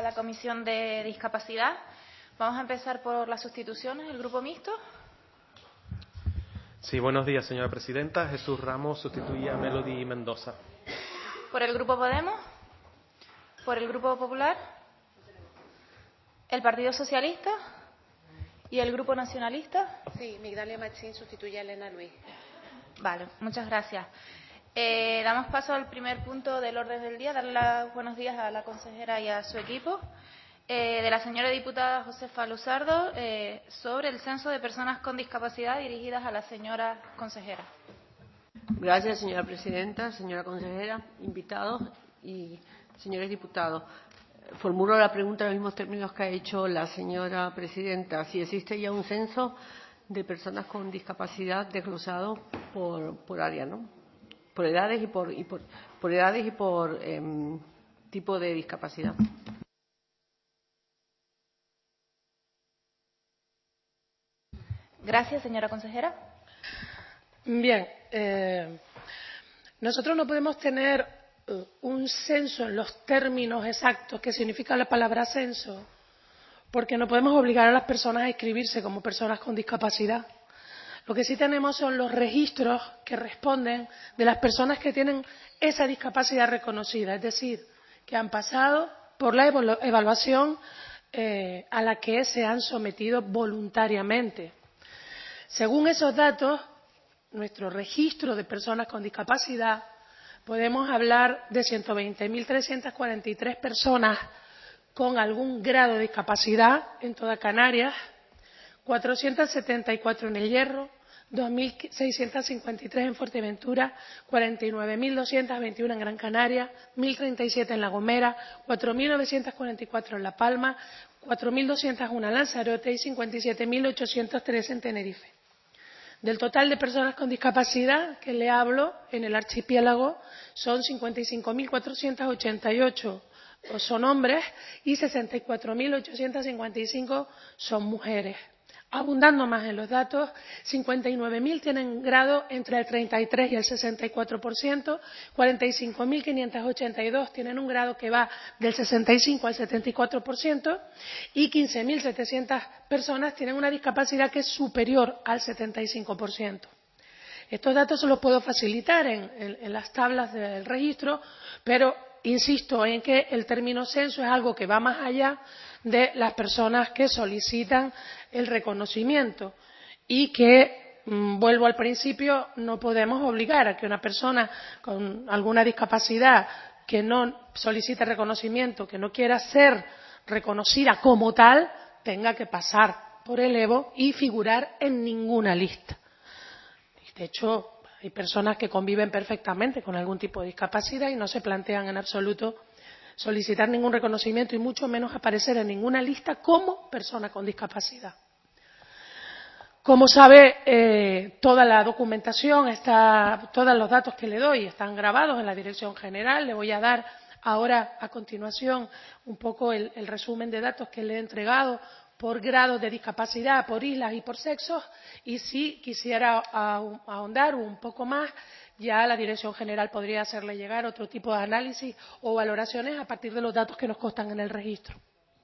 la Comisión de Discapacidad. Vamos a empezar por las sustituciones. ¿El Grupo Mixto? Sí, buenos días, señora presidenta. Jesús Ramos sustituye a Melody Mendoza. ¿Por el Grupo Podemos? ¿Por el Grupo Popular? ¿El Partido Socialista? ¿Y el Grupo Nacionalista? Sí, Migdalia Machín sustituye a Elena Luis. Vale, muchas gracias. Damos paso al primer punto del orden del día. Darle los buenos días a la consejera y a su equipo. De la señora diputada Josefa Luzardo, sobre el censo de personas con discapacidad, dirigidas a la señora consejera. Gracias, señora presidenta, señora consejera, invitados y señores diputados. Formulo la pregunta en los mismos términos que ha hecho la señora presidenta. Si existe ya un censo de personas con discapacidad desglosado por área, ¿no? Por edades y por edades y por tipo de discapacidad. Gracias, señora consejera. Bien, nosotros no podemos tener un censo en los términos exactos que significa la palabra censo, porque no podemos obligar a las personas a inscribirse como personas con discapacidad. Lo que sí tenemos son los registros que responden de las personas que tienen esa discapacidad reconocida, es decir, que han pasado por la evaluación a la que se han sometido voluntariamente. Según esos datos, nuestro registro de personas con discapacidad, podemos hablar de 120.343 personas con algún grado de discapacidad en toda Canarias, 474 en El Hierro, 2.653 en Fuerteventura, 49.221 en Gran Canaria, 1.037 en La Gomera, 4.944 en La Palma, 4.201 en Lanzarote y 57.803 en Tenerife. Del total de personas con discapacidad que le hablo en el archipiélago son 55.488 son hombres y 64.855 son mujeres. Abundando más en los datos, 59.000 tienen grado entre el 33 y el 64%, 45.582 tienen un grado que va del 65 al 74% y 15.700 personas tienen una discapacidad que es superior al 75%. Estos datos se los puedo facilitar en las tablas del registro, pero insisto en que el término censo es algo que va más allá de las personas que solicitan el reconocimiento y que, vuelvo al principio, no podemos obligar a que una persona con alguna discapacidad que no solicite reconocimiento, que no quiera ser reconocida como tal, tenga que pasar por el EVO y figurar en ninguna lista. De hecho, hay personas que conviven perfectamente con algún tipo de discapacidad y no se plantean en absoluto solicitar ningún reconocimiento y mucho menos aparecer en ninguna lista como persona con discapacidad. Como sabe, toda la documentación, todos los datos que le doy están grabados en la Dirección General. Le voy a dar ahora, a continuación, un poco el resumen de datos que le he entregado por grado de discapacidad, por islas y por sexos, y si quisiera ahondar un poco más, ya la Dirección General podría hacerle llegar otro tipo de análisis o valoraciones a partir de los datos que nos constan en el registro.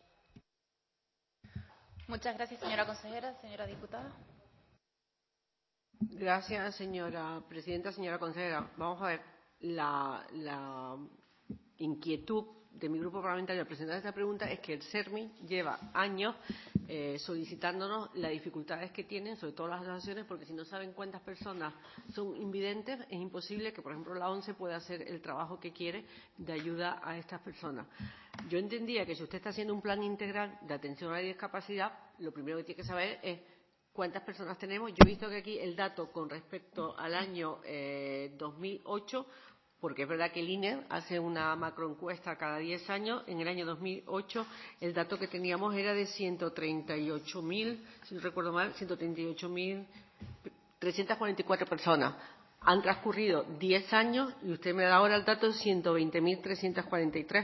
Muchas gracias, señora consejera. Señora diputada. Gracias, señora presidenta, señora consejera. Vamos a ver, la inquietud de mi grupo parlamentario al presentar esta pregunta es que el SERMI lleva años solicitándonos las dificultades que tienen, sobre todo las asociaciones, porque si no saben cuántas personas son invidentes, es imposible que, por ejemplo, la ONCE pueda hacer el trabajo que quiere de ayuda a estas personas. Yo entendía que si usted está haciendo un plan integral de atención a la discapacidad, lo primero que tiene que saber es cuántas personas tenemos. Yo he visto que aquí el dato con respecto al año 2008, porque es verdad que el INE hace una macroencuesta cada 10 años. En el año 2008 el dato que teníamos era de 138.000, si no recuerdo mal, 138.344 personas. Han transcurrido 10 años y usted me da ahora el dato de 120.343.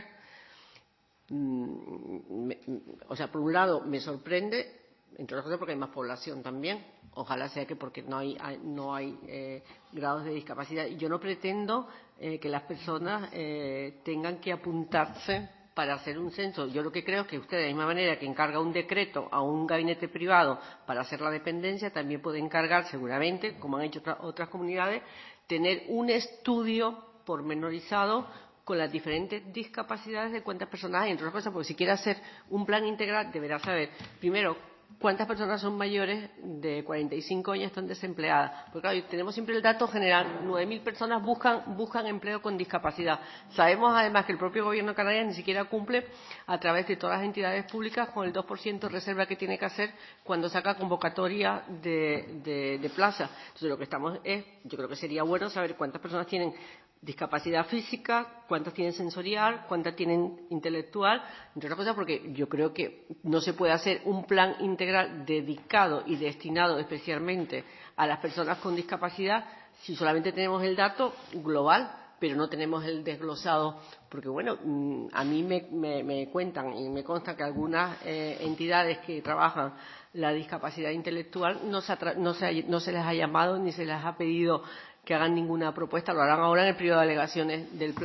O sea, por un lado me sorprende, entre otras cosas porque hay más población también. Ojalá sea que porque no hay grados de discapacidad. Y yo no pretendo que las personas tengan que apuntarse para hacer un censo. Yo lo que creo es que usted, de la misma manera que encarga un decreto a un gabinete privado para hacer la dependencia, también puede encargar, seguramente, como han hecho otras comunidades, tener un estudio pormenorizado con las diferentes discapacidades de cuántas personas hay, entre otras cosas, porque si quiere hacer un plan integral deberá saber, primero, cuántas personas son mayores de 45 años y están desempleadas. Porque claro, tenemos siempre el dato general, 9.000 personas buscan empleo con discapacidad. Sabemos además que el propio Gobierno de Canarias ni siquiera cumple a través de todas las entidades públicas con el 2% de reserva que tiene que hacer cuando saca convocatoria de plaza. Entonces lo que estamos es, yo creo que sería bueno saber cuántas personas tienen discapacidad física, cuántas tienen sensorial, cuántas tienen intelectual, entre otras cosas, porque yo creo que no se puede hacer un plan integral dedicado y destinado especialmente a las personas con discapacidad si solamente tenemos el dato global, pero no tenemos el desglosado, porque bueno, a mí me cuentan y me consta que algunas entidades que trabajan la discapacidad intelectual no se les ha llamado ni se les ha pedido que hagan ninguna propuesta, lo harán ahora en el periodo de alegaciones del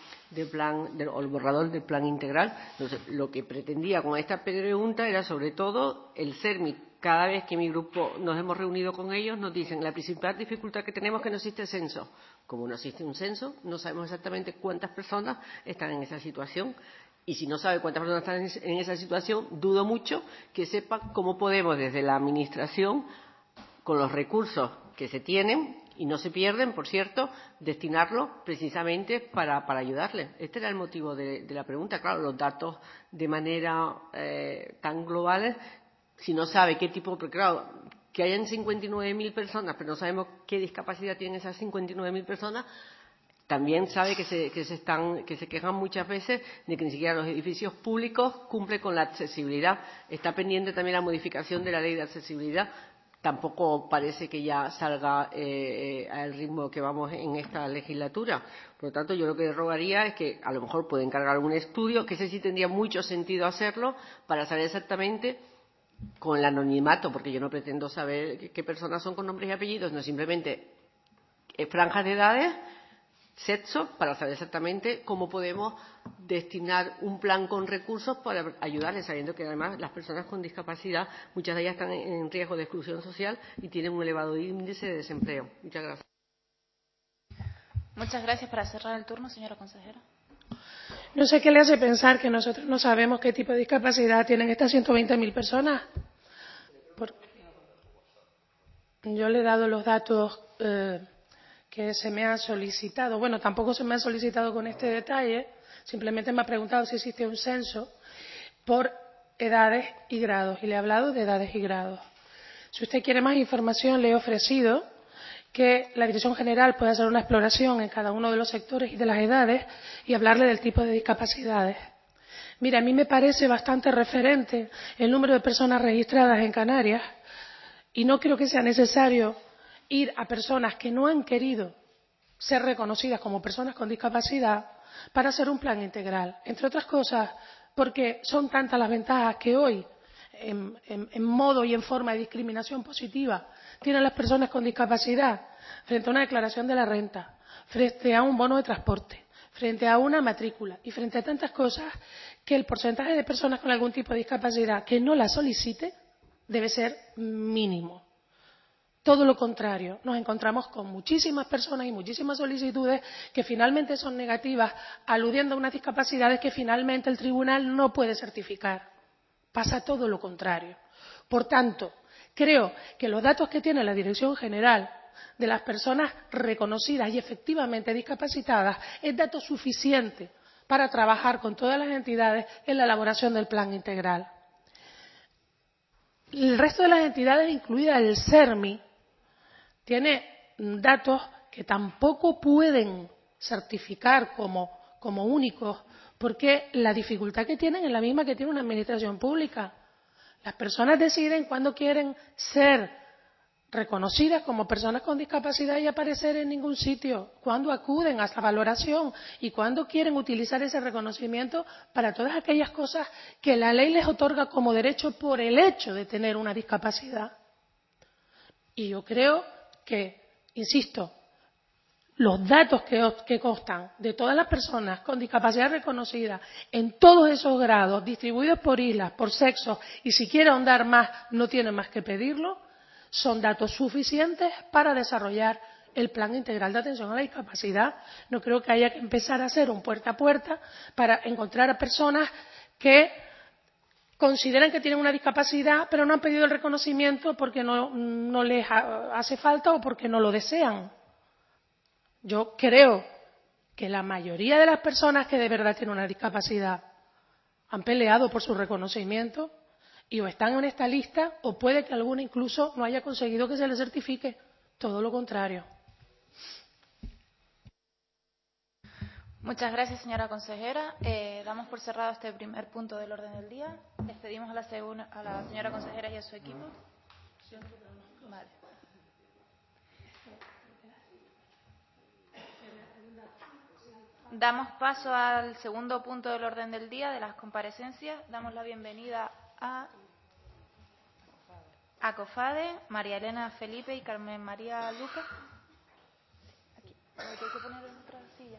o el borrador del plan integral. Entonces, lo que pretendía con esta pregunta era sobre todo el SERMI. Cada vez que mi grupo nos hemos reunido con ellos nos dicen la principal dificultad que tenemos es que no existe censo. Como no existe un censo, no sabemos exactamente cuántas personas están en esa situación. Y si no sabe cuántas personas están en esa situación, dudo mucho que sepa cómo podemos desde la Administración, con los recursos que se tienen, y no se pierden, por cierto, destinarlo precisamente para ayudarles. Este era el motivo de la pregunta. Claro, los datos de manera tan globales, si no sabe qué tipo, porque claro, que hayan 59.000 personas, pero no sabemos qué discapacidad tienen esas 59.000 personas, también sabe que se quejan muchas veces de que ni siquiera los edificios públicos cumplen con la accesibilidad. Está pendiente también la modificación de la ley de accesibilidad. Tampoco parece que ya salga al ritmo que vamos en esta legislatura. Por lo tanto, yo lo que rogaría es que a lo mejor puede encargar un estudio, que ese sí tendría mucho sentido hacerlo, para saber exactamente con el anonimato, porque yo no pretendo saber qué personas son con nombres y apellidos, no simplemente franjas de edades, sexo, para saber exactamente cómo podemos destinar un plan con recursos para ayudarles, sabiendo que además las personas con discapacidad, muchas de ellas están en riesgo de exclusión social y tienen un elevado índice de desempleo. Muchas gracias. Muchas gracias. Para cerrar el turno, señora consejera. No sé qué le hace pensar que nosotros no sabemos qué tipo de discapacidad tienen estas 120.000 personas. Yo le he dado los datos que se me han solicitado. Bueno, tampoco se me han solicitado con este detalle, simplemente me ha preguntado si existe un censo por edades y grados, y le he hablado de edades y grados. Si usted quiere más información, le he ofrecido que la Dirección General puede hacer una exploración en cada uno de los sectores y de las edades y hablarle del tipo de discapacidades. Mira, a mí me parece bastante referente el número de personas registradas en Canarias y no creo que sea necesario ir a personas que no han querido ser reconocidas como personas con discapacidad para hacer un plan integral. Entre otras cosas, porque son tantas las ventajas que hoy, en modo y en forma de discriminación positiva, tienen las personas con discapacidad frente a una declaración de la renta, frente a un bono de transporte, frente a una matrícula y frente a tantas cosas, que el porcentaje de personas con algún tipo de discapacidad que no la solicite debe ser mínimo. Todo lo contrario, nos encontramos con muchísimas personas y muchísimas solicitudes que finalmente son negativas, aludiendo a unas discapacidades que finalmente el tribunal no puede certificar. Pasa todo lo contrario. Por tanto, creo que los datos que tiene la Dirección General de las personas reconocidas y efectivamente discapacitadas es dato suficiente para trabajar con todas las entidades en la elaboración del plan integral. El resto de las entidades, incluida el SERMI, tiene datos que tampoco pueden certificar como únicos, porque la dificultad que tienen es la misma que tiene una administración pública. Las personas deciden cuándo quieren ser reconocidas como personas con discapacidad y aparecer en ningún sitio, cuándo acuden a esa valoración y cuándo quieren utilizar ese reconocimiento para todas aquellas cosas que la ley les otorga como derecho por el hecho de tener una discapacidad. Y yo creo que, insisto, los datos que constan de todas las personas con discapacidad reconocida en todos esos grados, distribuidos por islas, por sexos, y si quiere ahondar más, no tiene más que pedirlo, son datos suficientes para desarrollar el Plan Integral de Atención a la Discapacidad. No creo que haya que empezar a hacer un puerta a puerta para encontrar a personas que consideran que tienen una discapacidad, pero no han pedido el reconocimiento porque no les hace falta o porque no lo desean. Yo creo que la mayoría de las personas que de verdad tienen una discapacidad han peleado por su reconocimiento y o están en esta lista o puede que alguna incluso no haya conseguido que se les certifique. Todo lo contrario. Muchas gracias, señora consejera. Damos por cerrado este primer punto del orden del día. Despedimos a la señora consejera y a su equipo. Vale. Damos paso al segundo punto del orden del día, de las comparecencias. Damos la bienvenida a COFADE, María Elena Felipe y Carmen María Luca. Aquí. Hay que poner en otra silla.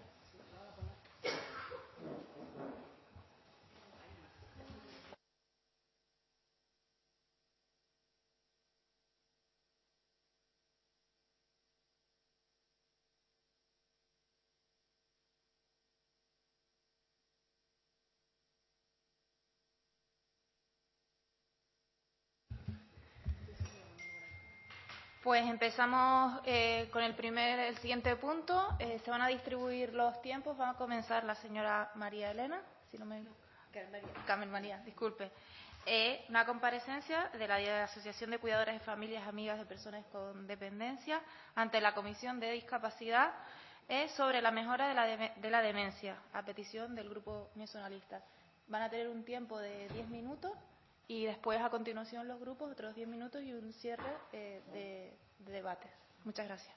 Pues empezamos con el siguiente punto. Se van a distribuir los tiempos. Va a comenzar la señora María Elena, Carmen María, disculpe. Una comparecencia de la Asociación de Cuidadoras de Familias Amigas de Personas con Dependencia ante la Comisión de Discapacidad sobre la mejora de la demencia, a petición del Grupo Nacionalista. Van a tener un tiempo de 10 minutos. Y después, a continuación, los grupos, otros 10 minutos y un cierre de debates. Muchas gracias.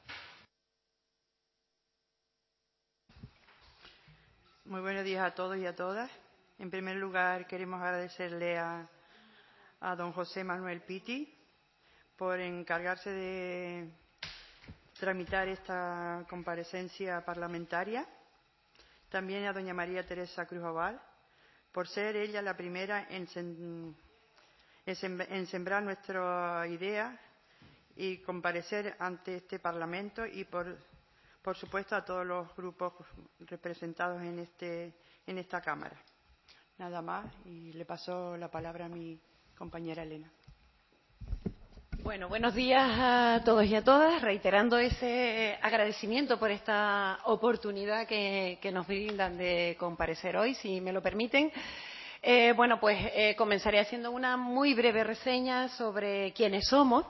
Muy buenos días a todos y a todas. En primer lugar, queremos agradecerle a don José Manuel Piti por encargarse de tramitar esta comparecencia parlamentaria. También a doña María Teresa Cruz Oval, por ser ella la primera en sembrar nuestra idea y comparecer ante este Parlamento y, por supuesto, a todos los grupos representados en esta Cámara. Nada más, y le paso la palabra a mi compañera Elena. Bueno, buenos días a todos y a todas, reiterando ese agradecimiento por esta oportunidad que nos brindan de comparecer hoy, si me lo permiten. Comenzaré haciendo una muy breve reseña sobre quiénes somos.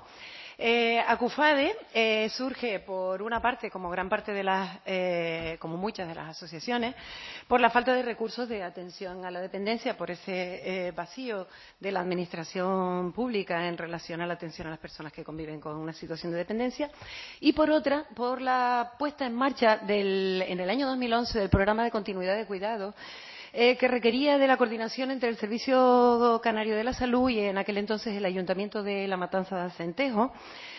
ACUFADE surge, por una parte, como gran parte de como muchas de las asociaciones, por la falta de recursos de atención a la dependencia, por ese vacío de la administración pública en relación a la atención a las personas que conviven con una situación de dependencia, y por otra, por la puesta en marcha en el año 2011 del programa de continuidad de cuidados, que requería de la coordinación entre el Servicio Canario de la Salud y en aquel entonces el Ayuntamiento de La Matanza de Centejo.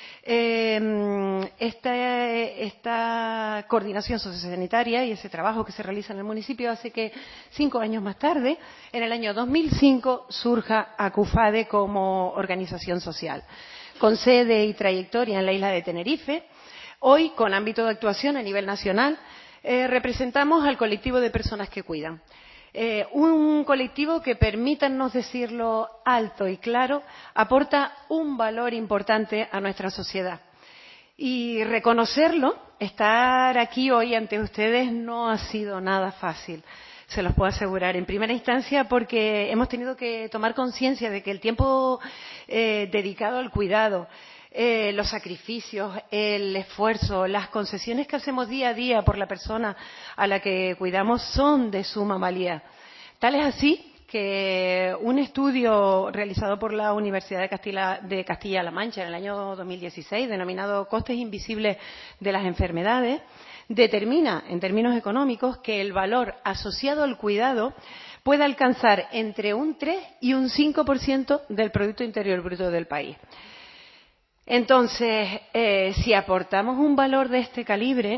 Esta coordinación sociosanitaria y ese trabajo que se realiza en el municipio hace que 5 años más tarde, en el año 2005, surja ACUFADE como organización social, con sede y trayectoria en la isla de Tenerife. Hoy, con ámbito de actuación a nivel nacional, representamos al colectivo de personas que cuidan. Un colectivo que, permítannos decirlo alto y claro, aporta un valor importante a nuestra sociedad. Y reconocerlo, estar aquí hoy ante ustedes no ha sido nada fácil, se los puedo asegurar. En primera instancia porque hemos tenido que tomar conciencia de que el tiempo dedicado al cuidado, los sacrificios, el esfuerzo, las concesiones que hacemos día a día por la persona a la que cuidamos son de suma valía. Tal es así que un estudio realizado por la Universidad de Castilla-La Mancha en el año 2016, denominado Costes Invisibles de las Enfermedades, determina, en términos económicos, que el valor asociado al cuidado puede alcanzar entre un 3 y un 5% del Producto Interior Bruto del país. Entonces, si aportamos un valor de este calibre,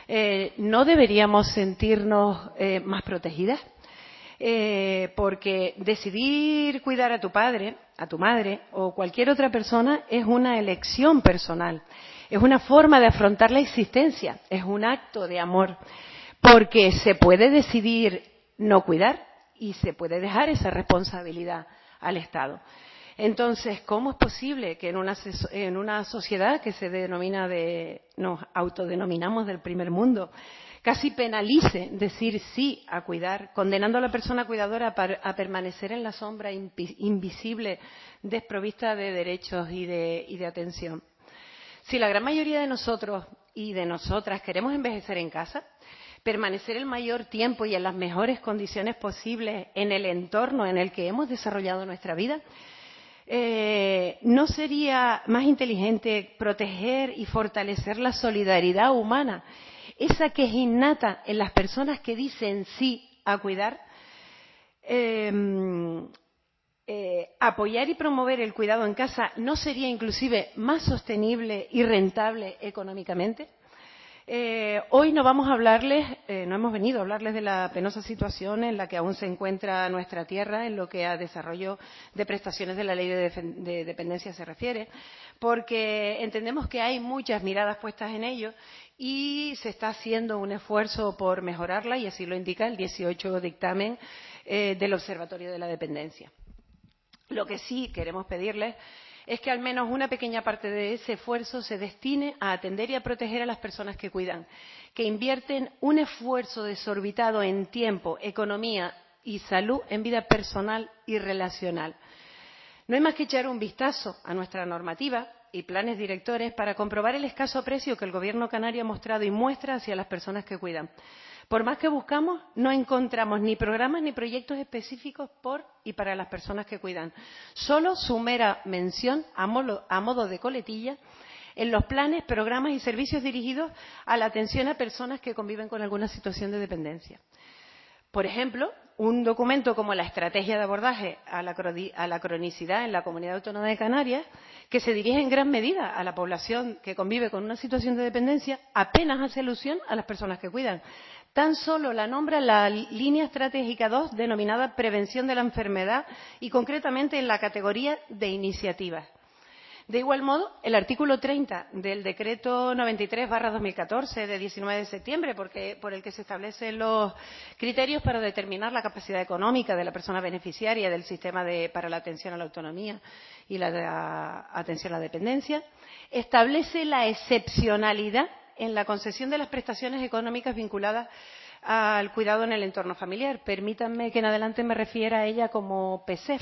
¿no deberíamos sentirnos más protegidas? Porque decidir cuidar a tu padre, a tu madre o cualquier otra persona es una elección personal, es una forma de afrontar la existencia, es un acto de amor, porque se puede decidir no cuidar y se puede dejar esa responsabilidad al Estado. Entonces, ¿cómo es posible que en una sociedad que nos autodenominamos del primer mundo, casi penalice decir sí a cuidar, condenando a la persona cuidadora a permanecer en la sombra invisible, desprovista de derechos y de atención? Si la gran mayoría de nosotros y de nosotras queremos envejecer en casa, permanecer el mayor tiempo y en las mejores condiciones posibles en el entorno en el que hemos desarrollado nuestra vida, ¿no sería más inteligente proteger y fortalecer la solidaridad humana, esa que es innata en las personas que dicen sí a cuidar? Apoyar y promover el cuidado en casa, ¿no sería inclusive más sostenible y rentable económicamente? Hoy no vamos a hablarles, no hemos venido a hablarles de la penosa situación en la que aún se encuentra nuestra tierra en lo que a desarrollo de prestaciones de la Ley de Dependencia se refiere, porque entendemos que hay muchas miradas puestas en ello y se está haciendo un esfuerzo por mejorarla, y así lo indica el 18 dictamen del Observatorio de la Dependencia. Lo que sí queremos pedirles es que al menos una pequeña parte de ese esfuerzo se destine a atender y a proteger a las personas que cuidan, que invierten un esfuerzo desorbitado en tiempo, economía y salud en vida personal y relacional. No hay más que echar un vistazo a nuestra normativa y planes directores para comprobar el escaso aprecio que el Gobierno canario ha mostrado y muestra hacia las personas que cuidan. Por más que buscamos, no encontramos ni programas ni proyectos específicos por y para las personas que cuidan. Solo su mera mención a modo de coletilla en los planes, programas y servicios dirigidos a la atención a personas que conviven con alguna situación de dependencia. Por ejemplo, un documento como la Estrategia de abordaje a la cronicidad en la Comunidad Autónoma de Canarias, que se dirige en gran medida a la población que convive con una situación de dependencia, apenas hace alusión a las personas que cuidan. Tan solo la nombra la línea estratégica 2, denominada Prevención de la Enfermedad, y concretamente en la categoría de iniciativas. De igual modo, el artículo 30 del Decreto 93/2014 de 19 de septiembre, por el que se establecen los criterios para determinar la capacidad económica de la persona beneficiaria del sistema para la atención a la autonomía y la atención a la dependencia, establece la excepcionalidad en la concesión de las prestaciones económicas vinculadas al cuidado en el entorno familiar. Permítanme que en adelante me refiera a ella como PSEF.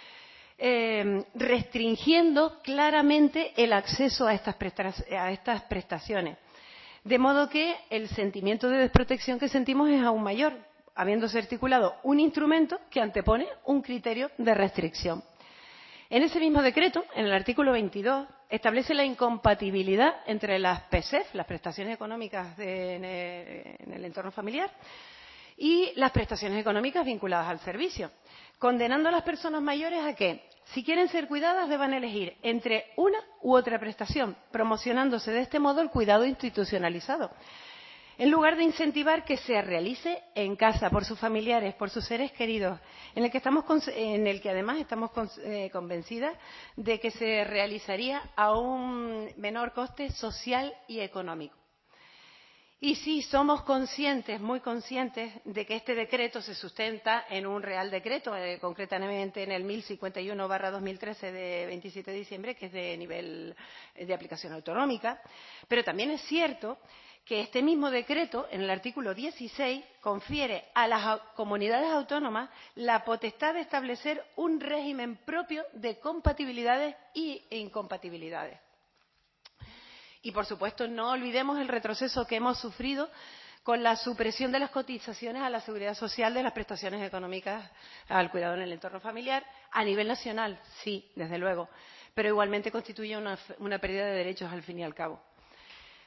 Restringiendo claramente el acceso a estas prestaciones. De modo que el sentimiento de desprotección que sentimos es aún mayor, habiéndose articulado un instrumento que antepone un criterio de restricción. En ese mismo decreto, en el artículo 22, establece la incompatibilidad entre las PSEF, las prestaciones económicas en el entorno familiar, y las prestaciones económicas vinculadas al servicio, condenando a las personas mayores a que, si quieren ser cuidadas, deban elegir entre una u otra prestación, promocionándose de este modo el cuidado institucionalizado, en lugar de incentivar que se realice en casa, por sus familiares, por sus seres queridos, en el que además estamos convencidas de que se realizaría a un menor coste social y económico. Y sí, somos conscientes, muy conscientes, de que este decreto se sustenta en un Real Decreto, concretamente en el 1051/2013 de 27 de diciembre, que es de nivel de aplicación autonómica, pero también es cierto que este mismo decreto, en el artículo 16, confiere a las comunidades autónomas la potestad de establecer un régimen propio de compatibilidades e incompatibilidades. Y, por supuesto, no olvidemos el retroceso que hemos sufrido con la supresión de las cotizaciones a la seguridad social de las prestaciones económicas al cuidado en el entorno familiar a nivel nacional, sí, desde luego, pero igualmente constituye una pérdida de derechos al fin y al cabo.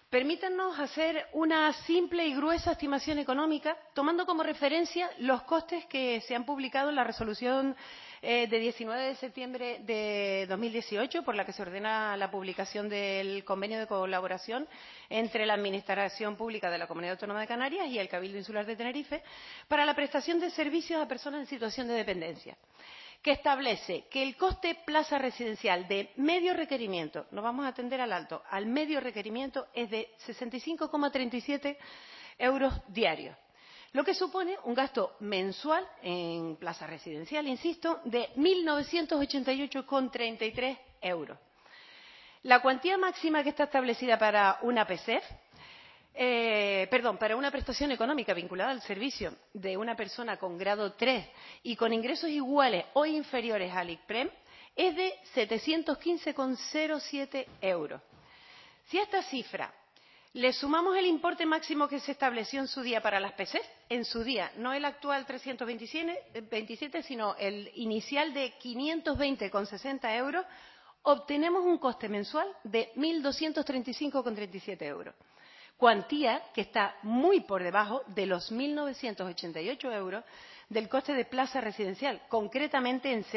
Permítanos hacer una simple y gruesa estimación económica, tomando como referencia los costes que se han publicado en la resolución de 19 de septiembre de 2018, por la que se ordena la publicación del convenio de colaboración entre la Administración Pública de la Comunidad Autónoma de Canarias y el Cabildo Insular de Tenerife para la prestación de servicios a personas en situación de dependencia, que establece que el coste plaza residencial de medio requerimiento, no vamos a atender al alto, al medio requerimiento es de 65,37 euros diarios, lo que supone un gasto mensual en plaza residencial, insisto, de 1.988,33 euros. La cuantía máxima que está establecida para una PSEF, para una prestación económica vinculada al servicio de una persona con grado 3 y con ingresos iguales o inferiores al ICPREM es de 715,07 euros. Si a esta cifra le sumamos el importe máximo que se estableció en su día para las PSEF, en su día, no el actual 327, sino el inicial de 520,60 euros, obtenemos un coste mensual de 1.235,37 euros. Cuantía que está muy por debajo de los 1.988 euros del coste de plaza residencial, concretamente en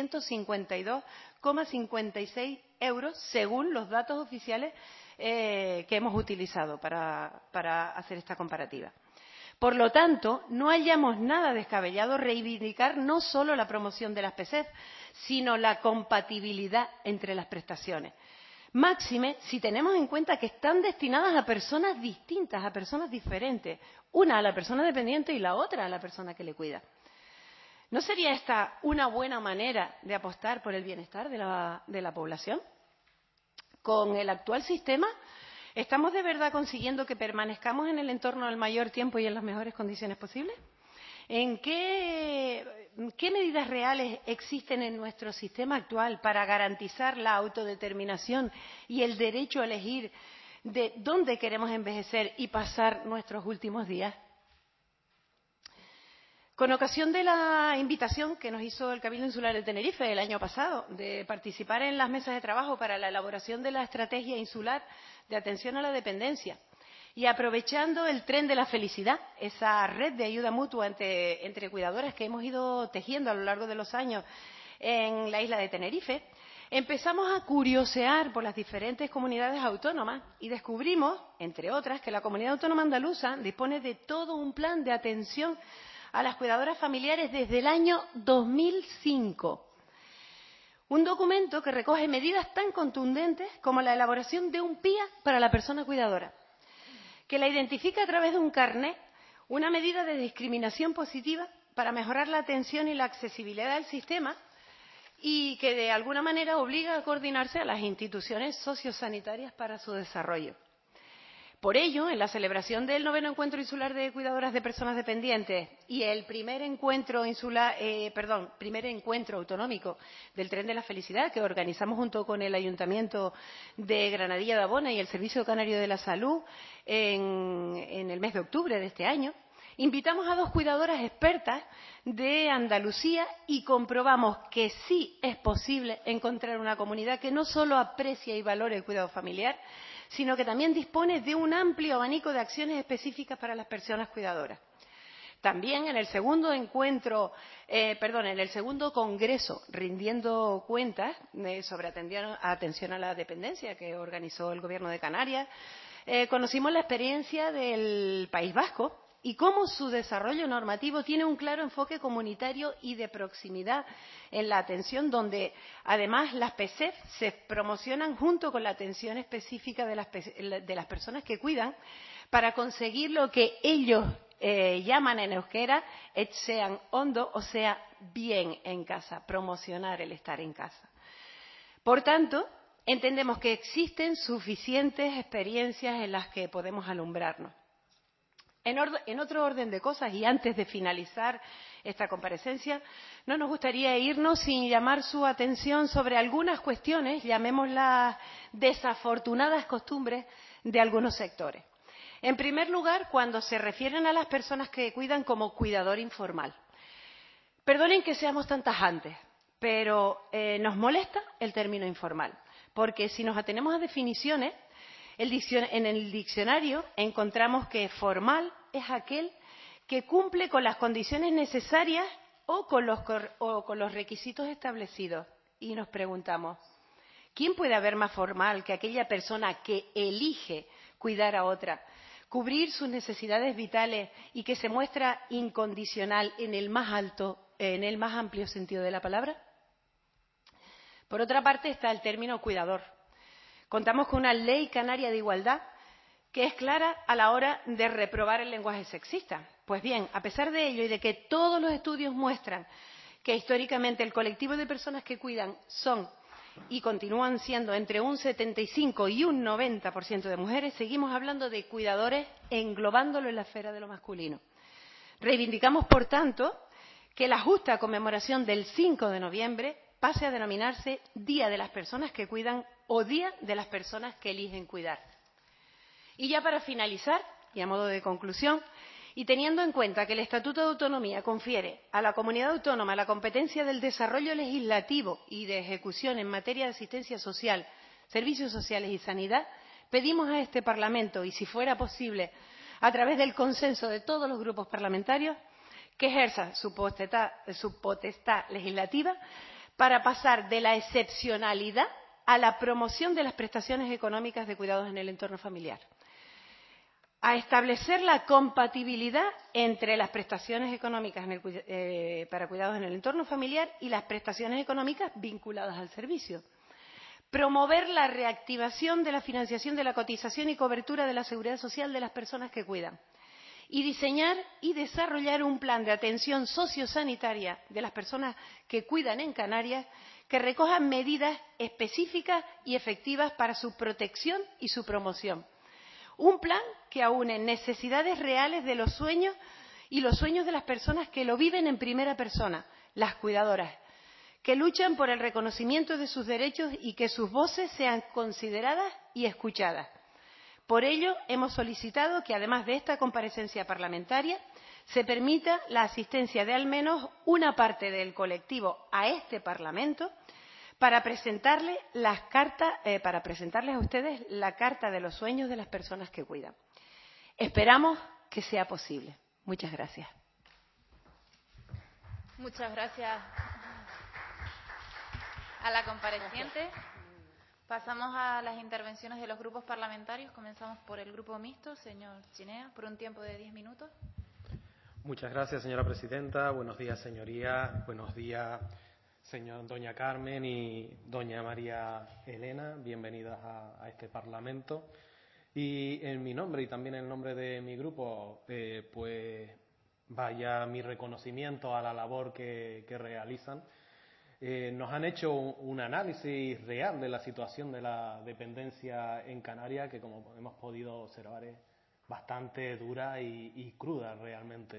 752,56 euros, según los datos oficiales que hemos utilizado para hacer esta comparativa. Por lo tanto, no hallamos nada descabellado reivindicar no solo la promoción de las PSEF, sino la compatibilidad entre las prestaciones. Máxime si tenemos en cuenta que están destinadas a personas distintas, a personas diferentes, una a la persona dependiente y la otra a la persona que le cuida. ¿No sería esta una buena manera de apostar por el bienestar de la población? Con el actual sistema, ¿estamos de verdad consiguiendo que permanezcamos en el entorno el mayor tiempo y en las mejores condiciones posibles? ¿En qué medidas reales existen en nuestro sistema actual para garantizar la autodeterminación y el derecho a elegir de dónde queremos envejecer y pasar nuestros últimos días? Con ocasión de la invitación que nos hizo el Cabildo Insular de Tenerife el año pasado de participar en las mesas de trabajo para la elaboración de la estrategia insular de atención a la dependencia y aprovechando el tren de la felicidad, esa red de ayuda mutua entre cuidadoras que hemos ido tejiendo a lo largo de los años en la isla de Tenerife, empezamos a curiosear por las diferentes comunidades autónomas y descubrimos, entre otras, que la Comunidad Autónoma Andaluza dispone de todo un plan de atención a las cuidadoras familiares desde el año 2005. Un documento que recoge medidas tan contundentes como la elaboración de un PIA para la persona cuidadora, que la identifica a través de un carné, una medida de discriminación positiva para mejorar la atención y la accesibilidad del sistema y que de alguna manera obliga a coordinarse a las instituciones sociosanitarias para su desarrollo. Por ello, en la celebración del 9º Encuentro Insular de Cuidadoras de Personas Dependientes y el primer encuentro autonómico del Tren de la Felicidad, que organizamos junto con el Ayuntamiento de Granadilla de Abona y el Servicio Canario de la Salud en el mes de octubre de este año, invitamos a 2 cuidadoras expertas de Andalucía y comprobamos que sí es posible encontrar una comunidad que no solo aprecia y valore el cuidado familiar, sino que también dispone de un amplio abanico de acciones específicas para las personas cuidadoras. También en el segundo congreso Rindiendo Cuentas sobre atención a la dependencia que organizó el Gobierno de Canarias, conocimos la experiencia del País Vasco y cómo su desarrollo normativo tiene un claro enfoque comunitario y de proximidad en la atención, donde además las PSEF se promocionan junto con la atención específica de las personas que cuidan para conseguir lo que ellos llaman en euskera etxean ondo, o sea, bien en casa, promocionar el estar en casa. Por tanto, entendemos que existen suficientes experiencias en las que podemos alumbrarnos. En otro orden de cosas, y antes de finalizar esta comparecencia, no nos gustaría irnos sin llamar su atención sobre algunas cuestiones, llamémoslas desafortunadas costumbres de algunos sectores. En primer lugar, cuando se refieren a las personas que cuidan como cuidador informal. Perdonen que seamos tan tajantes, pero nos molesta el término informal, porque si nos atenemos a definiciones, En el diccionario encontramos que formal es aquel que cumple con las condiciones necesarias o con los requisitos establecidos. Y nos preguntamos, ¿quién puede haber más formal que aquella persona que elige cuidar a otra, cubrir sus necesidades vitales y que se muestra incondicional en el más amplio sentido de la palabra? Por otra parte está el término cuidador. Contamos con una ley canaria de igualdad que es clara a la hora de reprobar el lenguaje sexista. Pues bien, a pesar de ello y de que todos los estudios muestran que históricamente el colectivo de personas que cuidan son y continúan siendo entre un 75 y un 90% de mujeres, seguimos hablando de cuidadores englobándolo en la esfera de lo masculino. Reivindicamos, por tanto, que la justa conmemoración del 5 de noviembre pase a denominarse Día de las Personas que Cuidan o Día de las Personas que Eligen Cuidar. Y ya para finalizar, y a modo de conclusión, y teniendo en cuenta que el Estatuto de Autonomía confiere a la comunidad autónoma la competencia del desarrollo legislativo y de ejecución en materia de asistencia social, servicios sociales y sanidad, pedimos a este Parlamento, y si fuera posible, a través del consenso de todos los grupos parlamentarios, que ejerza su potestad legislativa para pasar de la excepcionalidad a la promoción de las prestaciones económicas de cuidados en el entorno familiar, a establecer la compatibilidad entre las prestaciones económicas para cuidados en el entorno familiar y las prestaciones económicas vinculadas al servicio, promover la reactivación de la financiación de la cotización y cobertura de la seguridad social de las personas que cuidan, y diseñar y desarrollar un plan de atención sociosanitaria de las personas que cuidan en Canarias que recoja medidas específicas y efectivas para su protección y su promoción. Un plan que aúne necesidades reales de los sueños y los sueños de las personas que lo viven en primera persona, las cuidadoras, que luchan por el reconocimiento de sus derechos y que sus voces sean consideradas y escuchadas. Por ello, hemos solicitado que, además de esta comparecencia parlamentaria, se permita la asistencia de al menos una parte del colectivo a este Parlamento para presentarles a ustedes la Carta de los Sueños de las Personas que Cuidan. Esperamos que sea posible. Muchas gracias. Muchas gracias a la compareciente. Pasamos a las intervenciones de los grupos parlamentarios. Comenzamos por el Grupo Mixto. Señor Chinea, por un tiempo de 10 minutos. Muchas gracias, señora presidenta. Buenos días, señorías. Buenos días, doña Carmen y doña María Elena. Bienvenidas a este Parlamento. Y en mi nombre y también en nombre de mi grupo, pues vaya mi reconocimiento a la labor que realizan. Nos han hecho un análisis real de la situación de la dependencia en Canarias, que como hemos podido observar es bastante dura y cruda realmente.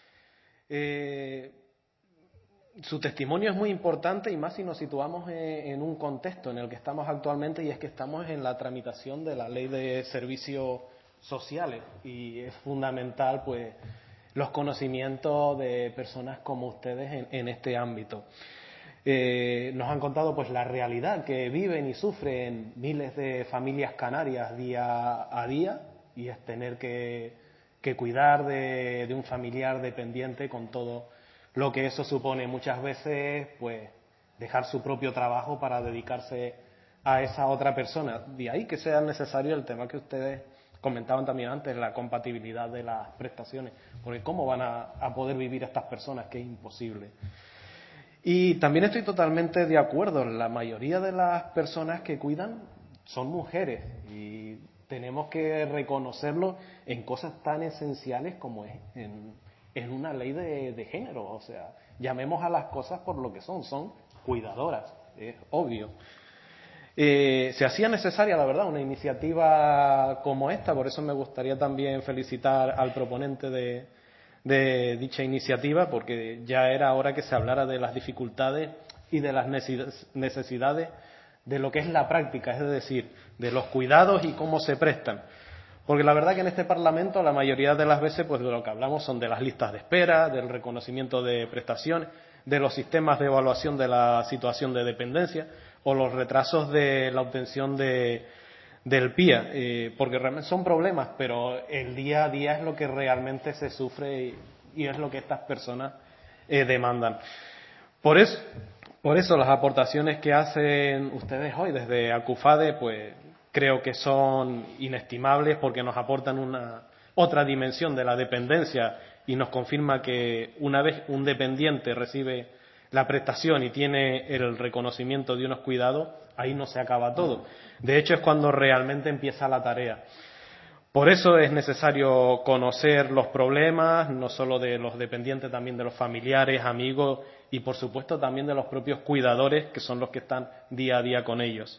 Su testimonio es muy importante y más si nos situamos en un contexto en el que estamos actualmente, y es que estamos en la tramitación de la Ley de Servicios Sociales y es fundamental pues los conocimientos de personas como ustedes en este ámbito. Nos han contado pues la realidad que viven y sufren miles de familias canarias día a día, y es tener que cuidar de un familiar dependiente con todo lo que eso supone. Muchas veces pues dejar su propio trabajo para dedicarse a esa otra persona. De ahí que sea necesario el tema que ustedes comentaban también antes, la compatibilidad de las prestaciones, porque ¿cómo van a poder vivir estas personas? Que es imposible. Y también estoy totalmente de acuerdo, la mayoría de las personas que cuidan son mujeres y tenemos que reconocerlo en cosas tan esenciales como es en una ley de género. O sea, llamemos a las cosas por lo que son cuidadoras, es obvio. Se hacía necesaria, la verdad, una iniciativa como esta, por eso me gustaría también felicitar al proponente de dicha iniciativa, porque ya era hora que se hablara de las dificultades y de las necesidades de lo que es la práctica, es decir, de los cuidados y cómo se prestan. Porque la verdad que en este Parlamento la mayoría de las veces pues de lo que hablamos son de las listas de espera, del reconocimiento de prestaciones, de los sistemas de evaluación de la situación de dependencia o los retrasos de la obtención de del PIA, porque realmente son problemas, pero el día a día es lo que realmente se sufre y es lo que estas personas demandan. Por eso las aportaciones que hacen ustedes hoy desde Acufade, pues creo que son inestimables porque nos aportan otra dimensión de la dependencia y nos confirma que una vez un dependiente recibe la prestación y tiene el reconocimiento de unos cuidados, ahí no se acaba todo. De hecho, es cuando realmente empieza la tarea. Por eso es necesario conocer los problemas, no solo de los dependientes, también de los familiares, amigos y, por supuesto, también de los propios cuidadores, que son los que están día a día con ellos.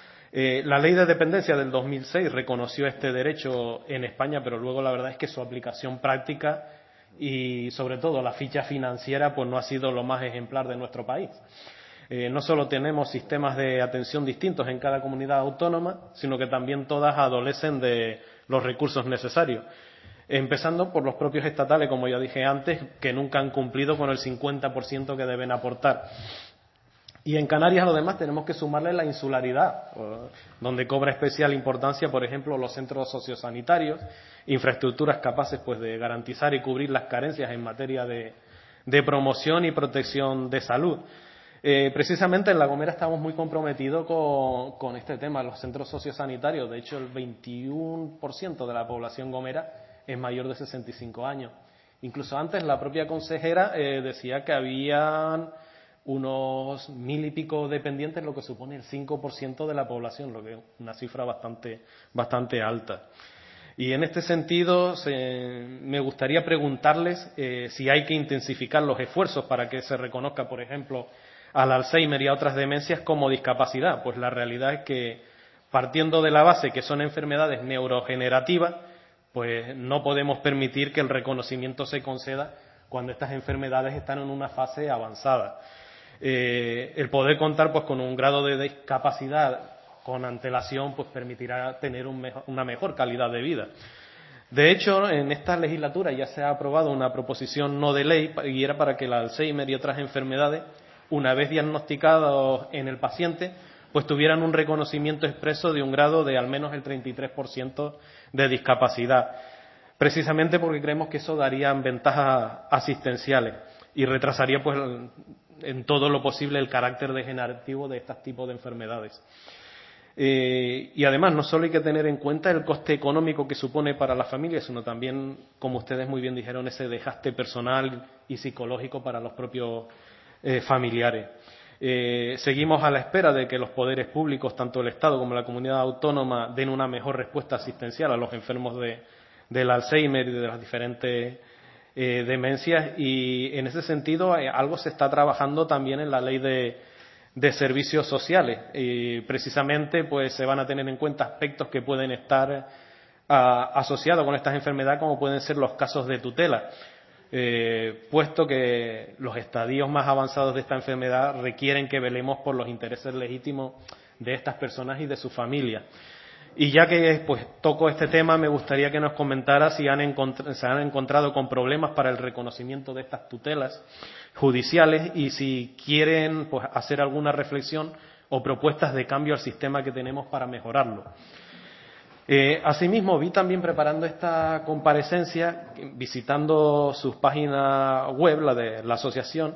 La Ley de Dependencia del 2006 reconoció este derecho en España, pero luego la verdad es que su aplicación práctica y, sobre todo, la ficha financiera, pues no ha sido lo más ejemplar de nuestro país. No solo tenemos sistemas de atención distintos en cada comunidad autónoma, sino que también todas adolecen de los recursos necesarios, empezando por los propios estatales, como ya dije antes, que nunca han cumplido con el 50% que deben aportar. Y en Canarias, además, tenemos que sumarle la insularidad, donde cobra especial importancia, por ejemplo, los centros sociosanitarios, infraestructuras capaces pues de garantizar y cubrir las carencias en materia de promoción y protección de salud. Precisamente en La Gomera estamos muy comprometidos con este tema, los centros sociosanitarios. De hecho, el 21% de la población gomera es mayor de 65 años. Incluso antes la propia consejera decía que habían unos 1000 y pico dependientes, lo que supone el 5% de la población, lo que es una cifra bastante alta. Y en este sentido me gustaría preguntarles si hay que intensificar los esfuerzos para que se reconozca, por ejemplo, al Alzheimer y a otras demencias como discapacidad. Pues la realidad es que, partiendo de la base que son enfermedades neurogenerativas, pues no podemos permitir que el reconocimiento se conceda cuando estas enfermedades están en una fase avanzada. El poder contar pues con un grado de discapacidad con antelación pues permitirá tener una mejor calidad de vida. De hecho, en esta legislatura ya se ha aprobado una proposición no de ley y era para que el Alzheimer y otras enfermedades, una vez diagnosticados en el paciente, pues tuvieran un reconocimiento expreso de un grado de al menos el 33% de discapacidad, precisamente porque creemos que eso daría ventajas asistenciales y retrasaría pues en todo lo posible el carácter degenerativo de estos tipos de enfermedades. Y además no solo hay que tener en cuenta el coste económico que supone para la familia, sino también, como ustedes muy bien dijeron, ese desgaste personal y psicológico para los propios familiares. Seguimos a la espera de que los poderes públicos, tanto el Estado como la comunidad autónoma, den una mejor respuesta asistencial a los enfermos del Alzheimer y de las diferentes demencias, y en ese sentido algo se está trabajando también en la ley de servicios sociales y precisamente pues se van a tener en cuenta aspectos que pueden estar asociados con estas enfermedades, como pueden ser los casos de tutela, puesto que los estadios más avanzados de esta enfermedad requieren que velemos por los intereses legítimos de estas personas y de su familia. Y ya que pues toco este tema, me gustaría que nos comentara si se han encontrado con problemas para el reconocimiento de estas tutelas judiciales y si quieren pues hacer alguna reflexión o propuestas de cambio al sistema que tenemos para mejorarlo. Asimismo, vi también, preparando esta comparecencia, visitando sus páginas web, la de la asociación,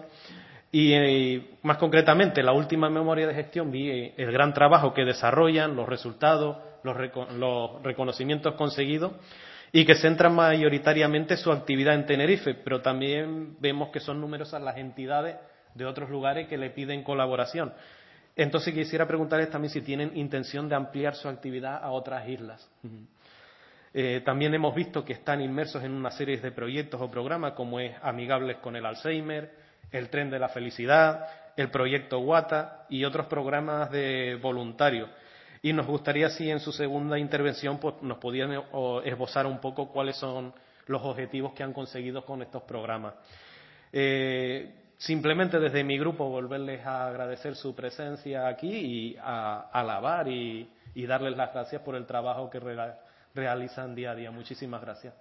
y más concretamente la última memoria de gestión, vi el gran trabajo que desarrollan, los resultados, los reconocimientos conseguidos, y que centran mayoritariamente su actividad en Tenerife, pero también vemos que son numerosas las entidades de otros lugares que le piden colaboración. Entonces quisiera preguntarles también si tienen intención de ampliar su actividad a otras islas. También hemos visto que están inmersos en una serie de proyectos o programas como es Amigables con el Alzheimer, el Tren de la Felicidad, el Proyecto Guata y otros programas de voluntarios. Y nos gustaría, si en su segunda intervención pues, nos podían esbozar un poco cuáles son los objetivos que han conseguido con estos programas. Simplemente desde mi grupo volverles a agradecer su presencia aquí y a alabar y darles las gracias por el trabajo que realizan día a día. Muchísimas gracias.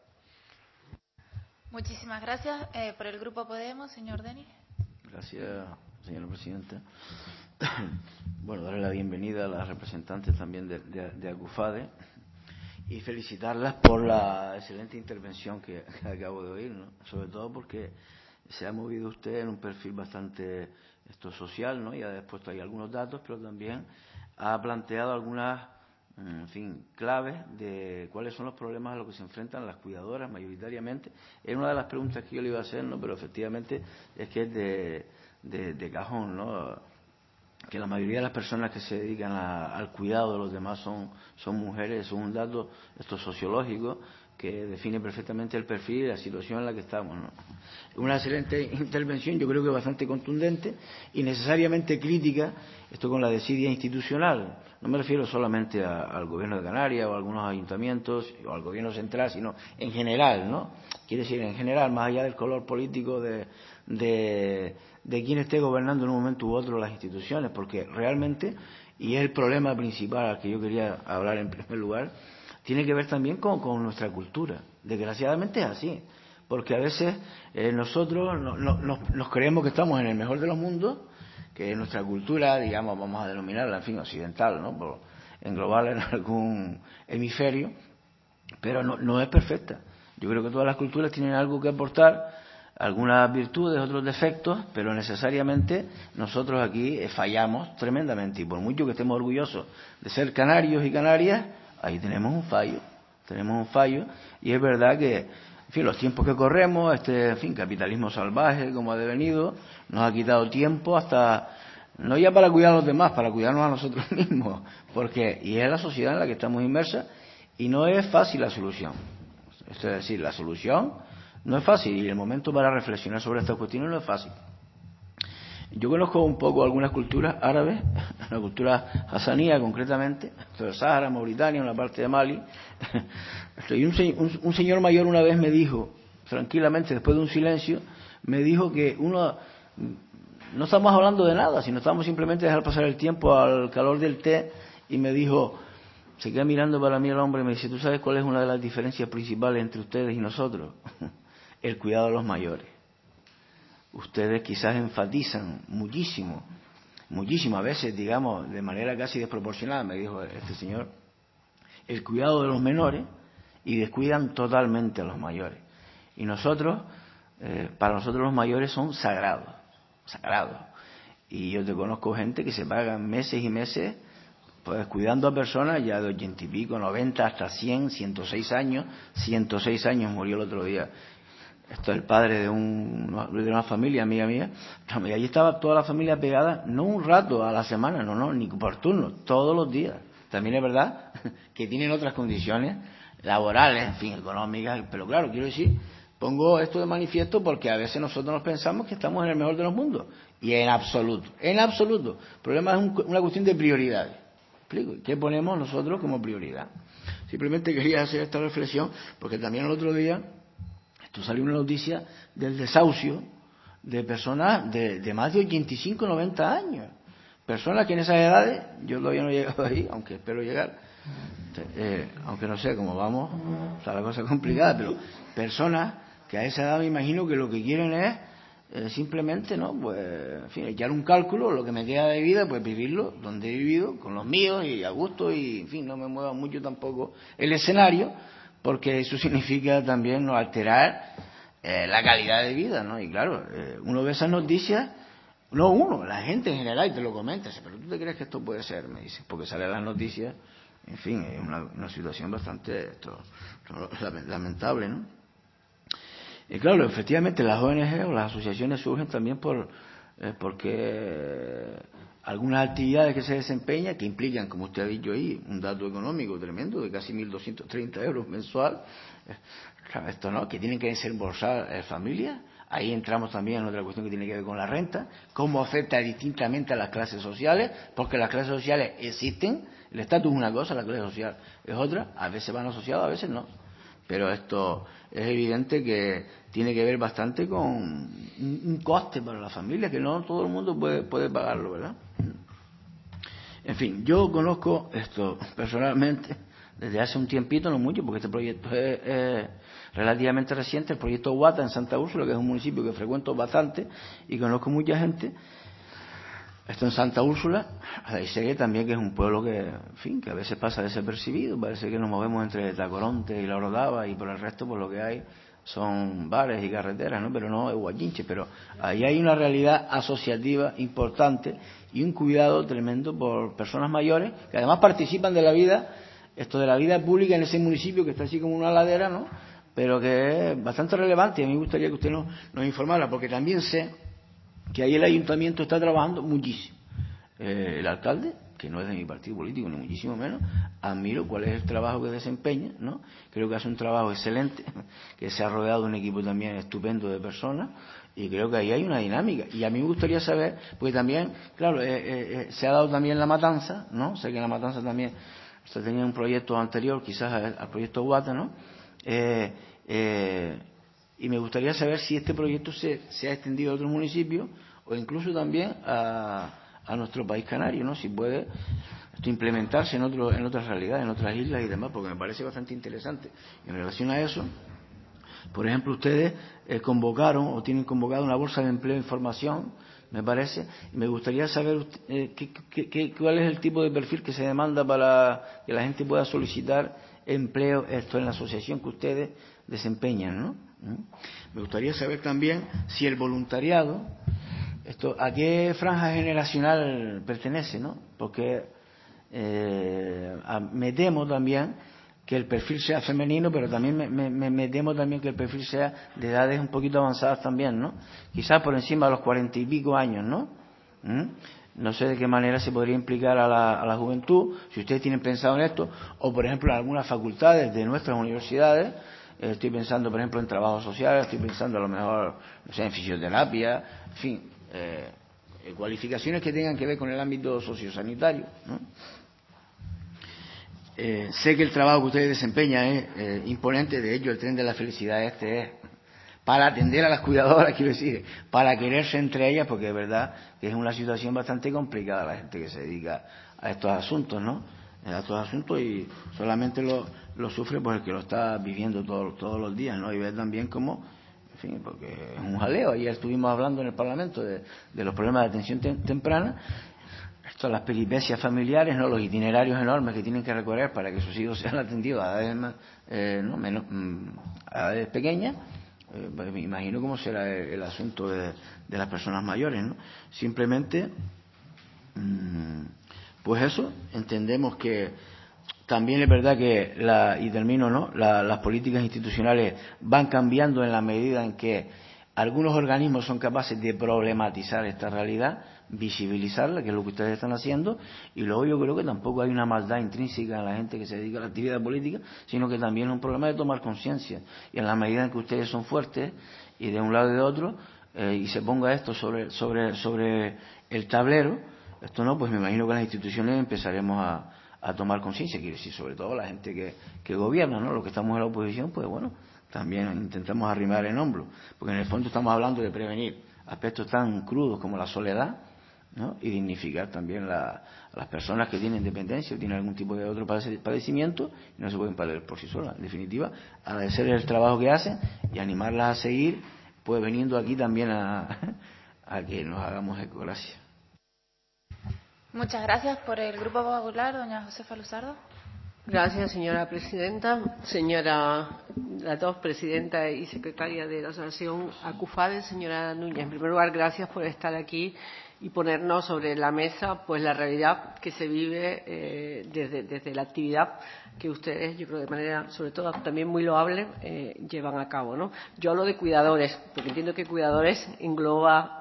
Muchísimas gracias. Por el Grupo Podemos, señor Denis. Gracias, señora presidenta. Bueno, darle la bienvenida a las representantes también de ACUFADE y felicitarlas por la excelente intervención que acabo de oír, ¿no? Sobre todo porque se ha movido usted en un perfil bastante social, ¿no? Y ha expuesto ahí algunos datos, pero también ha planteado algunas, en fin, claves de cuáles son los problemas a los que se enfrentan las cuidadoras mayoritariamente. Es una de las preguntas que yo le iba a hacer, ¿no? Pero efectivamente es que es de cajón, ¿no? Que la mayoría de las personas que se dedican al cuidado de los demás son mujeres. Es un dato sociológico que define perfectamente el perfil y la situación en la que estamos, ¿no? Una excelente intervención, yo creo que bastante contundente y necesariamente crítica, esto con la desidia institucional. No me refiero solamente al Gobierno de Canarias o a algunos ayuntamientos o al Gobierno central, sino en general, ¿no? Quiere decir, en general, más allá del color político de quien esté gobernando en un momento u otro las instituciones, porque realmente, y es el problema principal al que yo quería hablar en primer lugar, tiene que ver también con nuestra cultura. Desgraciadamente es así, porque a veces nosotros nos creemos que estamos en el mejor de los mundos, que nuestra cultura, digamos, vamos a denominarla, en fin, occidental, ¿no? Por englobarla en algún hemisferio, pero no es perfecta. Yo creo que todas las culturas tienen algo que aportar, algunas virtudes, otros defectos, pero necesariamente nosotros aquí fallamos tremendamente, y por mucho que estemos orgullosos de ser canarios y canarias, ahí tenemos un fallo, y es verdad que, en fin, los tiempos que corremos, en fin, capitalismo salvaje como ha devenido, nos ha quitado tiempo hasta, no ya para cuidar a los demás, para cuidarnos a nosotros mismos, y es la sociedad en la que estamos inmersas, y no es fácil la solución. Es decir, la solución no es fácil, y el momento para reflexionar sobre estas cuestiones no es fácil. Yo conozco un poco algunas culturas árabes, la cultura hasanía concretamente, el Sáhara, Mauritania, una parte de Mali. Y un señor mayor una vez me dijo, tranquilamente, después de un silencio, me dijo que no estamos hablando de nada, sino estamos simplemente dejar pasar el tiempo al calor del té, y me dijo, se queda mirando para mí el hombre y me dice, ¿tú sabes cuál es una de las diferencias principales entre ustedes y nosotros? El cuidado de los mayores. Ustedes quizás enfatizan muchísimo, a veces, digamos, de manera casi desproporcionada, me dijo este señor, el cuidado de los menores, y descuidan totalmente a los mayores. Y nosotros, para nosotros los mayores son sagrados. Y yo te conozco gente que se pagan meses y meses pues cuidando a personas ya de 80 y pico, 90, hasta 100, 106 años. 106 años murió el otro día. Esto es el padre de una familia amiga mía, y allí estaba toda la familia pegada, no un rato a la semana, ni por turno, todos los días. También es verdad que tienen otras condiciones laborales, en fin, económicas, pero claro, quiero decir, pongo esto de manifiesto porque a veces nosotros nos pensamos que estamos en el mejor de los mundos, y en absoluto. El problema es una cuestión de prioridades. ¿Explico? ¿Qué ponemos nosotros como prioridad? Simplemente quería hacer esta reflexión porque también el otro día salió una noticia del desahucio de personas de más de 85, 90 años. Personas que en esas edades, yo todavía no he llegado ahí, aunque espero llegar, aunque no sé cómo vamos, está la cosa complicada, pero personas que a esa edad me imagino que lo que quieren es simplemente, ¿no? Pues, en fin, echar un cálculo, lo que me queda de vida, pues vivirlo donde he vivido, con los míos y a gusto, y, en fin, no me mueva mucho tampoco el escenario, porque eso significa también no alterar la calidad de vida, ¿no? Y claro, uno ve esas noticias, la gente en general, y te lo comenta, pero ¿tú te crees que esto puede ser? Me dice, porque salen las noticias, en fin, es una situación bastante lamentable, ¿no? Y claro, efectivamente las ONG o las asociaciones surgen también porque algunas actividades que se desempeñan, que implican, como usted ha dicho ahí, un dato económico tremendo de casi 1.230 euros mensual, esto no, que tienen que desembolsar familias. Ahí entramos también en otra cuestión que tiene que ver con la renta, cómo afecta distintamente a las clases sociales, porque las clases sociales existen, el estatus es una cosa, la clase social es otra, a veces van asociados, a veces no. Pero esto es evidente que tiene que ver bastante con un coste para la familia, que no todo el mundo puede pagarlo, ¿verdad? En fin, yo conozco esto personalmente desde hace un tiempito, no mucho, porque este proyecto es relativamente reciente, el proyecto Guata en Santa Úrsula, que es un municipio que frecuento bastante y conozco mucha gente. Esto en Santa Úrsula, ahí sé que también que es un pueblo que, en fin, que a veces pasa desapercibido, parece que nos movemos entre Tacoronte y La Orotava y por el resto por lo que hay son bares y carreteras, ¿no? Pero no es Guachinche, pero ahí hay una realidad asociativa importante y un cuidado tremendo por personas mayores que además participan de la vida, esto de la vida pública en ese municipio que está así como una ladera, ¿no? Pero que es bastante relevante y a mí me gustaría que usted nos informara, porque también sé que ahí el ayuntamiento está trabajando muchísimo. El alcalde, que no es de mi partido político, ni muchísimo menos, admiro cuál es el trabajo que desempeña, ¿no? Creo que hace un trabajo excelente, que se ha rodeado de un equipo también estupendo de personas, y creo que ahí hay una dinámica. Y a mí me gustaría saber, porque también, claro, se ha dado también La Matanza, ¿no? Sé que La Matanza también se tenía un proyecto anterior, quizás al proyecto Guata, ¿no? Y me gustaría saber si este proyecto se ha extendido a otros municipios o incluso también a nuestro país canario, ¿no? Si puede implementarse en otras realidades, en otras islas y demás, porque me parece bastante interesante. En relación a eso, por ejemplo, ustedes convocaron o tienen convocado una bolsa de empleo e información, me parece, y me gustaría saber cuál es el tipo de perfil que se demanda para que la gente pueda solicitar empleo, esto en la asociación que ustedes desempeñan, ¿no? Me gustaría saber también si el voluntariado, ¿a qué franja generacional pertenece, no? Porque me temo también que el perfil sea femenino, pero también me temo también que el perfil sea de edades un poquito avanzadas también, ¿no? Quizás por encima de los 40 y pico años, ¿no? No sé de qué manera se podría implicar a la juventud, si ustedes tienen pensado en esto, o por ejemplo en algunas facultades de nuestras universidades. Estoy pensando, por ejemplo, en trabajo social, estoy pensando a lo mejor, no sé, en fisioterapia, en fin, cualificaciones que tengan que ver con el ámbito sociosanitario, ¿no? Sé que el trabajo que ustedes desempeñan es imponente, de hecho el tren de la felicidad este es para atender a las cuidadoras, quiero decir, para quererse entre ellas, porque de verdad que es una situación bastante complicada la gente que se dedica a estos asuntos, ¿no? A estos asuntos, y solamente lo sufre pues el que lo está viviendo todos los días, ¿no? Y ver también cómo, en fin, porque es un jaleo. Ayer estuvimos hablando en el Parlamento de los problemas de atención temprana, esto, las peripecias familiares, ¿no? Los itinerarios enormes que tienen que recorrer para que sus hijos sean atendidos a edades, a edades pequeñas. Pues me imagino cómo será el asunto de las personas mayores, ¿no? Simplemente, pues eso, entendemos que también es verdad que y termino, ¿no? Las políticas institucionales van cambiando en la medida en que algunos organismos son capaces de problematizar esta realidad, visibilizarla, que es lo que ustedes están haciendo, y luego yo creo que tampoco hay una maldad intrínseca en la gente que se dedica a la actividad política, sino que también es un problema de tomar conciencia, y en la medida en que ustedes son fuertes y de un lado y de otro, y se ponga esto sobre el tablero, esto no, pues me imagino que las instituciones empezaremos a tomar conciencia, quiero decir, sobre todo la gente que gobierna, ¿no? Los que estamos en la oposición, pues bueno, también intentamos arrimar el hombro, porque en el fondo estamos hablando de prevenir aspectos tan crudos como la soledad, ¿no? Y dignificar también a las personas que tienen dependencia o tienen algún tipo de otro padecimiento y no se pueden valer por sí solas. En definitiva, agradecer el trabajo que hacen y animarlas a seguir, pues viniendo aquí también a que nos hagamos eco. Gracias. Muchas gracias. Por el Grupo Popular, doña Josefa Luzardo. Gracias, señora presidenta. Señora, las dos, presidenta y secretaria de la Asociación ACUFADE, señora Núñez. En primer lugar, gracias por estar aquí y ponernos sobre la mesa pues la realidad que se vive desde la actividad que ustedes, yo creo de manera sobre todo también muy loable, llevan a cabo, ¿no? Yo hablo de cuidadores, porque entiendo que cuidadores engloba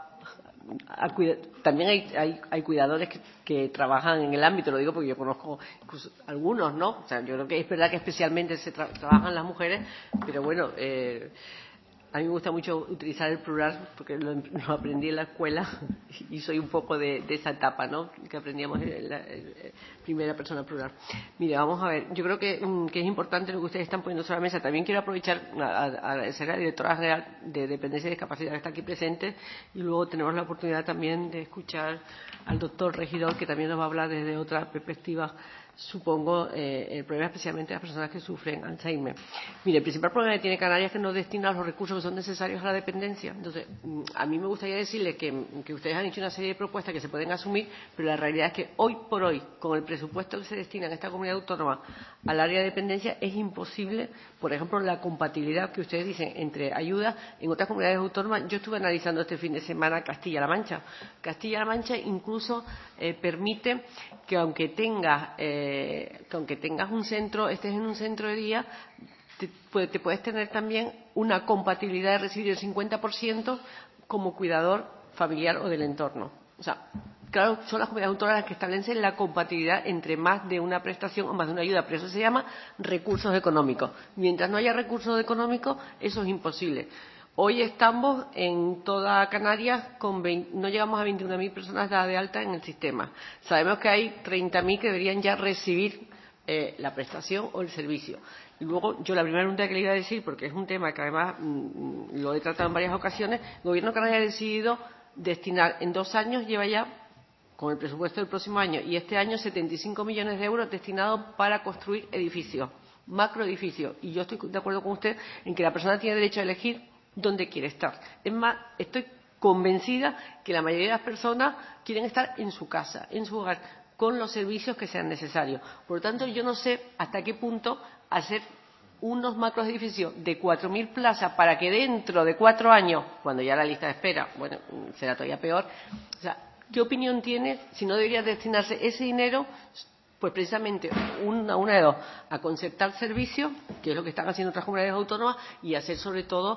también hay cuidadores que trabajan en el ámbito, lo digo porque yo conozco incluso algunos, ¿no? O sea, yo creo que es verdad que especialmente trabajan las mujeres, pero bueno, a mí me gusta mucho utilizar el plural porque lo aprendí en la escuela y soy un poco de esa etapa, ¿no? Que aprendíamos en la primera persona plural. Mire, vamos a ver, yo creo que es importante lo que ustedes están poniendo sobre la mesa. También quiero aprovechar a agradecer a la directora general de Dependencia y Discapacidad que está aquí presente, y luego tenemos la oportunidad también de escuchar al doctor regidor, que también nos va a hablar desde otra perspectiva, supongo, el problema especialmente de las personas que sufren Alzheimer. Mire, el principal problema que tiene Canarias es que no destina los recursos que son necesarios a la dependencia. Entonces, a mí me gustaría decirles que ustedes han hecho una serie de propuestas que se pueden asumir, pero la realidad es que hoy por hoy, con el presupuesto que se destina en esta comunidad autónoma al área de dependencia, es imposible, por ejemplo, la compatibilidad que ustedes dicen entre ayudas en otras comunidades autónomas. Yo estuve analizando este fin de semana Castilla-La Mancha. Castilla-La Mancha incluso permite que aunque tengas un centro, estés en un centro de día, te puedes tener también una compatibilidad de recibir el 50% como cuidador familiar o del entorno. O sea, claro, son las comunidades autónomas las que establecen la compatibilidad entre más de una prestación o más de una ayuda, pero eso se llama recursos económicos. Mientras no haya recursos económicos, eso es imposible. Hoy estamos en toda Canarias no llegamos a 21.000 personas dadas de alta en el sistema. Sabemos que hay 30.000 que deberían ya recibir la prestación o el servicio. Y luego, yo la primera pregunta que le iba a decir, porque es un tema que además lo he tratado en varias ocasiones, el Gobierno canario ha decidido destinar en 2 años, lleva ya con el presupuesto del próximo año y este año 75 millones de euros destinados para construir edificios, macroedificios. Y yo estoy de acuerdo con usted en que la persona tiene derecho a elegir dónde quiere estar. Es más, estoy convencida que la mayoría de las personas quieren estar en su casa, en su hogar, con los servicios que sean necesarios. Por lo tanto, yo no sé hasta qué punto hacer unos macroedificios de 4.000 plazas para que dentro de 4 años, cuando ya la lista de espera, bueno, será todavía peor. O sea, ¿qué opinión tiene si no debería destinarse ese dinero? Pues precisamente una de dos, a concertar servicios, que es lo que están haciendo otras comunidades autónomas, y hacer sobre todo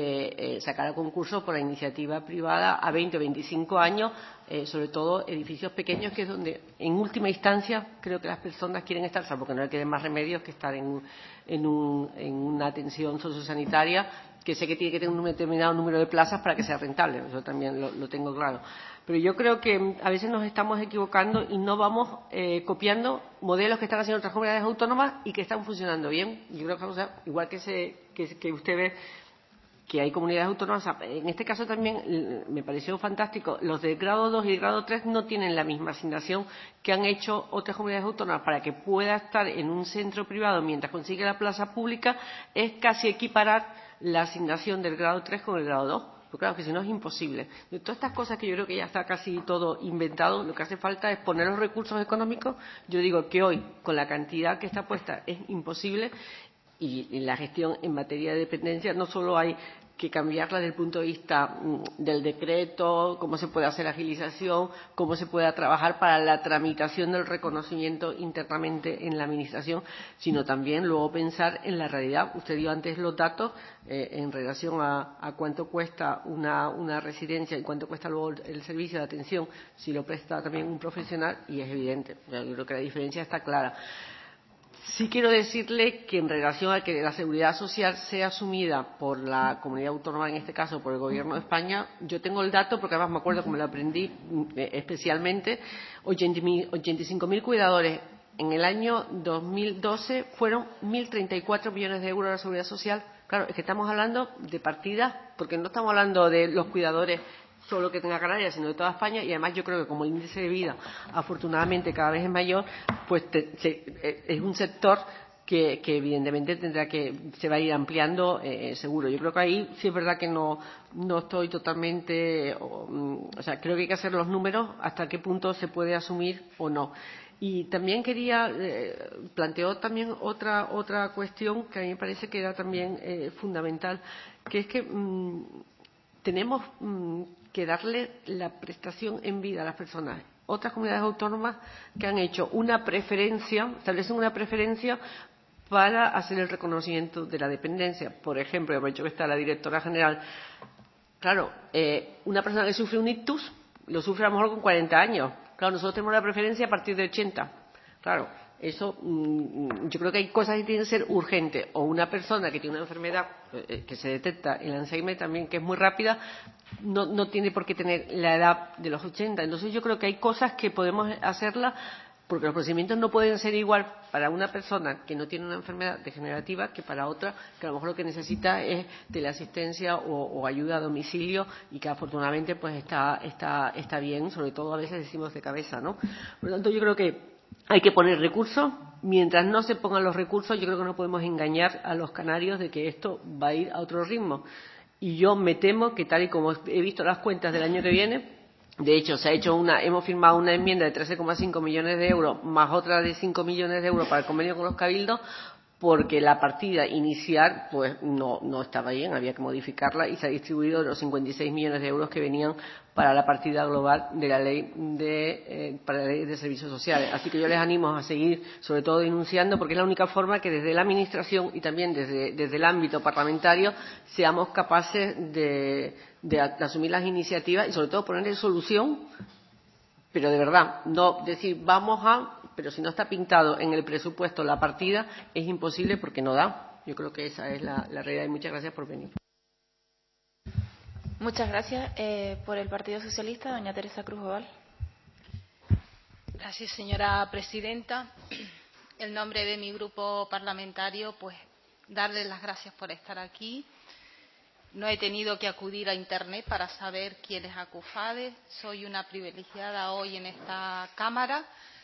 sacar a concurso por la iniciativa privada a 20 o 25 años, sobre todo edificios pequeños, que es donde en última instancia creo que las personas quieren estar, salvo que no le queden más remedios que estar en una atención sociosanitaria, que sé que tiene que tener un determinado número de plazas para que sea rentable, eso también lo tengo claro. Pero yo creo que a veces nos estamos equivocando y no vamos copiando modelos que están haciendo otras comunidades autónomas y que están funcionando bien. Yo creo que, o sea, igual que usted ve que hay comunidades autónomas, en este caso también me pareció fantástico, los de grado 2 y grado 3 no tienen la misma asignación que han hecho otras comunidades autónomas para que pueda estar en un centro privado mientras consigue la plaza pública, es casi equiparar la asignación del grado 3 con el grado 2. Porque claro, que si no es imposible. De todas estas cosas que yo creo que ya está casi todo inventado, lo que hace falta es poner los recursos económicos. Yo digo que hoy, con la cantidad que está puesta, es imposible. Y en la gestión en materia de dependencia no solo hay que cambiarla desde el punto de vista del decreto, cómo se puede hacer agilización, cómo se pueda trabajar para la tramitación del reconocimiento internamente en la Administración, sino también luego pensar en la realidad. Usted dio antes los datos en relación a cuánto cuesta una residencia y cuánto cuesta luego el servicio de atención si lo presta también un profesional, y es evidente. Yo creo que la diferencia está clara. Sí quiero decirle que en relación a que la seguridad social sea asumida por la comunidad autónoma, en este caso por el Gobierno de España, yo tengo el dato porque además me acuerdo que me lo aprendí especialmente, 85.000 cuidadores. En el año 2012 fueron 1.034 millones de euros de la seguridad social. Claro, es que estamos hablando de partidas, porque no estamos hablando de los cuidadores solo que tenga Canarias, sino de toda España, y además yo creo que como el índice de vida afortunadamente cada vez es mayor, pues es un sector que evidentemente se va a ir ampliando seguro. Yo creo que ahí sí es verdad que no estoy totalmente, o sea, creo que hay que hacer los números hasta qué punto se puede asumir o no. Y también planteó también otra cuestión que a mí me parece que era también fundamental, que es que tenemos que darle la prestación en vida a las personas. Otras comunidades autónomas que han hecho establecen una preferencia para hacer el reconocimiento de la dependencia. Por ejemplo, aprovecho que está la directora general. Claro, una persona que sufre un ictus lo sufre a lo mejor con 40 años. Claro, nosotros tenemos la preferencia a partir de 80. Claro, eso yo creo que hay cosas que tienen que ser urgentes. O una persona que tiene una enfermedad que se detecta, el Alzheimer también, que es muy rápida, no tiene por qué tener la edad de los 80. Entonces yo creo que hay cosas que podemos hacerlas, porque los procedimientos no pueden ser igual para una persona que no tiene una enfermedad degenerativa que para otra que a lo mejor lo que necesita es teleasistencia o ayuda a domicilio, y que afortunadamente pues está bien, sobre todo a veces decimos de cabeza, ¿no? Por lo tanto, yo creo que hay que poner recursos. Mientras no se pongan los recursos, yo creo que no podemos engañar a los canarios de que esto va a ir a otro ritmo. Y yo me temo que, tal y como he visto las cuentas del año que viene, de hecho, hemos firmado una enmienda de 13,5 millones de euros más otra de 5 millones de euros para el convenio con los cabildos, porque la partida inicial pues no estaba bien, había que modificarla y se ha distribuido los 56 millones de euros que venían para la partida global de la ley para la ley de servicios sociales. Así que yo les animo a seguir, sobre todo denunciando, porque es la única forma que desde la administración y también desde el ámbito parlamentario seamos capaces de asumir las iniciativas y sobre todo ponerle solución, pero de verdad, no decir pero si no está pintado en el presupuesto la partida, es imposible porque no da. Yo creo que esa es la realidad y muchas gracias por venir. Muchas gracias. Por el Partido Socialista, doña Teresa Cruz Oval. Gracias, señora presidenta. En nombre de mi grupo parlamentario, pues darles las gracias por estar aquí. No he tenido que acudir a Internet para saber quién es ACUFADE. Soy una privilegiada hoy en esta Cámara.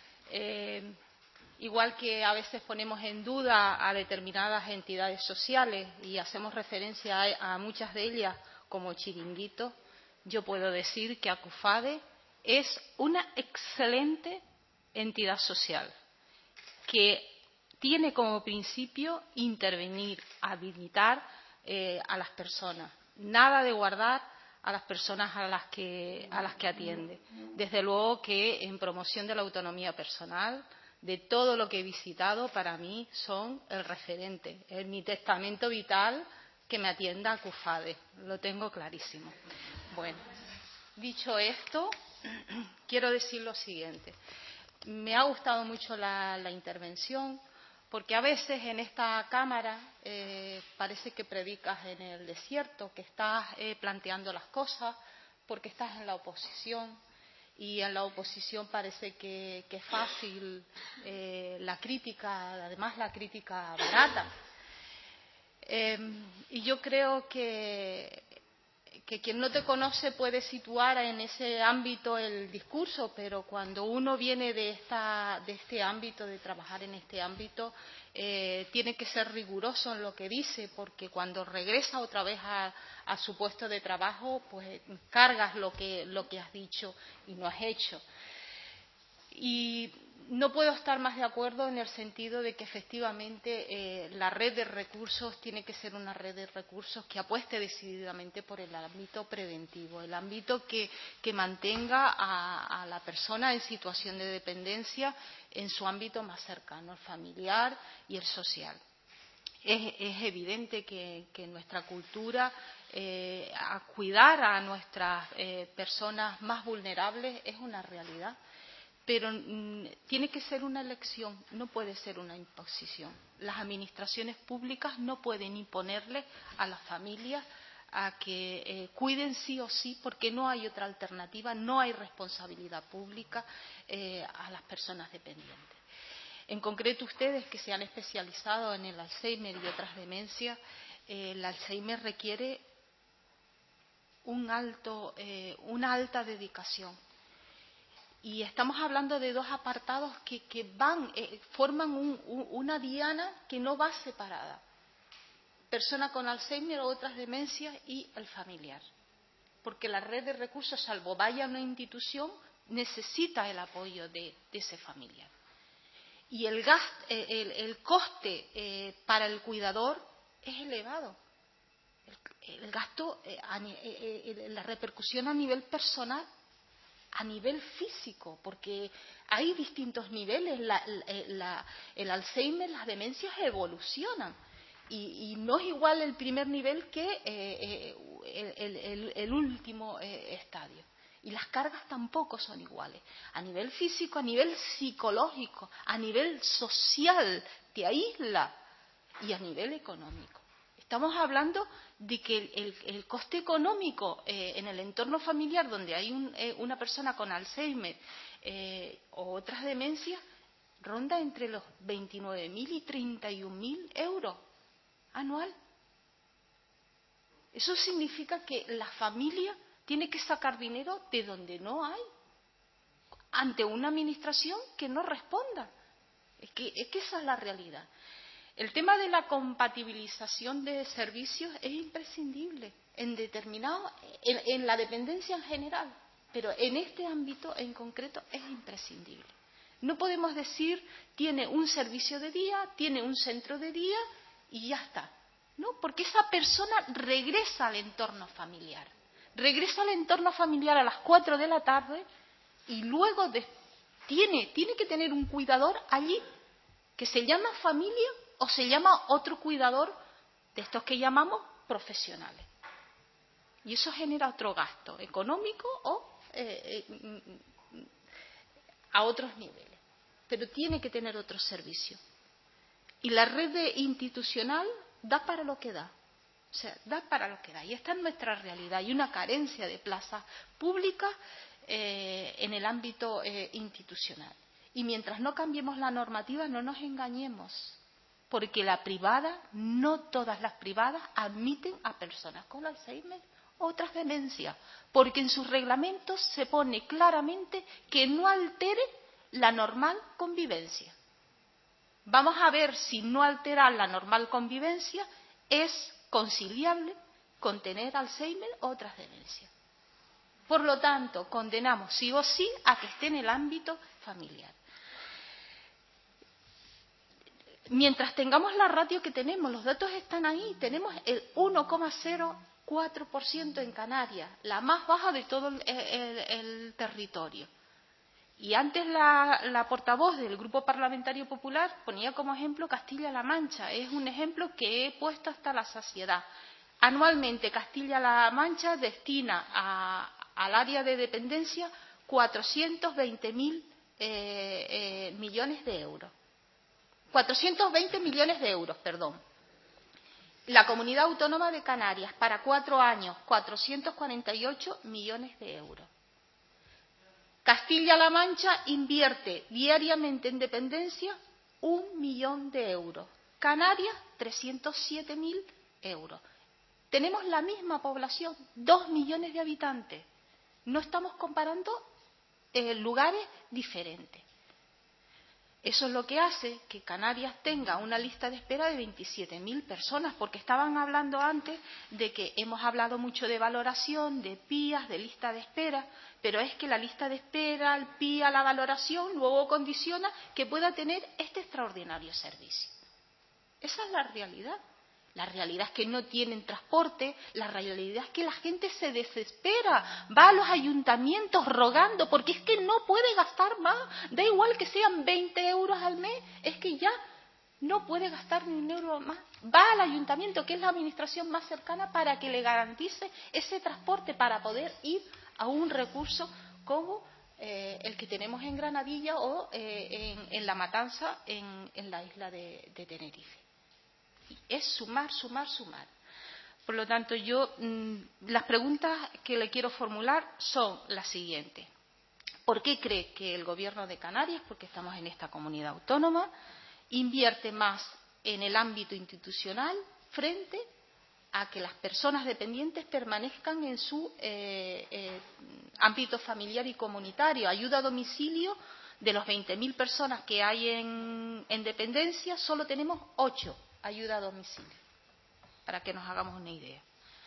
Igual que a veces ponemos en duda a determinadas entidades sociales y hacemos referencia a muchas de ellas como chiringuitos, yo puedo decir que ACUFADE es una excelente entidad social que tiene como principio intervenir, habilitar a las personas, nada de guardar a las personas a las que atiende. Desde luego que en promoción de la autonomía personal, de todo lo que he visitado, para mí son el referente, es mi testamento vital que me atienda ACUFADE, lo tengo clarísimo. Bueno, dicho esto, quiero decir lo siguiente. Me ha gustado mucho la intervención, porque a veces en esta Cámara parece que predicas en el desierto, que estás planteando las cosas porque estás en la oposición, y en la oposición parece que es fácil la crítica, además la crítica barata. Y yo creo que quien no te conoce puede situar en ese ámbito el discurso, pero cuando uno viene de este ámbito, de trabajar en este ámbito, tiene que ser riguroso en lo que dice, porque cuando regresa otra vez a su puesto de trabajo, pues cargas lo que has dicho y no has hecho. Y no puedo estar más de acuerdo en el sentido de que efectivamente la red de recursos tiene que ser una red de recursos que apueste decididamente por el ámbito preventivo, el ámbito que mantenga a la persona en situación de dependencia en su ámbito más cercano, el familiar y el social. Es evidente que nuestra cultura, a cuidar a nuestras personas más vulnerables es una realidad. Pero tiene que ser una elección, no puede ser una imposición. Las administraciones públicas no pueden imponerle a las familias a que cuiden sí o sí, porque no hay otra alternativa, no hay responsabilidad pública a las personas dependientes. En concreto, ustedes que se han especializado en el Alzheimer y otras demencias, el Alzheimer requiere una alta dedicación. Y estamos hablando de dos apartados que forman una diana que no va separada. Persona con Alzheimer o otras demencias y el familiar. Porque la red de recursos, salvo vaya a una institución, necesita el apoyo de ese familiar. Y el coste para el cuidador es elevado. El gasto, la repercusión a nivel personal, a nivel físico, porque hay distintos niveles. El Alzheimer, las demencias evolucionan y no es igual el primer nivel que el último estadio. Y las cargas tampoco son iguales. A nivel físico, a nivel psicológico, a nivel social, te aísla, y a nivel económico. Estamos hablando de que el coste económico en el entorno familiar donde hay una persona con Alzheimer o otras demencias ronda entre los 29.000 y 31.000 euros anual. Eso significa que la familia tiene que sacar dinero de donde no hay, ante una administración que no responda. Es que esa es la realidad. El tema de la compatibilización de servicios es imprescindible en la dependencia en general, pero en este ámbito en concreto es imprescindible. No podemos decir tiene un servicio de día, tiene un centro de día y ya está, ¿no? Porque esa persona regresa al entorno familiar. Regresa al entorno familiar a las 4 de la tarde y luego tiene que tener un cuidador allí que se llama familia o se llama otro cuidador de estos que llamamos profesionales. Y eso genera otro gasto económico o a otros niveles. Pero tiene que tener otro servicio. Y la red institucional da para lo que da. O sea, da para lo que da. Y esta es nuestra realidad. Hay una carencia de plazas públicas en el ámbito institucional. Y mientras no cambiemos la normativa, no nos engañemos. Porque la privada, no todas las privadas, admiten a personas con Alzheimer o otras demencias. Porque en sus reglamentos se pone claramente que no altere la normal convivencia. Vamos a ver si no alterar la normal convivencia es conciliable con tener Alzheimer o otras demencias. Por lo tanto, condenamos sí o sí a que esté en el ámbito familiar. Mientras tengamos la ratio que tenemos, los datos están ahí, tenemos el 1,04% en Canarias, la más baja de todo el territorio. Y antes la portavoz del Grupo Parlamentario Popular ponía como ejemplo Castilla-La Mancha. Es un ejemplo que he puesto hasta la saciedad. Anualmente Castilla-La Mancha destina al área de dependencia 420 millones de euros. 420 millones de euros, perdón. La Comunidad Autónoma de Canarias, para 4 años, 448 millones de euros. Castilla-La Mancha invierte diariamente en dependencia 1 millón de euros. Canarias, 307.000 euros. Tenemos la misma población, 2 millones de habitantes. No estamos comparando lugares diferentes. Eso es lo que hace que Canarias tenga una lista de espera de 27.000 personas, porque estaban hablando antes de que hemos hablado mucho de valoración, de PIAs, de lista de espera, pero es que la lista de espera, el PIA, la valoración, luego condiciona que pueda tener este extraordinario servicio. Esa es la realidad. La realidad es que no tienen transporte, la realidad es que la gente se desespera, va a los ayuntamientos rogando, porque es que no puede gastar más, da igual que sean 20 euros al mes, es que ya no puede gastar ni un euro más. Va al ayuntamiento, que es la administración más cercana, para que le garantice ese transporte para poder ir a un recurso como el que tenemos en Granadilla o en La Matanza, en la isla de Tenerife. Es sumar, sumar, sumar. Por lo tanto, las preguntas que le quiero formular son las siguientes. ¿Por qué cree que el Gobierno de Canarias, porque estamos en esta comunidad autónoma, invierte más en el ámbito institucional frente a que las personas dependientes permanezcan en su ámbito familiar y comunitario? Ayuda a domicilio, de los 20.000 personas que hay en dependencia, solo tenemos 8. Ayuda a domicilio, para que nos hagamos una idea.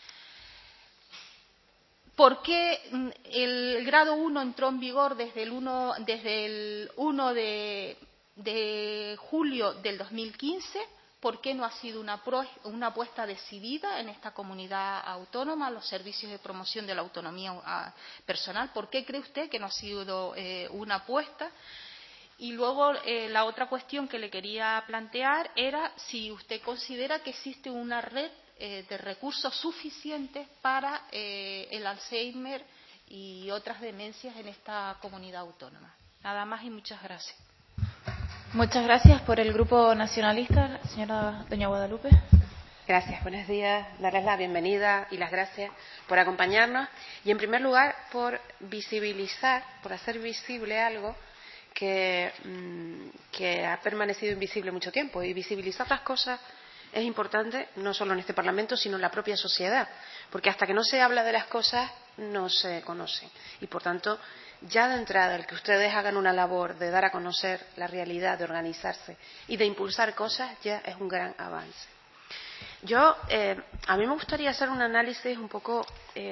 ¿Por qué el grado 1 entró en vigor desde el 1 de julio del 2015? ¿Por qué no ha sido una apuesta decidida en esta comunidad autónoma los servicios de promoción de la autonomía personal? ¿Por qué cree usted que no ha sido una apuesta? Y luego la otra cuestión que le quería plantear era si usted considera que existe una red de recursos suficientes para el Alzheimer y otras demencias en esta comunidad autónoma. Nada más y muchas gracias. Muchas gracias. Por el Grupo Nacionalista, señora doña Guadalupe. Gracias, buenos días. Darles la bienvenida y las gracias por acompañarnos. Y en primer lugar, por visibilizar, por hacer visible algo que ha permanecido invisible mucho tiempo. Y visibilizar las cosas es importante, no solo en este Parlamento, sino en la propia sociedad. Porque hasta que no se habla de las cosas, no se conocen. Y por tanto, ya de entrada el que ustedes hagan una labor de dar a conocer la realidad, de organizarse y de impulsar cosas, ya es un gran avance. A mí me gustaría hacer un análisis un poco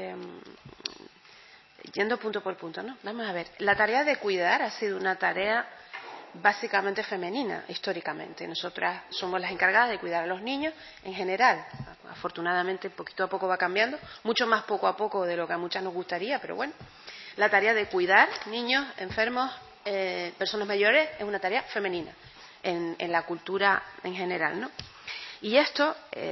yendo punto por punto, ¿no? Vamos a ver. La tarea de cuidar ha sido una tarea básicamente femenina, históricamente. Nosotras somos las encargadas de cuidar a los niños en general. Afortunadamente, poquito a poco va cambiando, mucho más poco a poco de lo que a muchas nos gustaría, pero bueno. La tarea de cuidar niños, enfermos, personas mayores es una tarea femenina en la cultura en general, ¿no? Y esto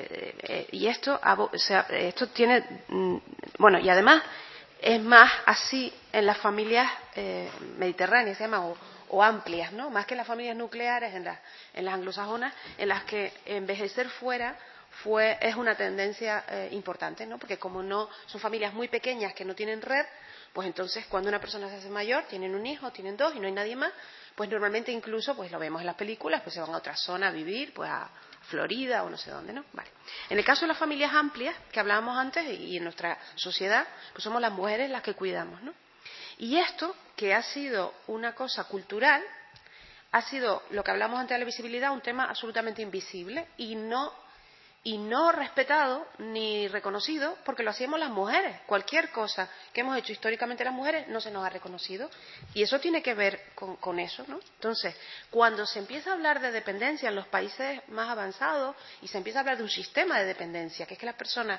tiene, bueno, y además es más así en las familias mediterráneas, se llama, o amplias, ¿no? Más que en las familias nucleares, en las anglosajonas, en las que envejecer fuera es una tendencia importante, ¿no? Porque como no son familias muy pequeñas que no tienen red, pues entonces cuando una persona se hace mayor, tienen un hijo, tienen dos y no hay nadie más, pues normalmente incluso, pues lo vemos en las películas, pues se van a otra zona a vivir, pues a Florida o no sé dónde, ¿no? Vale. En el caso de las familias amplias que hablábamos antes y en nuestra sociedad, pues somos las mujeres las que cuidamos, ¿no? Y esto, que ha sido una cosa cultural, ha sido, lo que hablamos antes de la visibilidad, un tema absolutamente invisible y no respetado ni reconocido porque lo hacíamos las mujeres. Cualquier cosa que hemos hecho históricamente las mujeres no se nos ha reconocido y eso tiene que ver con eso, ¿no? Entonces, cuando se empieza a hablar de dependencia en los países más avanzados y se empieza a hablar de un sistema de dependencia, que es que las personas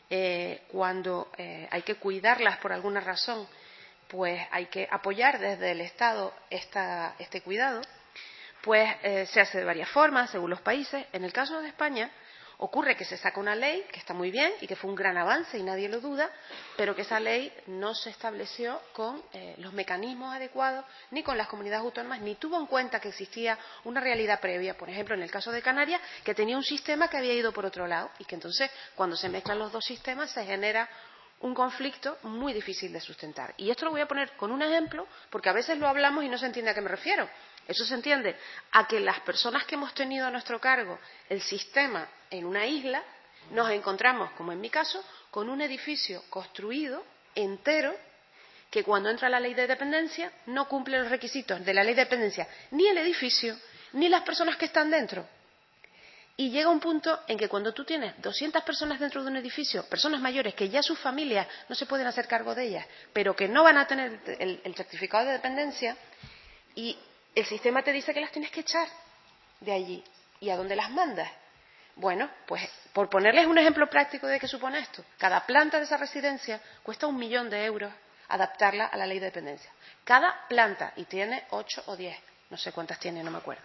cuando hay que cuidarlas por alguna razón, pues hay que apoyar desde el Estado este cuidado, pues se hace de varias formas según los países. En el caso de España ocurre que se saca una ley que está muy bien y que fue un gran avance y nadie lo duda, pero que esa ley no se estableció con los mecanismos adecuados ni con las comunidades autónomas, ni tuvo en cuenta que existía una realidad previa, por ejemplo en el caso de Canarias, que tenía un sistema que había ido por otro lado y que entonces cuando se mezclan los dos sistemas se genera un conflicto muy difícil de sustentar. Y esto lo voy a poner con un ejemplo porque a veces lo hablamos y no se entiende a qué me refiero. Eso se entiende a que las personas que hemos tenido a nuestro cargo el sistema en una isla, nos encontramos, como en mi caso, con un edificio construido entero que cuando entra la ley de dependencia no cumple los requisitos de la ley de dependencia, ni el edificio, ni las personas que están dentro. Y llega un punto en que cuando tú tienes 200 personas dentro de un edificio, personas mayores que ya sus familias no se pueden hacer cargo de ellas, pero que no van a tener el certificado de dependencia, y el sistema te dice que las tienes que echar de allí. ¿Y a dónde las mandas? Bueno, pues por ponerles un ejemplo práctico de qué supone esto, cada planta de esa residencia cuesta 1 millón de euros adaptarla a la ley de dependencia. Cada planta, y tiene 8 o 10, no sé cuántas tiene, no me acuerdo.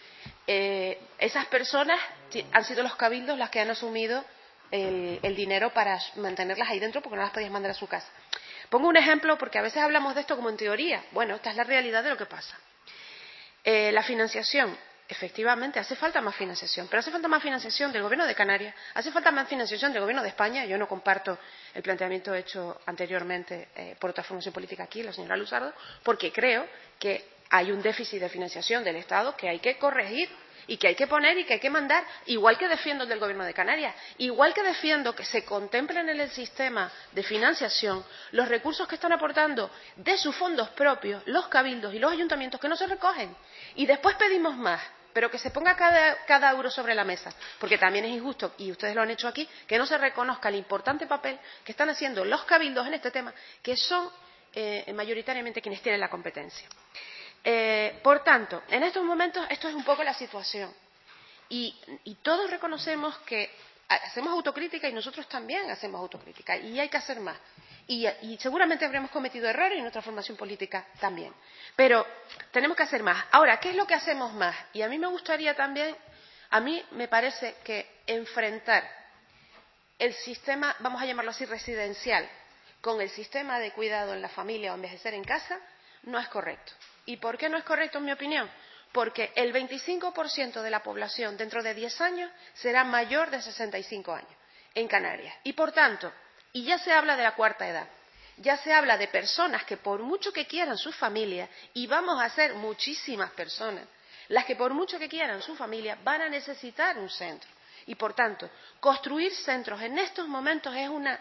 Esas personas han sido los cabildos las que han asumido el dinero para mantenerlas ahí dentro porque no las podías mandar a su casa. Pongo un ejemplo porque a veces hablamos de esto como en teoría. Bueno, esta es la realidad de lo que pasa. La financiación, efectivamente, hace falta más financiación, pero hace falta más financiación del Gobierno de Canarias, hace falta más financiación del Gobierno de España. Yo no comparto el planteamiento hecho anteriormente por otra formación política aquí, la señora Luzardo, porque creo que hay un déficit de financiación del Estado que hay que corregir y que hay que poner y que hay que mandar, igual que defiendo el del Gobierno de Canarias, igual que defiendo que se contemplen en el sistema de financiación los recursos que están aportando de sus fondos propios los cabildos y los ayuntamientos que no se recogen. Y después pedimos más, pero que se ponga cada euro sobre la mesa, porque también es injusto, y ustedes lo han hecho aquí, que no se reconozca el importante papel que están haciendo los cabildos en este tema, que son mayoritariamente quienes tienen la competencia. Por tanto, en estos momentos esto es un poco la situación y todos reconocemos que hacemos autocrítica y nosotros también hacemos autocrítica y hay que hacer más y seguramente habremos cometido errores y nuestra formación política también, pero tenemos que hacer más. Ahora, ¿qué es lo que hacemos más? Y a mí me gustaría también, a mí me parece que enfrentar el sistema, vamos a llamarlo así, residencial, con el sistema de cuidado en la familia o envejecer en casa, no es correcto. ¿Y por qué no es correcto, en mi opinión? Porque el 25% de la población dentro de 10 años será mayor de 65 años en Canarias. Y por tanto, y ya se habla de la cuarta edad, ya se habla de personas que por mucho que quieran su familia, y vamos a ser muchísimas personas, las que por mucho que quieran su familia van a necesitar un centro. Y por tanto, construir centros en estos momentos es una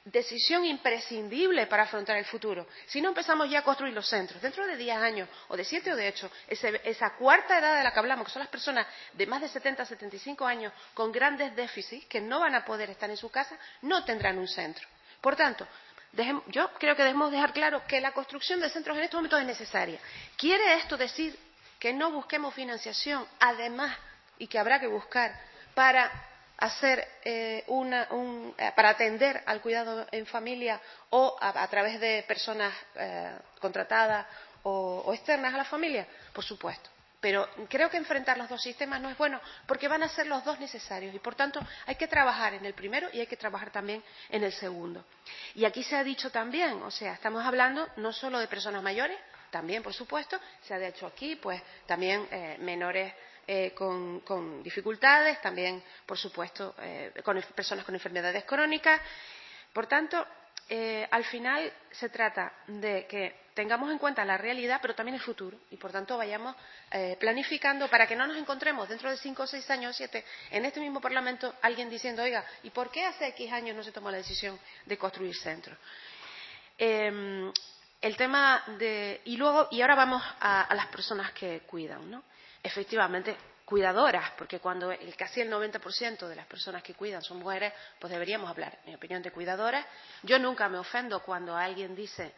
decisión imprescindible para afrontar el futuro. Si no empezamos ya a construir los centros, dentro de 10 años, o de 7 o de 8, esa cuarta edad de la que hablamos, que son las personas de más de 70, 75 años con grandes déficits, que no van a poder estar en su casa, no tendrán un centro. Por tanto, yo creo que debemos dejar claro que la construcción de centros en estos momentos es necesaria. ¿Quiere esto decir que no busquemos financiación, además, y que habrá que buscar, para hacer para atender al cuidado en familia o a través de personas contratadas o externas a la familia? Por supuesto. Pero creo que enfrentar los dos sistemas no es bueno, porque van a ser los dos necesarios y, por tanto, hay que trabajar en el primero y hay que trabajar también en el segundo. Y aquí se ha dicho también, o sea, estamos hablando no solo de personas mayores, también, por supuesto, se ha dicho aquí, pues también menores con dificultades, también, por supuesto, con personas con enfermedades crónicas. Por tanto, al final se trata de que tengamos en cuenta la realidad, pero también el futuro, y por tanto vayamos planificando para que no nos encontremos dentro de 5 o 6 años, 7, en este mismo Parlamento, alguien diciendo, oiga, ¿y por qué hace X años no se tomó la decisión de construir centros? El tema de... Y ahora vamos a las personas que cuidan, ¿no? Efectivamente, cuidadoras, porque cuando casi el 90% de las personas que cuidan son mujeres, pues deberíamos hablar, en mi opinión, de cuidadoras. Yo nunca me ofendo cuando alguien dice,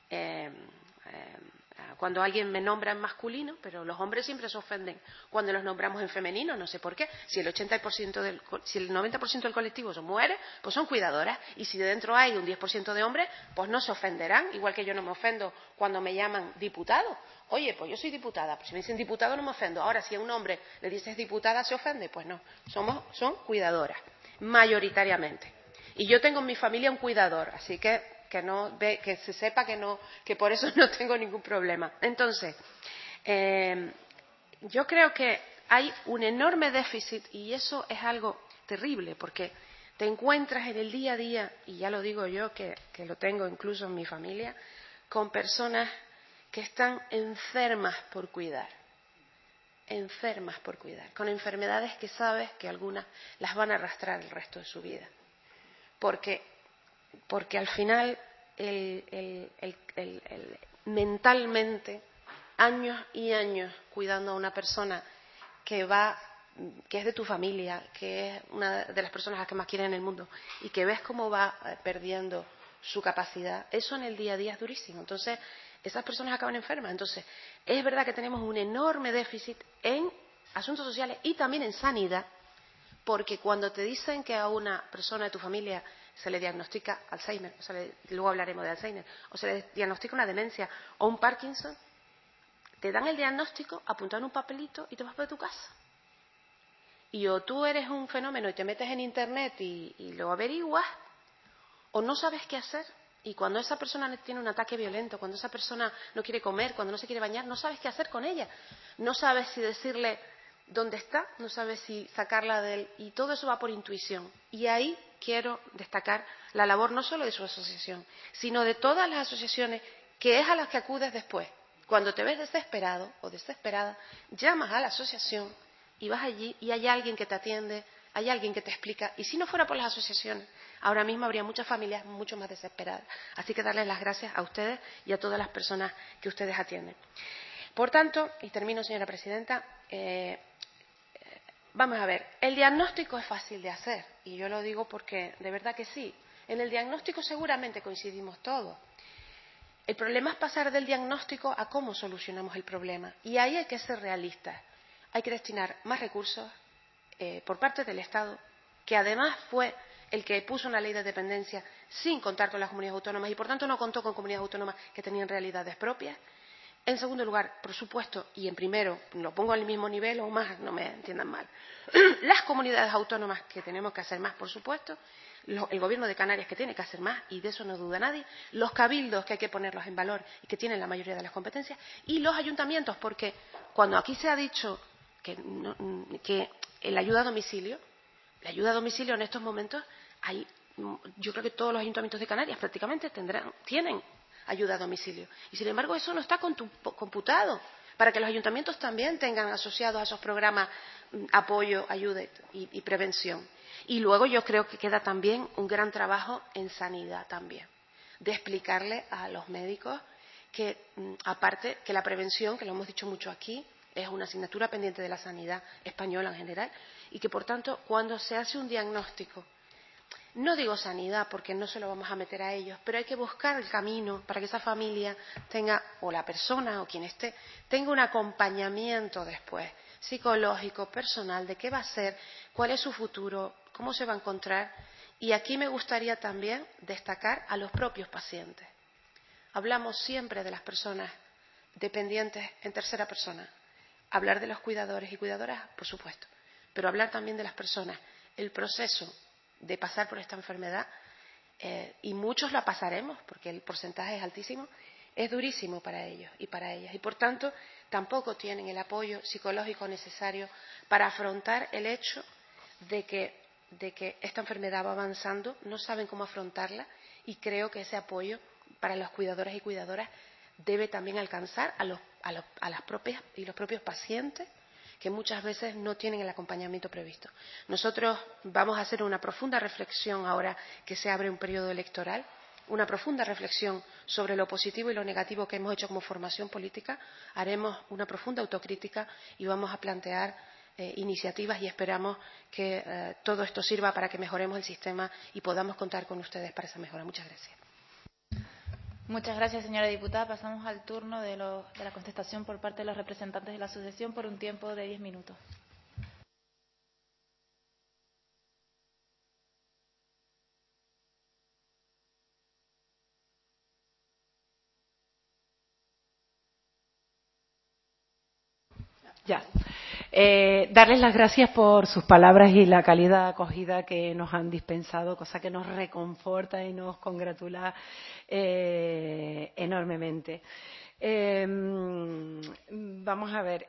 cuando alguien me nombra en masculino, pero los hombres siempre se ofenden cuando los nombramos en femenino, no sé por qué. Si el 90% del colectivo son mujeres, pues son cuidadoras, y si dentro hay un 10% de hombres, pues no se ofenderán, igual que yo no me ofendo cuando me llaman diputado. Oye, pues yo soy diputada, pues si me dicen diputado no me ofendo. Ahora, si a un hombre le dices diputada, ¿se ofende? Pues no, son cuidadoras, mayoritariamente. Y yo tengo en mi familia un cuidador, así que se sepa que por eso no tengo ningún problema. Entonces, yo creo que hay un enorme déficit, y eso es algo terrible, porque te encuentras en el día a día, y ya lo digo yo, que lo tengo incluso en mi familia, con personas que están enfermas por cuidar, con enfermedades que sabes que algunas las van a arrastrar el resto de su vida. Porque al final, mentalmente, años y años cuidando a una persona que es de tu familia, que es una de las personas a las que más quieren en el mundo, y que ves cómo va perdiendo su capacidad, eso en el día a día es durísimo. Entonces, esas personas acaban enfermas. Entonces, es verdad que tenemos un enorme déficit en asuntos sociales y también en sanidad, porque cuando te dicen que a una persona de tu familia se le diagnostica Alzheimer, luego hablaremos de Alzheimer, o se le diagnostica una demencia o un Parkinson, te dan el diagnóstico, apuntado en un papelito y te vas para tu casa. Y o tú eres un fenómeno y te metes en Internet y lo averiguas, o no sabes qué hacer. Y cuando esa persona tiene un ataque violento, cuando esa persona no quiere comer, cuando no se quiere bañar, no sabes qué hacer con ella. No sabes si decirle dónde está, no sabes si sacarla de él, y todo eso va por intuición. Y ahí quiero destacar la labor no solo de su asociación, sino de todas las asociaciones, que es a las que acudes después. Cuando te ves desesperado o desesperada, llamas a la asociación y vas allí y hay alguien que te atiende, hay alguien que te explica. Y si no fuera por las asociaciones, ahora mismo habría muchas familias mucho más desesperadas. Así que darles las gracias a ustedes y a todas las personas que ustedes atienden. Por tanto, y termino, señora presidenta, vamos a ver, el diagnóstico es fácil de hacer, y yo lo digo porque de verdad que sí. En el diagnóstico seguramente coincidimos todos. El problema es pasar del diagnóstico a cómo solucionamos el problema, y ahí hay que ser realistas. Hay que destinar más recursos por parte del Estado, que además fue el que puso una ley de dependencia sin contar con las comunidades autónomas y por tanto no contó con comunidades autónomas que tenían realidades propias. En segundo lugar, por supuesto, y en primero, lo pongo al mismo nivel o más, no me entiendan mal, las comunidades autónomas, que tenemos que hacer más, por supuesto, el Gobierno de Canarias, que tiene que hacer más, y de eso no duda nadie, los cabildos, que hay que ponerlos en valor y que tienen la mayoría de las competencias, y los ayuntamientos, porque cuando aquí se ha dicho que la ayuda a domicilio en estos momentos, yo creo que todos los ayuntamientos de Canarias prácticamente tienen ayuda a domicilio. Y sin embargo eso no está computado para que los ayuntamientos también tengan asociados a esos programas apoyo, ayuda y prevención. Y luego yo creo que queda también un gran trabajo en sanidad también, de explicarle a los médicos que, aparte, que la prevención, que lo hemos dicho mucho aquí, es una asignatura pendiente de la sanidad española en general, y que, por tanto, cuando se hace un diagnóstico, no digo sanidad porque no se lo vamos a meter a ellos, pero hay que buscar el camino para que esa familia tenga, o la persona o quien esté, tenga un acompañamiento después, psicológico, personal, de qué va a ser, cuál es su futuro, cómo se va a encontrar. Y aquí me gustaría también destacar a los propios pacientes. Hablamos siempre de las personas dependientes en tercera persona. Hablar de los cuidadores y cuidadoras, por supuesto, pero hablar también de las personas. El proceso de pasar por esta enfermedad, y muchos la pasaremos, porque el porcentaje es altísimo, es durísimo para ellos y para ellas. Y, por tanto, tampoco tienen el apoyo psicológico necesario para afrontar el hecho de que esta enfermedad va avanzando, no saben cómo afrontarla, y creo que ese apoyo para los cuidadores y cuidadoras debe también alcanzar a las propias y los propios pacientes, que muchas veces no tienen el acompañamiento previsto. Nosotros vamos a hacer una profunda reflexión ahora que se abre un periodo electoral, una profunda reflexión sobre lo positivo y lo negativo que hemos hecho como formación política. Haremos una profunda autocrítica y vamos a plantear iniciativas, y esperamos que todo esto sirva para que mejoremos el sistema y podamos contar con ustedes para esa mejora. Muchas gracias. Muchas gracias, señora diputada. Pasamos al turno de la contestación por parte de los representantes de la asociación por un tiempo de 10 minutos. Ya. Darles las gracias por sus palabras y la cálida acogida que nos han dispensado, cosa que nos reconforta y nos congratula enormemente. Vamos a ver.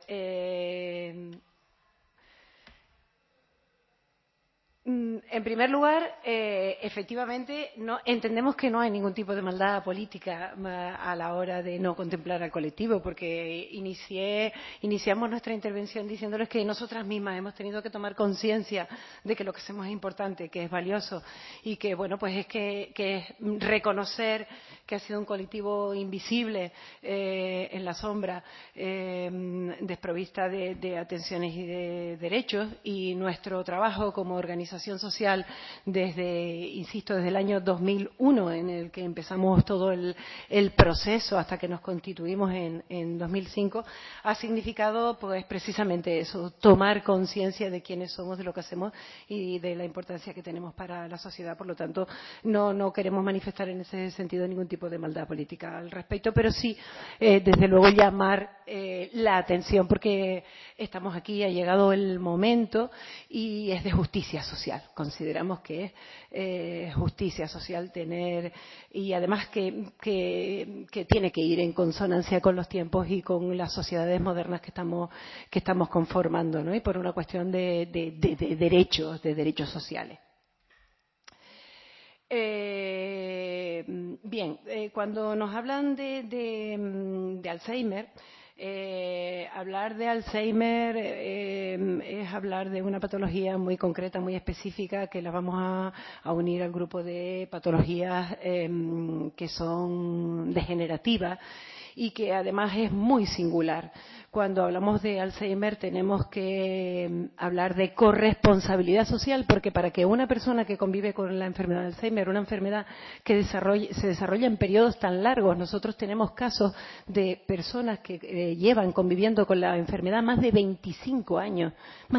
En primer lugar, efectivamente, entendemos que no hay ningún tipo de maldad política a la hora de no contemplar al colectivo, porque iniciamos nuestra intervención diciéndoles que nosotras mismas hemos tenido que tomar conciencia de que lo que hacemos es importante, que es valioso, y que, bueno, pues es que es reconocer que ha sido un colectivo invisible, en la sombra, desprovista de atenciones y de derechos, y nuestro trabajo como organización social desde el año 2001, en el que empezamos todo el proceso hasta que nos constituimos en 2005, ha significado pues precisamente eso, tomar conciencia de quiénes somos, de lo que hacemos y de la importancia que tenemos para la sociedad. Por lo tanto, no queremos manifestar en ese sentido ningún tipo de maldad política al respecto, pero sí, desde luego, llamar la atención, porque estamos aquí, ha llegado el momento y es de justicia social. Consideramos que es justicia social tener, y además que tiene que ir en consonancia con los tiempos y con las sociedades modernas que estamos conformando, ¿no? Y por una cuestión de derechos sociales. Bien, cuando nos hablan de Alzheimer, hablar de Alzheimer es hablar de una patología muy concreta, muy específica, que la vamos a unir al grupo de patologías que son degenerativas y que además es muy singular. Cuando hablamos de Alzheimer tenemos que hablar de corresponsabilidad social, porque para que una persona que convive con la enfermedad de Alzheimer, una enfermedad que se desarrolla en periodos tan largos, nosotros tenemos casos de personas que llevan conviviendo con la enfermedad más de 25 años,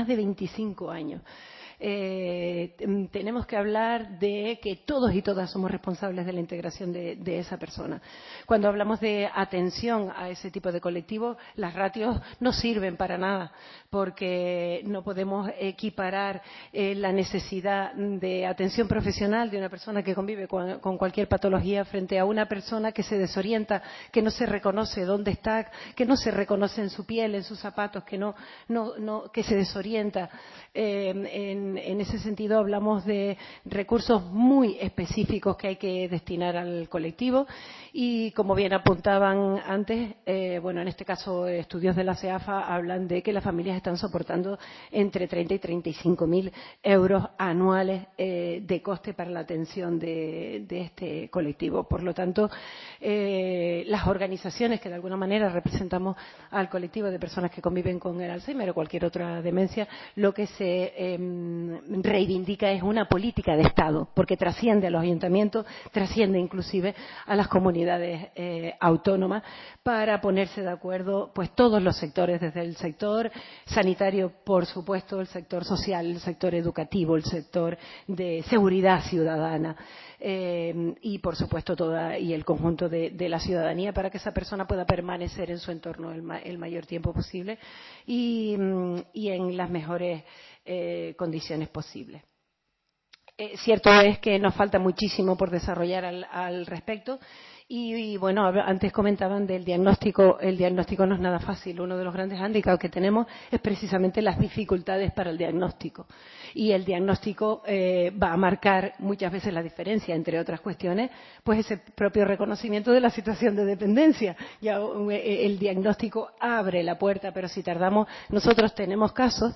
tenemos que hablar de que todos y todas somos responsables de la integración de esa persona. Cuando hablamos de atención a ese tipo de colectivos, las ratios no sirven para nada, porque no podemos equiparar la necesidad de atención profesional de una persona que convive con cualquier patología frente a una persona que se desorienta, que no se reconoce dónde está, que no se reconoce en su piel, en sus zapatos, que se desorienta en en ese sentido hablamos de recursos muy específicos que hay que destinar al colectivo y, como bien apuntaban antes, bueno, en este caso estudios de la CEAFA hablan de que las familias están soportando entre 30 y 35.000 euros anuales de coste para la atención de este colectivo. Por lo tanto, las organizaciones que de alguna manera representamos al colectivo de personas que conviven con el Alzheimer o cualquier otra demencia, lo que se reivindica es una política de Estado, porque trasciende a los ayuntamientos, trasciende inclusive a las comunidades autónomas, para ponerse de acuerdo pues todos los sectores, desde el sector sanitario, por supuesto, el sector social, el sector educativo, el sector de seguridad ciudadana y, por supuesto, y el conjunto de la ciudadanía, para que esa persona pueda permanecer en su entorno el mayor tiempo posible y en las mejores condiciones posibles. Cierto es que nos falta muchísimo por desarrollar al respecto y, bueno, antes comentaban del diagnóstico. El diagnóstico no es nada fácil. Uno de los grandes hándicaps que tenemos es precisamente las dificultades para el diagnóstico. Y el diagnóstico va a marcar muchas veces la diferencia, entre otras cuestiones, pues ese propio reconocimiento de la situación de dependencia. Ya el diagnóstico abre la puerta, pero si tardamos, nosotros tenemos casos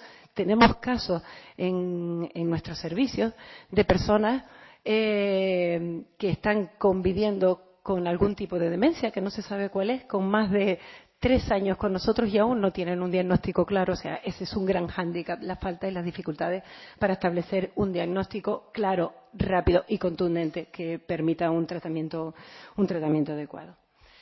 en nuestros servicios de personas que están conviviendo con algún tipo de demencia, que no se sabe cuál es, con más de 3 años con nosotros y aún no tienen un diagnóstico claro. O sea, ese es un gran hándicap, la falta y las dificultades para establecer un diagnóstico claro, rápido y contundente que permita un tratamiento adecuado.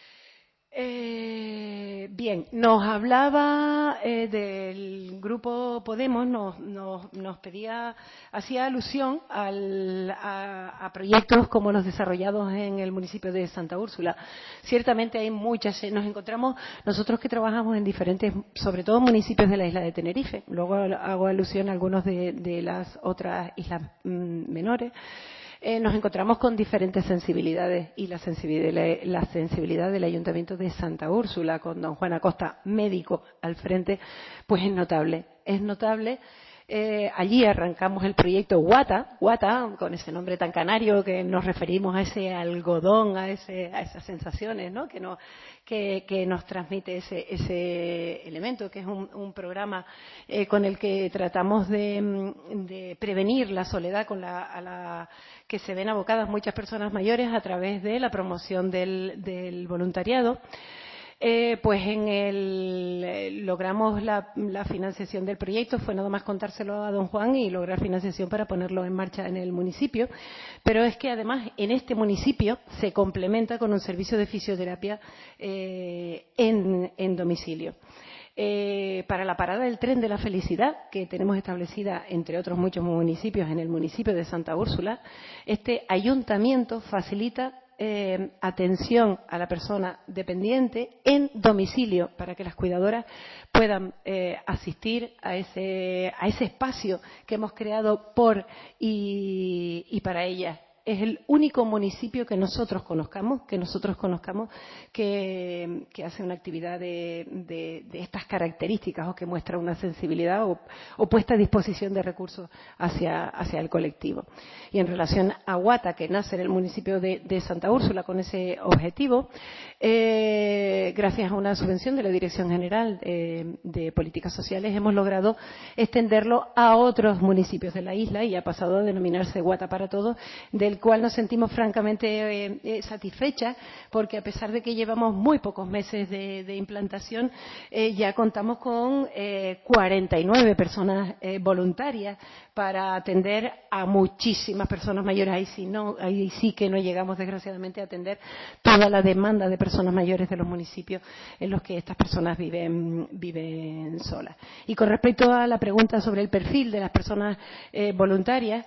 Bien, nos hablaba del grupo Podemos, nos pedía, hacía alusión a proyectos como los desarrollados en el municipio de Santa Úrsula. Ciertamente hay muchas, nos encontramos nosotros que trabajamos en diferentes, sobre todo municipios de la isla de Tenerife, luego hago alusión a algunos de las otras islas menores. Nos encontramos con diferentes sensibilidades y la sensibilidad del Ayuntamiento de Santa Úrsula, con don Juan Acosta, médico, al frente, pues es notable. Es notable. Allí arrancamos el proyecto Guata, con ese nombre tan canario que nos referimos a ese algodón, a esas sensaciones, ¿no? que nos transmite ese elemento, que es un programa con el que tratamos de prevenir la soledad a la que se ven abocadas muchas personas mayores a través de la promoción del voluntariado. Pues logramos la financiación del proyecto. Fue nada más contárselo a don Juan y lograr financiación para ponerlo en marcha en el municipio. Pero es que además en este municipio se complementa con un servicio de fisioterapia en domicilio. Para la parada del tren de la felicidad, que tenemos establecida entre otros muchos municipios en el municipio de Santa Úrsula, este ayuntamiento facilita atención a la persona dependiente en domicilio para que las cuidadoras puedan asistir a ese espacio que hemos creado por y para ellas. Es el único municipio que nosotros conozcamos que hace una actividad de estas características o que muestra una sensibilidad o puesta a disposición de recursos hacia el colectivo. Y en relación a Guata, que nace en el municipio de Santa Úrsula con ese objetivo, gracias a una subvención de la Dirección General de Políticas Sociales, hemos logrado extenderlo a otros municipios de la isla y ha pasado a denominarse Guata para Todos, del cual nos sentimos francamente satisfechas, porque a pesar de que llevamos muy pocos meses de implantación, ya contamos con 49 personas voluntarias para atender a muchísimas personas mayores. Ahí sí que no llegamos, desgraciadamente, a atender toda la demanda de personas mayores de los municipios en los que estas personas viven solas. Y con respecto a la pregunta sobre el perfil de las personas voluntarias,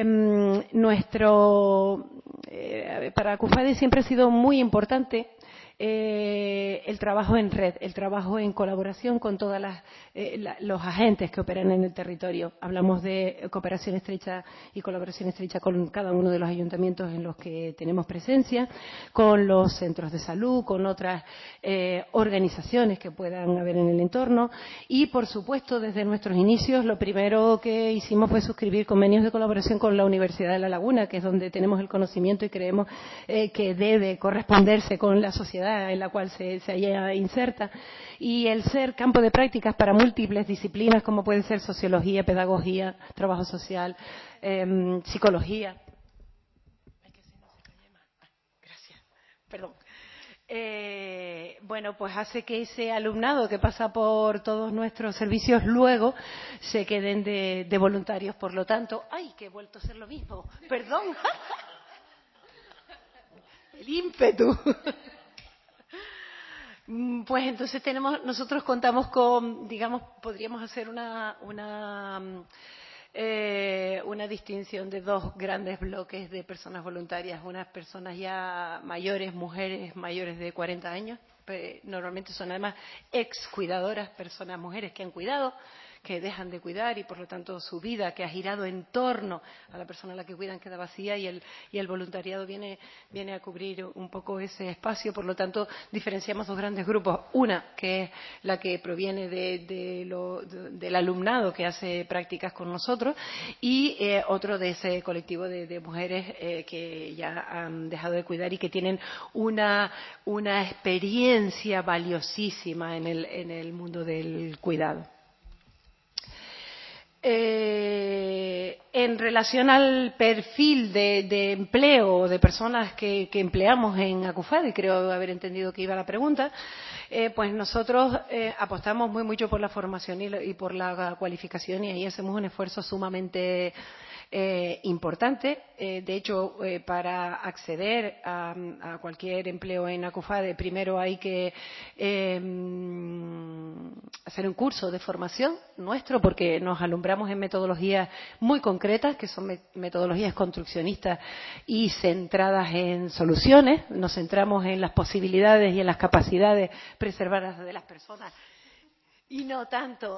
para CUFADE siempre ha sido muy importante el trabajo en red, el trabajo en colaboración con todos los agentes que operan en el territorio. Hablamos de cooperación estrecha y colaboración estrecha con cada uno de los ayuntamientos en los que tenemos presencia, con los centros de salud, con otras organizaciones que puedan haber en el entorno y, por supuesto, desde nuestros inicios, lo primero que hicimos fue suscribir convenios de colaboración con la Universidad de La Laguna, que es donde tenemos el conocimiento y creemos que debe corresponderse con la sociedad en la cual se halla inserta, y el ser campo de prácticas para múltiples disciplinas como pueden ser sociología, pedagogía, trabajo social, psicología. Gracias. Perdón. Bueno, pues hace que ese alumnado que pasa por todos nuestros servicios luego se queden de voluntarios. Por lo tanto, ¡ay, que he vuelto a ser lo mismo! Perdón. El ímpetu. Pues entonces nosotros contamos con, digamos, podríamos hacer una distinción de dos grandes bloques de personas voluntarias, unas personas ya mayores, mujeres mayores de 40 años, normalmente son además excuidadoras, personas, mujeres que han cuidado, que dejan de cuidar y por lo tanto su vida que ha girado en torno a la persona a la que cuidan queda vacía y el voluntariado viene a cubrir un poco ese espacio. Por lo tanto, diferenciamos dos grandes grupos. Una, que es la que proviene del alumnado que hace prácticas con nosotros y otro de ese colectivo de mujeres que ya han dejado de cuidar y que tienen una experiencia valiosísima en el mundo del cuidado. En relación al perfil de empleo de personas que empleamos en ACUFADE, creo haber entendido que iba la pregunta, pues nosotros apostamos mucho por la formación y por la cualificación y ahí hacemos un esfuerzo sumamente importante. De hecho, para acceder a cualquier empleo en ACUFADE, primero hay que hacer un curso de formación nuestro, porque nos alumbramos en metodologías muy concretas, que son metodologías construccionistas y centradas en soluciones. Nos centramos en las posibilidades y en las capacidades preservadas de las personas y no tanto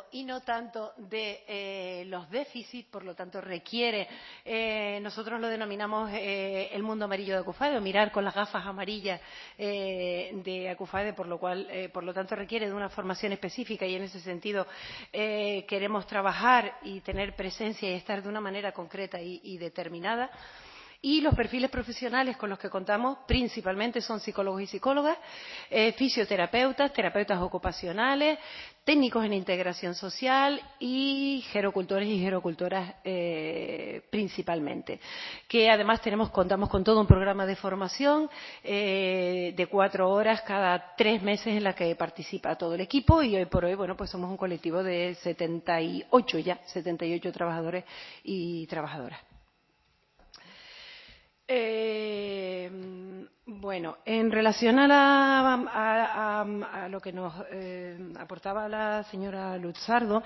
de los déficits. Por lo tanto requiere, nosotros lo denominamos el mundo amarillo de ACUFADE, o mirar con las gafas amarillas de ACUFADE, por lo tanto requiere de una formación específica y en ese sentido queremos trabajar y tener presencia y estar de una manera concreta y determinada. Y los perfiles profesionales con los que contamos principalmente son psicólogos y psicólogas, fisioterapeutas, terapeutas ocupacionales, técnicos en integración social y gerocultores y gerocultoras principalmente. Que además contamos con todo un programa de formación de 4 horas cada 3 meses en la que participa todo el equipo y hoy por hoy, bueno, pues somos un colectivo de 78 trabajadores y trabajadoras. Bueno, en relación a lo que nos aportaba la señora Luzzardo,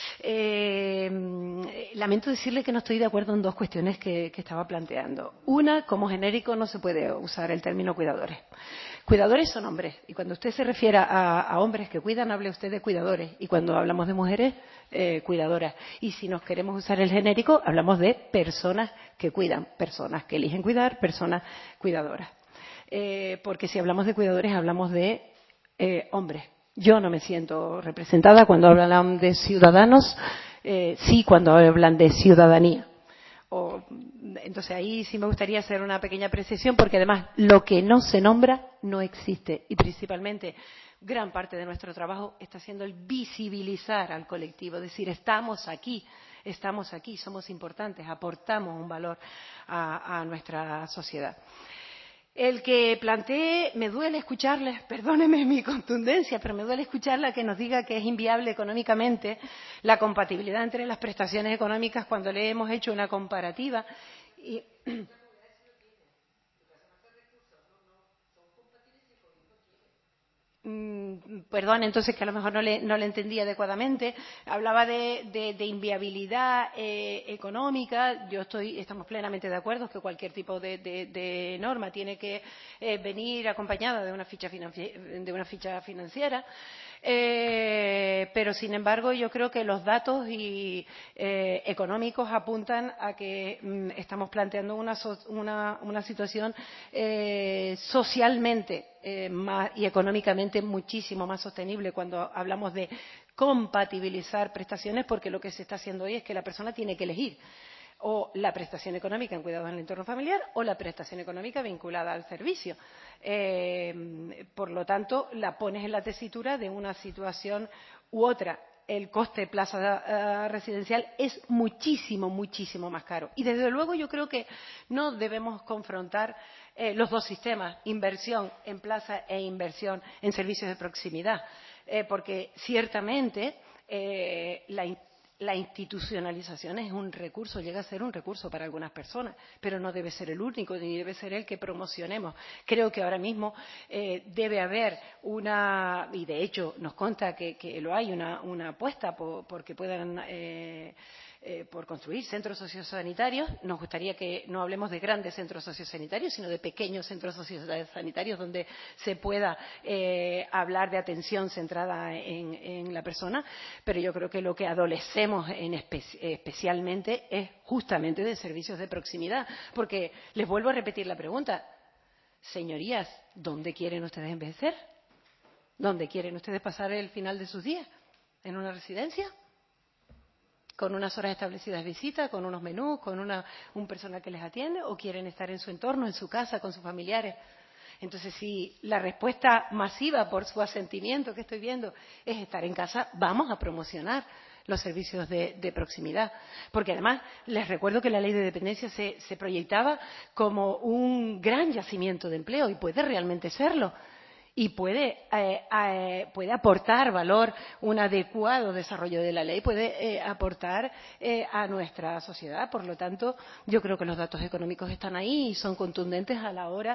lamento decirle que no estoy de acuerdo en dos cuestiones que estaba planteando. Una, como genérico no se puede usar el término cuidadores. Cuidadores son hombres, y cuando usted se refiera a hombres que cuidan, hable usted de cuidadores, y cuando hablamos de mujeres, cuidadoras. Y si nos queremos usar el genérico, hablamos de personas que cuidan, personas que eligen cuidar, personas cuidadoras. Porque si hablamos de cuidadores, hablamos de hombres. Yo no me siento representada cuando hablan de ciudadanos, sí cuando hablan de ciudadanía. Entonces ahí sí me gustaría hacer una pequeña precisión, porque además lo que no se nombra no existe, y principalmente gran parte de nuestro trabajo está siendo el visibilizar al colectivo, es decir, estamos aquí, somos importantes, aportamos un valor a nuestra sociedad. El que plantee, me duele escucharles, perdónenme mi contundencia, pero me duele escucharla que nos diga que es inviable económicamente la compatibilidad entre las prestaciones económicas cuando le hemos hecho una comparativa. Y Perdón, entonces que a lo mejor no le entendí adecuadamente. Hablaba de inviabilidad económica. Estamos plenamente de acuerdo que cualquier tipo de norma tiene que venir acompañada de una ficha financiera. Pero sin embargo yo creo que los datos económicos apuntan a que estamos planteando una situación socialmente y económicamente muchísimo más sostenible cuando hablamos de compatibilizar prestaciones, porque lo que se está haciendo hoy es que la persona tiene que elegir o la prestación económica en cuidados en el entorno familiar o la prestación económica vinculada al servicio. Por lo tanto, la pones en la tesitura de una situación u otra. El coste de plaza residencial es muchísimo, muchísimo más caro. Y desde luego yo creo que no debemos confrontar los dos sistemas, inversión en plaza e inversión en servicios de proximidad, porque ciertamente la institucionalización es un recurso, llega a ser un recurso para algunas personas, pero no debe ser el único ni debe ser el que promocionemos. Creo que ahora mismo debe haber y de hecho nos consta que lo hay, una apuesta porque puedan por construir centros sociosanitarios. Nos gustaría que no hablemos de grandes centros sociosanitarios, sino de pequeños centros sociosanitarios donde se pueda hablar de atención centrada en la persona, pero yo creo que lo que adolecemos especialmente es justamente de servicios de proximidad, porque les vuelvo a repetir la pregunta, señorías, ¿dónde quieren ustedes envejecer? ¿Dónde quieren ustedes pasar el final de sus días? ¿En una residencia? ¿Con unas horas establecidas de visita, con unos menús, con un personal que les atiende? ¿O quieren estar en su entorno, en su casa, con sus familiares? Entonces, si la respuesta masiva por su asentimiento que estoy viendo es estar en casa, vamos a promocionar los servicios de proximidad. Porque además, les recuerdo que la ley de dependencia se proyectaba como un gran yacimiento de empleo y puede realmente serlo. Y puede aportar valor, un adecuado desarrollo de la ley, puede aportar a nuestra sociedad. Por lo tanto, yo creo que los datos económicos están ahí y son contundentes a la hora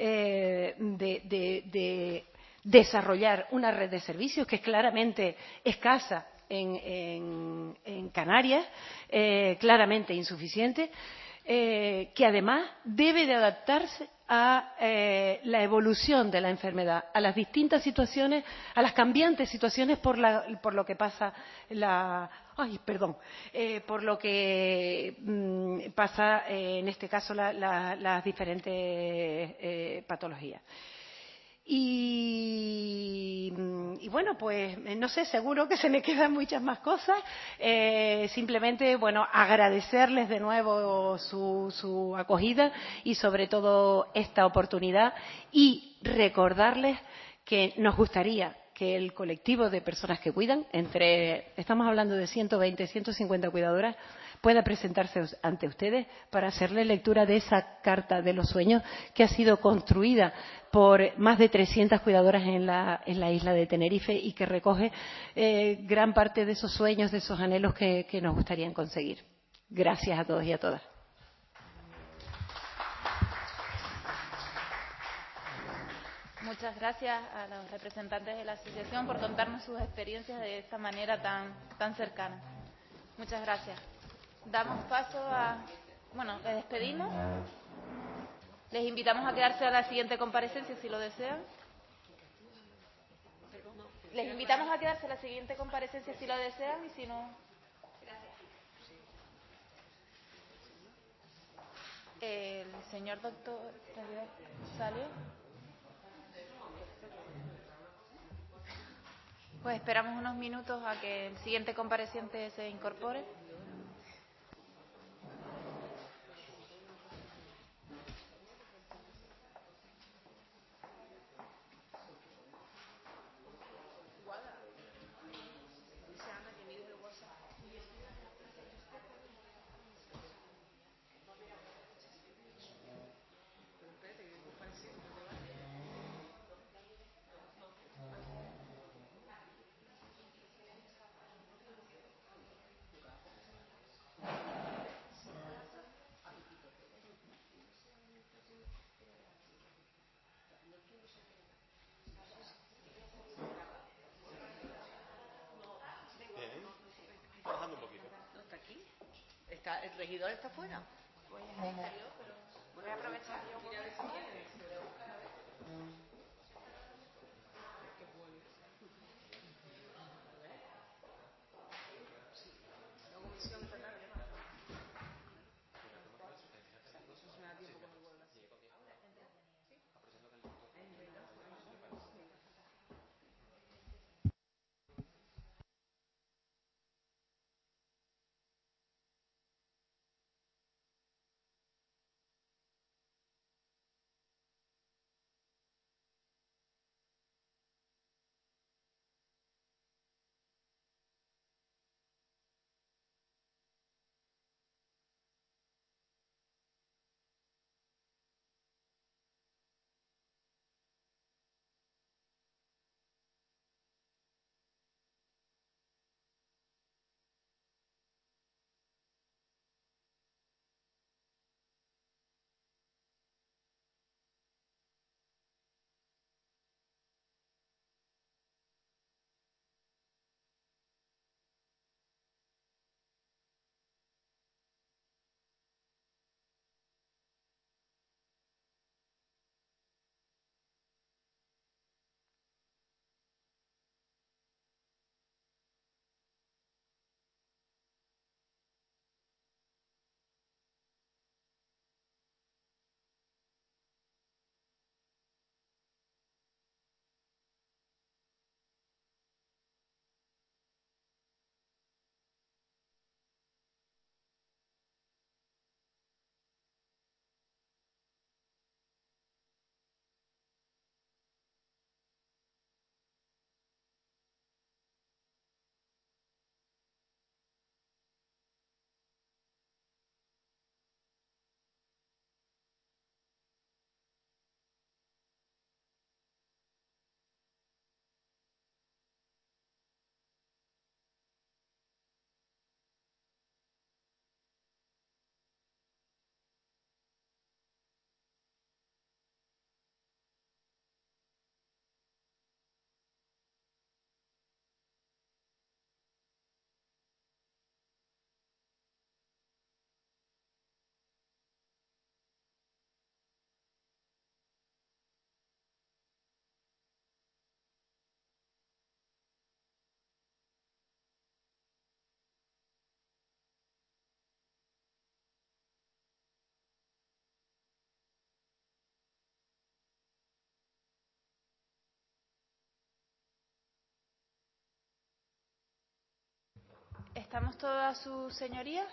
de desarrollar una red de servicios que es claramente escasa en Canarias, claramente insuficiente, que además debe de adaptarse a la evolución de la enfermedad, a las distintas situaciones, a las cambiantes situaciones por lo que pasa por lo que pasa en este caso las diferentes patologías. Y bueno, pues no sé, seguro que se me quedan muchas más cosas. Simplemente, bueno, agradecerles de nuevo su acogida y sobre todo esta oportunidad y recordarles que nos gustaría que el colectivo de personas que cuidan, estamos hablando de 120, 150 cuidadoras, pueda presentarse ante ustedes para hacerle lectura de esa carta de los sueños que ha sido construida por más de 300 cuidadoras en la isla de Tenerife y que recoge gran parte de esos sueños, de esos anhelos que nos gustaría conseguir. Gracias a todos y a todas. Muchas gracias a los representantes de la asociación por contarnos sus experiencias de esta manera tan cercana. Muchas gracias. Damos paso les despedimos. Les invitamos a quedarse a la siguiente comparecencia si lo desean. Les invitamos a quedarse a la siguiente comparecencia si lo desean y si no. El señor doctor salió. Pues esperamos unos minutos a que el siguiente compareciente se incorpore. ¿El regidor está fuera? Voy a aprovechar yo. ¿Estamos todas sus señorías?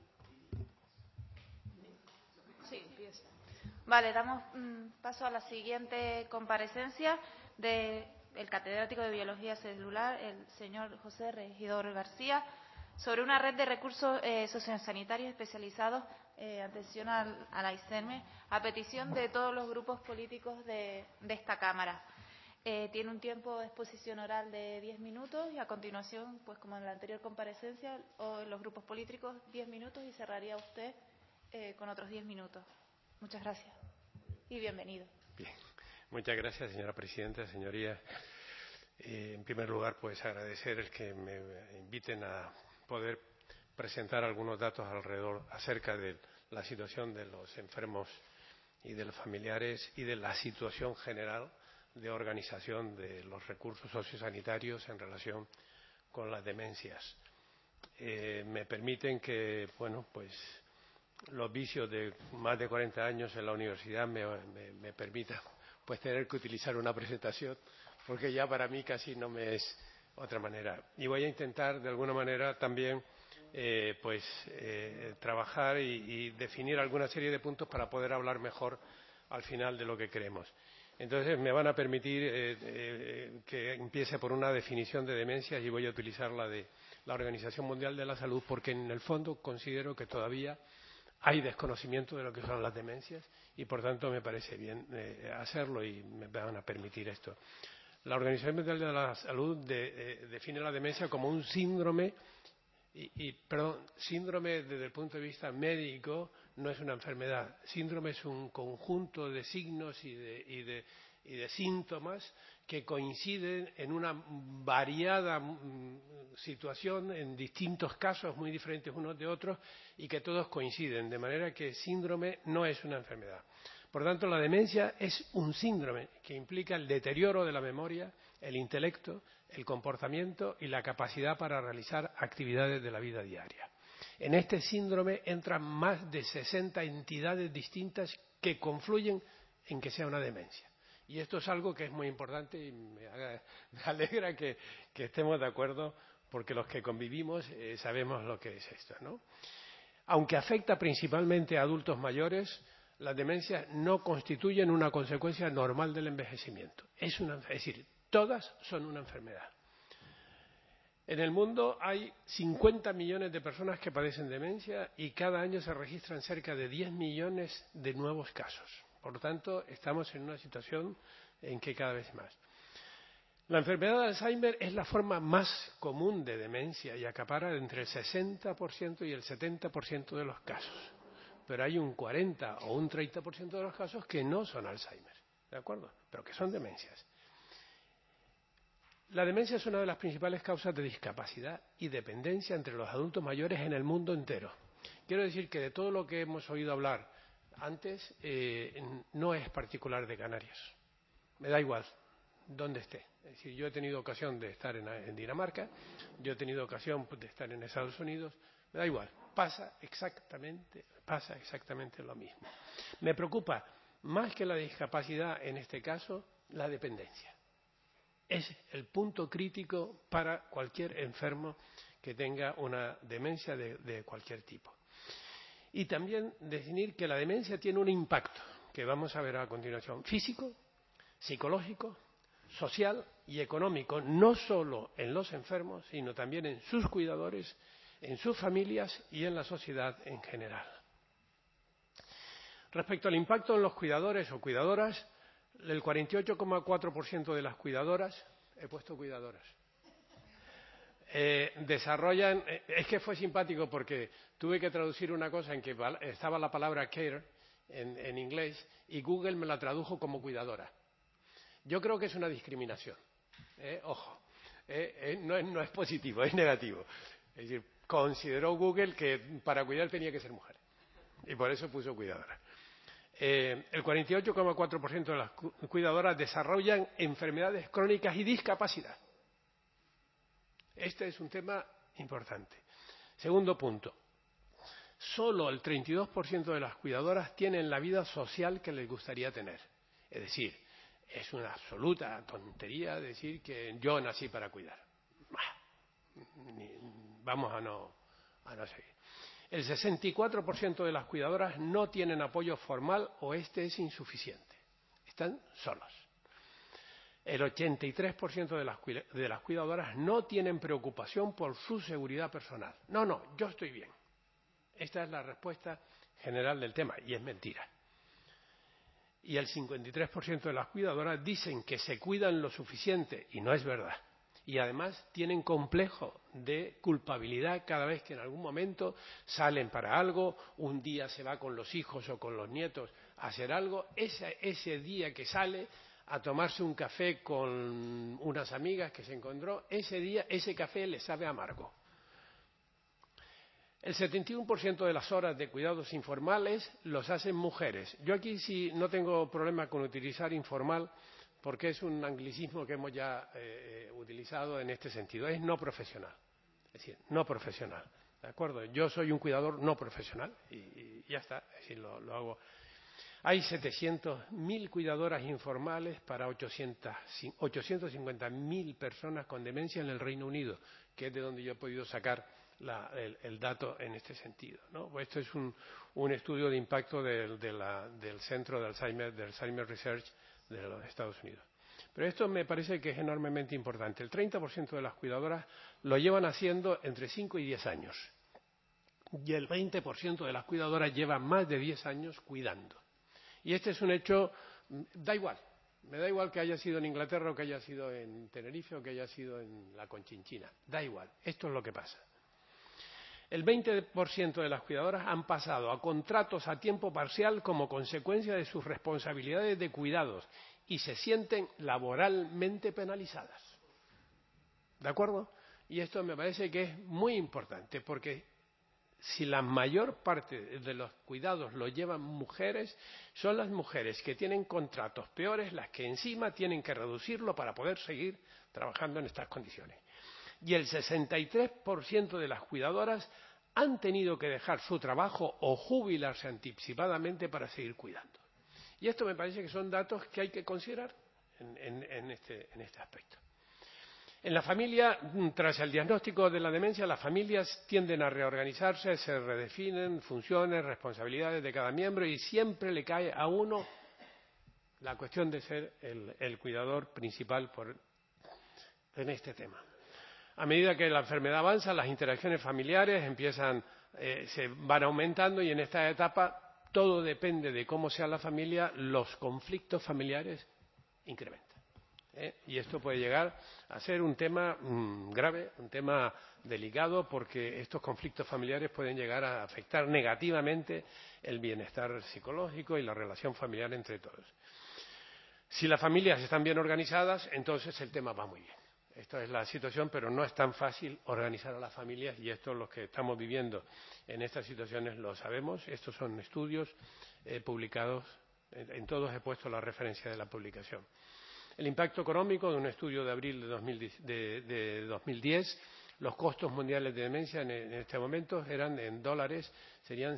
Sí, empieza. Vale, damos paso a la siguiente comparecencia del catedrático de Biología Celular, el señor José Regidor García, sobre una red de recursos sociosanitarios especializados atención al Alzheimer, a petición de todos los grupos políticos de esta Cámara. Tiene un tiempo de exposición oral de 10 minutos y a continuación, pues como en la anterior comparecencia, los grupos políticos 10 minutos y cerraría usted con otros 10 minutos. Muchas gracias y bienvenido. Bien, muchas gracias, señora presidenta, señorías. En primer lugar, pues agradecer el que me inviten a poder presentar algunos datos acerca de la situación de los enfermos y de los familiares y de la situación general de organización de los recursos sociosanitarios en relación con las demencias. Me permiten que, bueno, pues los vicios de más de 40 años en la universidad me permitan pues tener que utilizar una presentación, porque ya para mí casi no me es otra manera. Y voy a intentar de alguna manera también trabajar y definir alguna serie de puntos para poder hablar mejor al final de lo que queremos. Entonces me van a permitir que empiece por una definición de demencias y voy a utilizar la de la Organización Mundial de la Salud, porque en el fondo considero que todavía hay desconocimiento de lo que son las demencias y por tanto me parece bien hacerlo y me van a permitir esto. La Organización Mundial de la Salud define la demencia como un síndrome síndrome desde el punto de vista médico no es una enfermedad. Síndrome es un conjunto de signos y de síntomas que coinciden en una variada situación, en distintos casos muy diferentes unos de otros, y que todos coinciden, de manera que síndrome no es una enfermedad. Por tanto, la demencia es un síndrome que implica el deterioro de la memoria, el intelecto, el comportamiento y la capacidad para realizar actividades de la vida diaria. En este síndrome entran más de 60 entidades distintas que confluyen en que sea una demencia. Y esto es algo que es muy importante y me alegra que estemos de acuerdo, porque los que convivimos sabemos lo que es esto, ¿no? Aunque afecta principalmente a adultos mayores, las demencias no constituyen una consecuencia normal del envejecimiento. Es decir, todas son una enfermedad. En el mundo hay 50 millones de personas que padecen demencia y cada año se registran cerca de 10 millones de nuevos casos. Por lo tanto, estamos en una situación en que cada vez más. La enfermedad de Alzheimer es la forma más común de demencia y acapara entre el 60% y el 70% de los casos. Pero hay un 40 o un 30% de los casos que no son Alzheimer, ¿de acuerdo? Pero que son demencias. La demencia es una de las principales causas de discapacidad y dependencia entre los adultos mayores en el mundo entero. Quiero decir que de todo lo que hemos oído hablar antes, no es particular de Canarias. Me da igual dónde esté. Es decir, yo he tenido ocasión de estar en Dinamarca, yo he tenido ocasión de estar en Estados Unidos, me da igual. Pasa exactamente lo mismo. Me preocupa más que la discapacidad, en este caso, la dependencia. Es el punto crítico para cualquier enfermo que tenga una demencia de cualquier tipo. Y también definir que la demencia tiene un impacto, que vamos a ver a continuación, físico, psicológico, social y económico, no solo en los enfermos, sino también en sus cuidadores, en sus familias y en la sociedad en general. Respecto al impacto en los cuidadores o cuidadoras, el 48,4% de las cuidadoras, he puesto cuidadoras, desarrollan, es que fue simpático porque tuve que traducir una cosa en que estaba la palabra care en inglés y Google me la tradujo como cuidadora. Yo creo que es una discriminación, ojo, no es positivo, es negativo. Es decir, consideró Google que para cuidar tenía que ser mujer y por eso puso cuidadora. El 48,4% de las cuidadoras desarrollan enfermedades crónicas y discapacidad. Este es un tema importante. Segundo punto. Solo el 32% de las cuidadoras tienen la vida social que les gustaría tener. Es decir, es una absoluta tontería decir que yo nací para cuidar. Vamos a no seguir. El 64% de las cuidadoras no tienen apoyo formal o este es insuficiente. Están solos. El 83% de las cuidadoras no tienen preocupación por su seguridad personal. No, yo estoy bien. Esta es la respuesta general del tema y es mentira. Y el 53% de las cuidadoras dicen que se cuidan lo suficiente y no es verdad. Y además tienen complejo de culpabilidad cada vez que en algún momento salen para algo, un día se va con los hijos o con los nietos a hacer algo, ese día que sale a tomarse un café con unas amigas que se encontró, ese día ese café le sabe amargo. El 71% de las horas de cuidados informales los hacen mujeres. Yo aquí sí no tengo problema con utilizar informal porque es un anglicismo que hemos ya utilizado en este sentido. Es no profesional. Es decir, no profesional. ¿De acuerdo? Yo soy un cuidador no profesional y ya está. Es decir, lo hago. Hay 700.000 cuidadoras informales para 850.000 personas con demencia en el Reino Unido, que es de donde yo he podido sacar el dato en este sentido, ¿no? Esto es un estudio de impacto del Centro de Alzheimer Research de los Estados Unidos. Pero esto me parece que es enormemente importante. El 30% de las cuidadoras lo llevan haciendo entre 5 y 10 años. Y el 20% de las cuidadoras llevan más de 10 años cuidando. Y este es un hecho, da igual. Me da igual que haya sido en Inglaterra o que haya sido en Tenerife o que haya sido en la Conchinchina. Da igual. Esto es lo que pasa. El 20% de las cuidadoras han pasado a contratos a tiempo parcial como consecuencia de sus responsabilidades de cuidados y se sienten laboralmente penalizadas. ¿De acuerdo? Y esto me parece que es muy importante, porque si la mayor parte de los cuidados lo llevan mujeres, son las mujeres que tienen contratos peores las que encima tienen que reducirlo para poder seguir trabajando en estas condiciones. Y el 63% de las cuidadoras han tenido que dejar su trabajo o jubilarse anticipadamente para seguir cuidando. Y esto me parece que son datos que hay que considerar en este aspecto. En la familia, tras el diagnóstico de la demencia, las familias tienden a reorganizarse, se redefinen funciones, responsabilidades de cada miembro y siempre le cae a uno la cuestión de ser el cuidador principal en este tema. A medida que la enfermedad avanza, las interacciones familiares se van aumentando y en esta etapa todo depende de cómo sea la familia, los conflictos familiares incrementan. Y esto puede llegar a ser un tema grave, un tema delicado, porque estos conflictos familiares pueden llegar a afectar negativamente el bienestar psicológico y la relación familiar entre todos. Si las familias están bien organizadas, entonces el tema va muy bien. Esta es la situación, pero no es tan fácil organizar a las familias y esto los que estamos viviendo en estas situaciones lo sabemos. Estos son estudios publicados, en todos he puesto la referencia de la publicación. El impacto económico de un estudio de abril de 2010, los costos mundiales de demencia en este momento eran en dólares, serían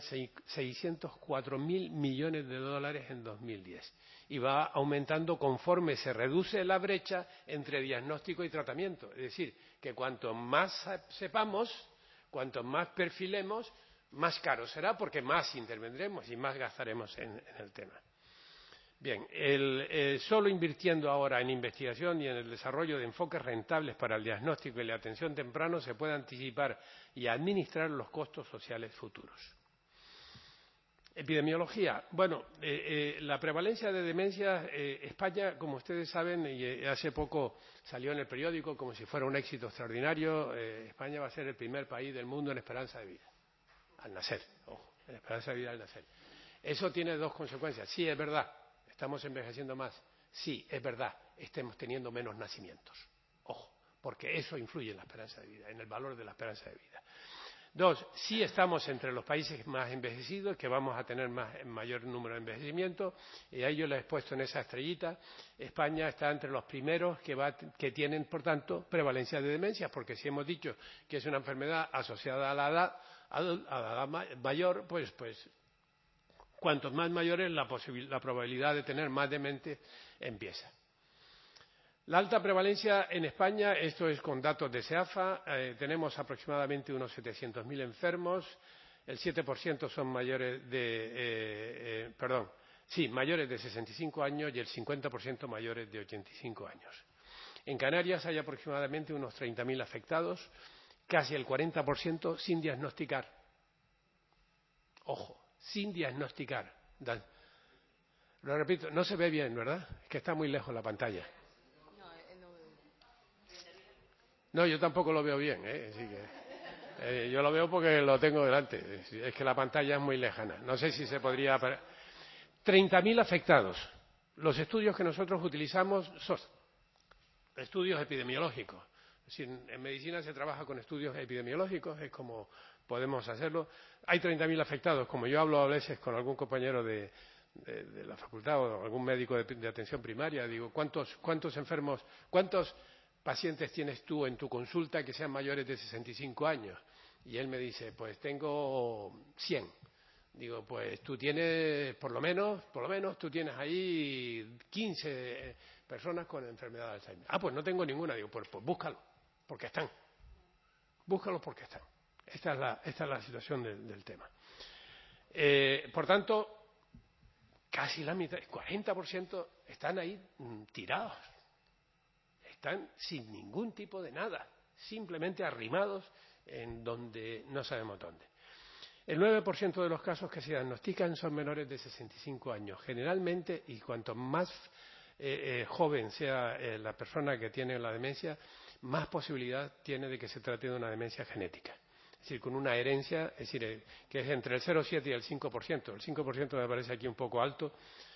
604.000 millones de dólares en 2010. Y va aumentando conforme se reduce la brecha entre diagnóstico y tratamiento. Es decir, que cuanto más sepamos, cuanto más perfilemos, más caro será porque más intervendremos y más gastaremos en el tema. Bien, solo invirtiendo ahora en investigación y en el desarrollo de enfoques rentables para el diagnóstico y la atención temprano se puede anticipar y administrar los costos sociales futuros. Epidemiología. Bueno, la prevalencia de demencia, España, como ustedes saben, y hace poco salió en el periódico como si fuera un éxito extraordinario, España va a ser el primer país del mundo en esperanza de vida, al nacer, ojo, en esperanza de vida al nacer. Eso tiene dos consecuencias. Sí, es verdad. ¿Estamos envejeciendo más? Sí, es verdad, estamos teniendo menos nacimientos. Ojo, porque eso influye en la esperanza de vida, en el valor de la esperanza de vida. Dos, sí estamos entre los países más envejecidos, que vamos a tener mayor número de envejecimiento, y a ello les he puesto en esa estrellita. España está entre los primeros que tienen, por tanto, prevalencia de demencias, porque si hemos dicho que es una enfermedad asociada a la edad mayor, pues cuantos más mayores, la probabilidad de tener más demente empieza. La alta prevalencia en España, esto es con datos de SEAFA, tenemos aproximadamente unos 700.000 enfermos, el 7% son mayores de 65 años y el 50% mayores de 85 años. En Canarias hay aproximadamente unos 30.000 afectados, casi el 40% sin diagnosticar. Ojo. Sin diagnosticar. Lo repito, no se ve bien, ¿verdad? Es que está muy lejos la pantalla. No, yo tampoco lo veo bien, Así que, yo lo veo porque lo tengo delante. Es que la pantalla es muy lejana. No sé si se podría... 30.000 afectados. Los estudios que nosotros utilizamos son estudios epidemiológicos. Es decir, en medicina se trabaja con estudios epidemiológicos, es como podemos hacerlo. Hay 30.000 afectados. Como yo hablo a veces con algún compañero de la facultad o algún médico de atención primaria, digo, ¿cuántos enfermos, cuántos pacientes tienes tú en tu consulta que sean mayores de 65 años? Y él me dice, pues tengo 100. Digo, pues tú tienes, por lo menos, tú tienes ahí 15 personas con enfermedad de Alzheimer. Ah, pues no tengo ninguna. Digo, pues búscalo, porque están. Búscalos porque están. Esta es la situación del tema. Por tanto, casi la mitad, el 40% están ahí tirados. Están sin ningún tipo de nada, simplemente arrimados en donde no sabemos dónde. El 9% de los casos que se diagnostican son menores de 65 años. Generalmente, y cuanto más joven sea la persona que tiene la demencia, más posibilidad tiene de que se trate de una demencia genética. Es decir, con una herencia, es decir, que es entre el 0,7 y el 5%. El 5% me parece aquí un poco alto,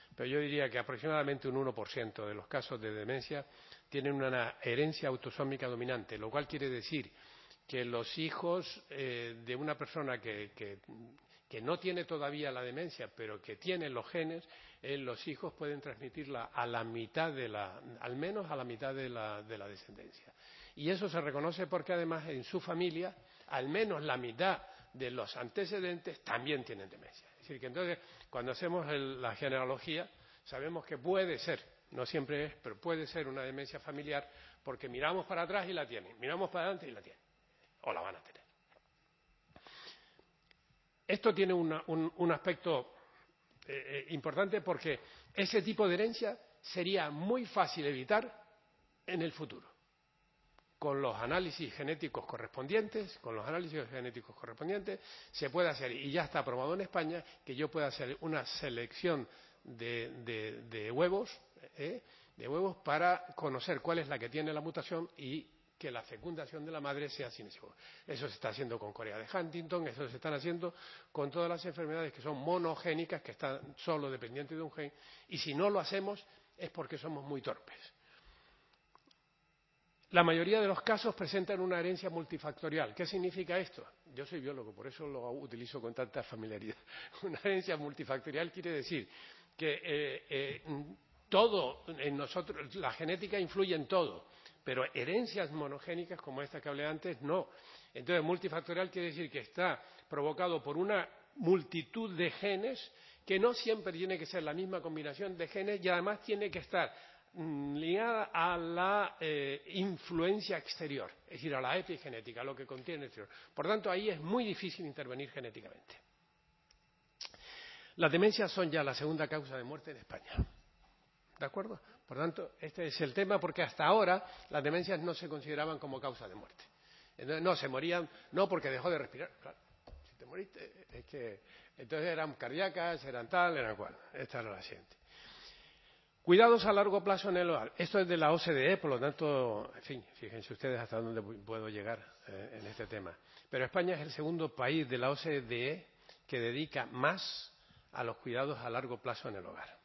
pero yo diría que aproximadamente un 1% de los casos de demencia tienen una herencia autosómica dominante, lo cual quiere decir que los hijos de una persona que no tiene todavía la demencia, pero que tiene los genes, los hijos pueden transmitirla a la mitad al menos a la mitad de la descendencia. Y eso se reconoce porque además en su familia, al menos la mitad de los antecedentes también tienen demencia. Es decir, que entonces cuando hacemos la genealogía sabemos que puede ser, no siempre es, pero puede ser una demencia familiar porque miramos para atrás y la tienen, miramos para adelante y la tienen, o la van a tener. Esto tiene un aspecto importante porque ese tipo de herencia sería muy fácil evitar en el futuro. Con los análisis genéticos correspondientes, se puede hacer, y ya está aprobado en España, que yo pueda hacer una selección de huevos para conocer cuál es la que tiene la mutación y que la fecundación de la madre sea sin ese huevo. Eso se está haciendo con Corea de Huntington, eso se están haciendo con todas las enfermedades que son monogénicas, que están solo dependientes de un gen, y si no lo hacemos es porque somos muy torpes. La mayoría de los casos presentan una herencia multifactorial. ¿Qué significa esto? Yo soy biólogo, por eso lo utilizo con tanta familiaridad. Una herencia multifactorial quiere decir que todo en nosotros, la genética influye en todo, pero herencias monogénicas como esta que hablé antes, no. Entonces, multifactorial quiere decir que está provocado por una multitud de genes que no siempre tiene que ser la misma combinación de genes y además tiene que estar ligada a la influencia exterior, es decir, a la epigenética, a lo que contiene el exterior. Por tanto, ahí es muy difícil intervenir genéticamente. Las demencias son ya la segunda causa de muerte en España. ¿De acuerdo? Por tanto, este es el tema porque hasta ahora las demencias no se consideraban como causa de muerte. Entonces, no, se morían, no porque dejó de respirar. Claro, si te moriste, es que entonces eran cardíacas, eran tal, eran cual. Esta era la siguiente. Cuidados a largo plazo en el hogar. Esto es de la OCDE, por lo tanto, en fin, fíjense ustedes hasta dónde puedo llegar en este tema. Pero España es el segundo país de la OCDE que dedica más a los cuidados a largo plazo en el hogar.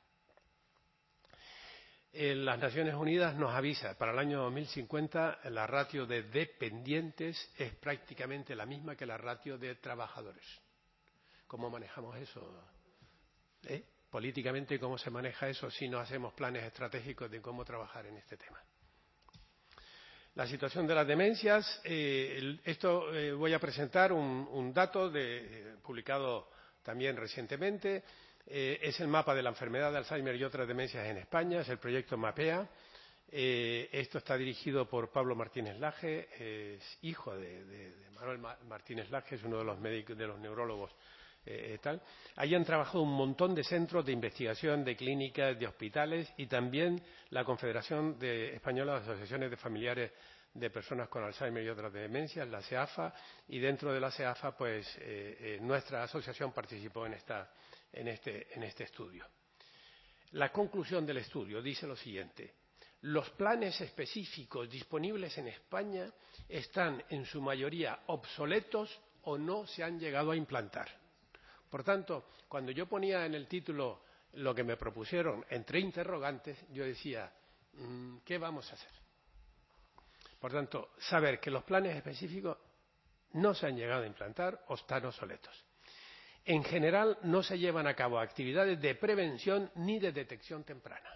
Las Naciones Unidas nos avisa, para el año 2050 la ratio de dependientes es prácticamente la misma que la ratio de trabajadores. ¿Cómo manejamos eso? Políticamente, ¿cómo se maneja eso si no hacemos planes estratégicos de cómo trabajar en este tema? La situación de las demencias, voy a presentar un dato publicado también recientemente. Es el mapa de la enfermedad de Alzheimer y otras demencias en España, es el proyecto MAPEA. Esto está dirigido por Pablo Martínez Laje, es hijo de Manuel Martínez Laje, es uno de los médicos, de los neurólogos. Allí han trabajado un montón de centros de investigación, de clínicas, de hospitales y también la Confederación Española de Asociaciones de Familiares de Personas con Alzheimer y otras demencias, la SEAFA, y dentro de la SEAFA, pues nuestra asociación participó en este estudio. La conclusión del estudio dice lo siguiente: los planes específicos disponibles en España están en su mayoría obsoletos o no se han llegado a implantar. Por tanto, cuando yo ponía en el título lo que me propusieron entre interrogantes, yo decía, ¿qué vamos a hacer? Por tanto, saber que los planes específicos no se han llegado a implantar o están obsoletos. En general, no se llevan a cabo actividades de prevención ni de detección temprana.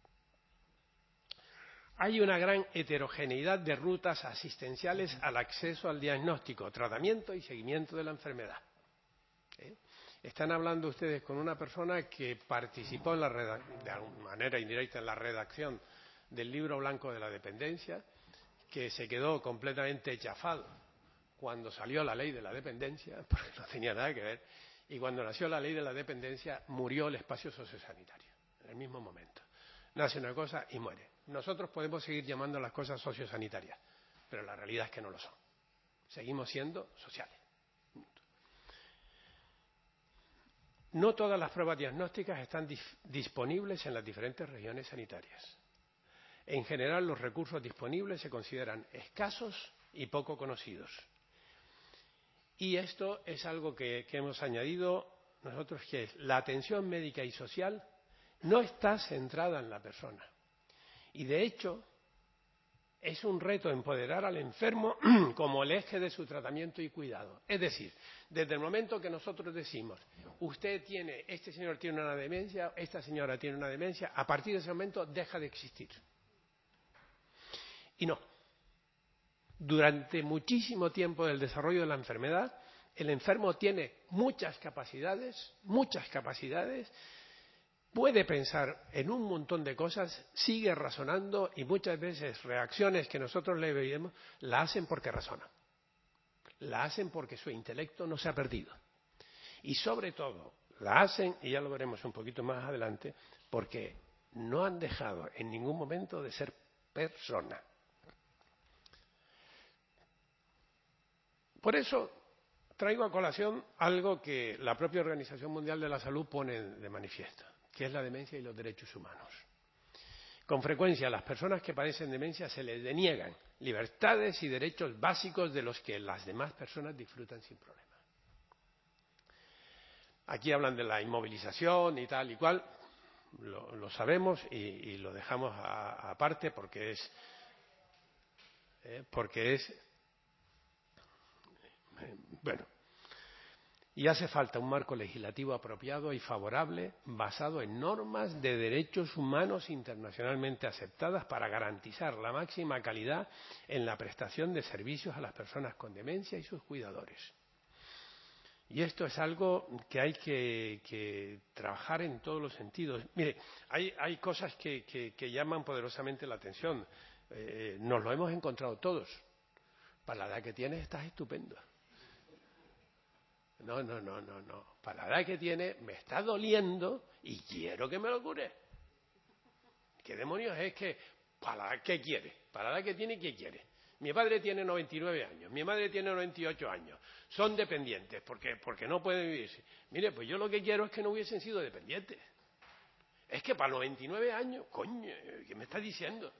Hay una gran heterogeneidad de rutas asistenciales al acceso al diagnóstico, tratamiento y seguimiento de la enfermedad. Están hablando ustedes con una persona que participó de manera indirecta en la redacción del libro blanco de la dependencia, que se quedó completamente chafado cuando salió la ley de la dependencia, porque no tenía nada que ver, y cuando nació la ley de la dependencia murió el espacio sociosanitario, en el mismo momento. Nace una cosa y muere. Nosotros podemos seguir llamando a las cosas sociosanitarias, pero la realidad es que no lo son. Seguimos siendo sociales. No todas las pruebas diagnósticas están disponibles en las diferentes regiones sanitarias. En general, los recursos disponibles se consideran escasos y poco conocidos. Y esto es algo que hemos añadido nosotros, que es la atención médica y social no está centrada en la persona. Y de hecho, es un reto empoderar al enfermo como el eje de su tratamiento y cuidado. Es decir, desde el momento que nosotros decimos, este señor tiene una demencia, esta señora tiene una demencia, a partir de ese momento deja de existir. Y no. Durante muchísimo tiempo del desarrollo de la enfermedad, el enfermo tiene muchas capacidades, puede pensar en un montón de cosas, sigue razonando y muchas veces reacciones que nosotros le veíamos la hacen porque razona. La hacen porque su intelecto no se ha perdido. Y sobre todo, la hacen, y ya lo veremos un poquito más adelante, porque no han dejado en ningún momento de ser persona. Por eso traigo a colación algo que la propia Organización Mundial de la Salud pone de manifiesto, que es la demencia y los derechos humanos. Con frecuencia a las personas que padecen demencia se les deniegan libertades y derechos básicos de los que las demás personas disfrutan sin problema. Aquí hablan de la inmovilización y tal y cual, lo sabemos y lo dejamos aparte porque es bueno, y hace falta un marco legislativo apropiado y favorable basado en normas de derechos humanos internacionalmente aceptadas para garantizar la máxima calidad en la prestación de servicios a las personas con demencia y sus cuidadores. Y esto es algo que hay que trabajar en todos los sentidos. Mire, hay cosas que llaman poderosamente la atención. Nos lo hemos encontrado todos. Para la edad que tienes estás estupendo. No. Para la edad que tiene me está doliendo y quiero que me lo cure. ¿Qué demonios es que? ¿Para la edad que quiere? ¿Para la edad que tiene qué quiere? Mi padre tiene 99 años, mi madre tiene 98 años. Son dependientes porque no pueden vivir. Mire, pues yo lo que quiero es que no hubiesen sido dependientes. Es que para 99 años, coño, ¿qué me está diciendo?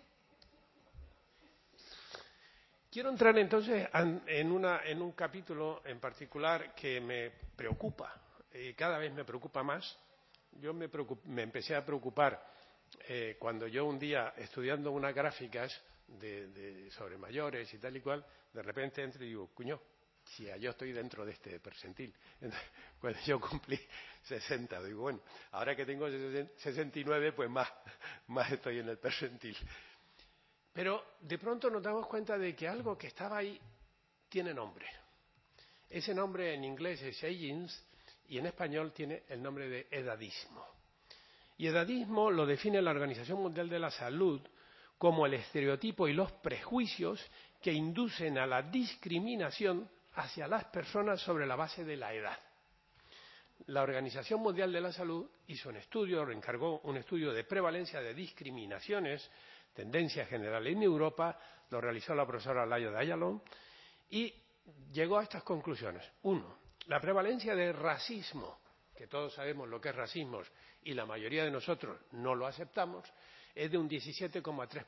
Quiero entrar entonces en un capítulo en particular que me preocupa, cada vez me preocupa más. Yo me empecé a preocupar cuando yo un día, estudiando unas gráficas sobre mayores y tal y cual, de repente entro y digo, cuño, si yo estoy dentro de este percentil. Entonces, cuando yo cumplí 60, digo, bueno, ahora que tengo 69, pues más estoy en el percentil. Pero de pronto nos damos cuenta de que algo que estaba ahí tiene nombre. Ese nombre en inglés es aging y en español tiene el nombre de edadismo. Y edadismo lo define la Organización Mundial de la Salud como el estereotipo y los prejuicios que inducen a la discriminación hacia las personas sobre la base de la edad. La Organización Mundial de la Salud hizo un estudio, encargó un estudio de prevalencia de discriminaciones, tendencia general en Europa, lo realizó la profesora Laia de Ayalon y llegó a estas conclusiones. 1. La prevalencia de racismo, que todos sabemos lo que es racismo y la mayoría de nosotros no lo aceptamos, es de un 17,3%.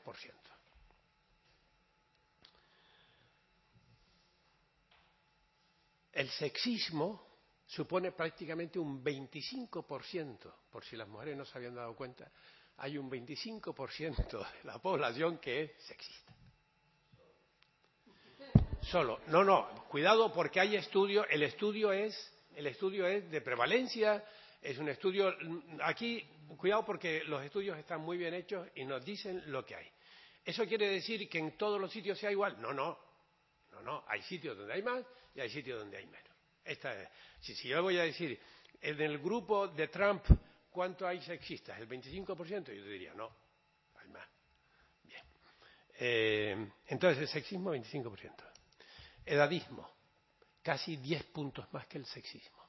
El sexismo supone prácticamente un 25%, por si las mujeres no se habían dado cuenta, hay un 25% de la población que es sexista. Solo. No, cuidado porque hay estudios, el estudio es de prevalencia, es un estudio, aquí, cuidado porque los estudios están muy bien hechos y nos dicen lo que hay. ¿Eso quiere decir que en todos los sitios sea igual? No, hay sitios donde hay más y hay sitios donde hay menos. Si yo voy a decir, en el grupo de Trump, ¿cuánto hay sexistas? ¿El 25%? Yo te diría, no, hay más. Bien. Entonces, el sexismo, 25%. Edadismo, casi 10 puntos más que el sexismo.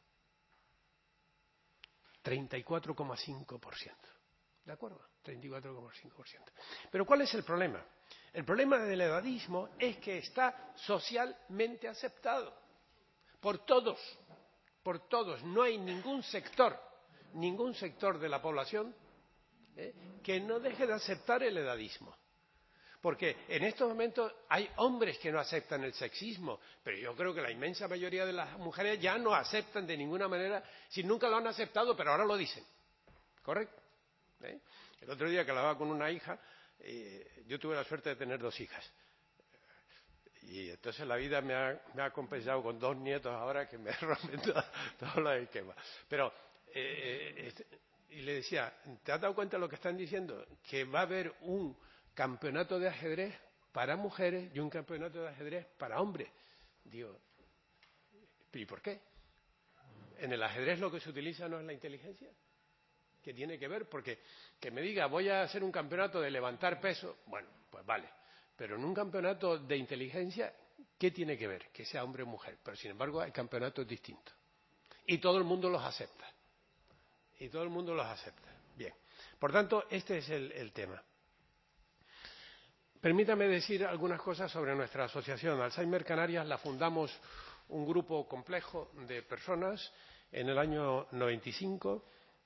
34,5%. ¿De acuerdo? 34,5%. Pero ¿cuál es el problema? El problema del edadismo es que está socialmente aceptado por todos. No hay ningún sector de la población que no deje de aceptar el edadismo. Porque en estos momentos hay hombres que no aceptan el sexismo, pero yo creo que la inmensa mayoría de las mujeres ya no aceptan de ninguna manera, si nunca lo han aceptado, pero ahora lo dicen. ¿Correcto? ¿eh? El otro día que hablaba con una hija, yo tuve la suerte de tener 2 hijas. Y entonces la vida me ha compensado con 2 nietos ahora que me rompen todo los esquemas. Pero, y le decía, ¿te has dado cuenta de lo que están diciendo? Que va a haber un campeonato de ajedrez para mujeres y un campeonato de ajedrez para hombres. Digo, ¿y por qué? ¿En el ajedrez lo que se utiliza no es la inteligencia? ¿Qué tiene que ver? Porque que me diga, voy a hacer un campeonato de levantar peso, bueno, pues vale. Pero en un campeonato de inteligencia, ¿qué tiene que ver? Que sea hombre o mujer. Pero sin embargo hay campeonatos distintos. Y todo el mundo los acepta. Y todo el mundo los acepta. Bien. Por tanto, este es el tema. Permítame decir algunas cosas sobre nuestra asociación. Alzheimer Canarias la fundamos un grupo complejo de personas en el año 95.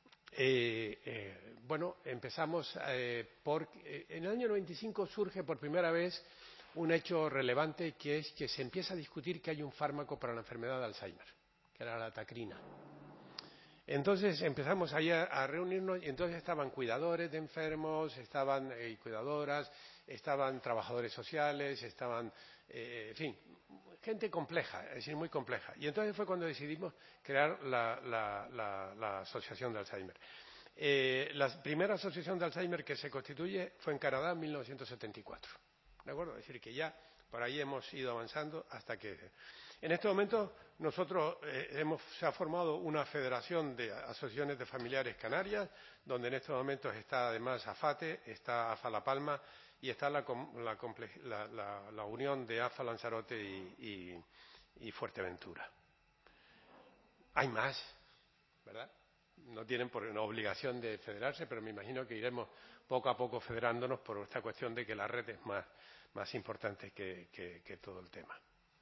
Bueno, empezamos en el año 95 surge por primera vez un hecho relevante, que es que se empieza a discutir que hay un fármaco para la enfermedad de Alzheimer, que era la tacrina. Entonces empezamos ahí a reunirnos y entonces estaban cuidadores de enfermos, estaban cuidadoras, estaban trabajadores sociales, estaban, en fin, gente compleja, es decir, muy compleja. Y entonces fue cuando decidimos crear la Asociación de Alzheimer. La primera asociación de Alzheimer que se constituye fue en Canadá en 1974. ¿De acuerdo? Es decir, que ya por ahí hemos ido avanzando hasta que... En este momento nosotros se ha formado una federación de asociaciones de familiares canarias, donde en estos momentos está además AFATE, está AFA La Palma y está la unión de AFA Lanzarote y Fuerteventura. Hay más, ¿verdad? No tienen por una obligación de federarse, pero me imagino que iremos poco a poco federándonos por esta cuestión de que la red es más importante que todo el tema.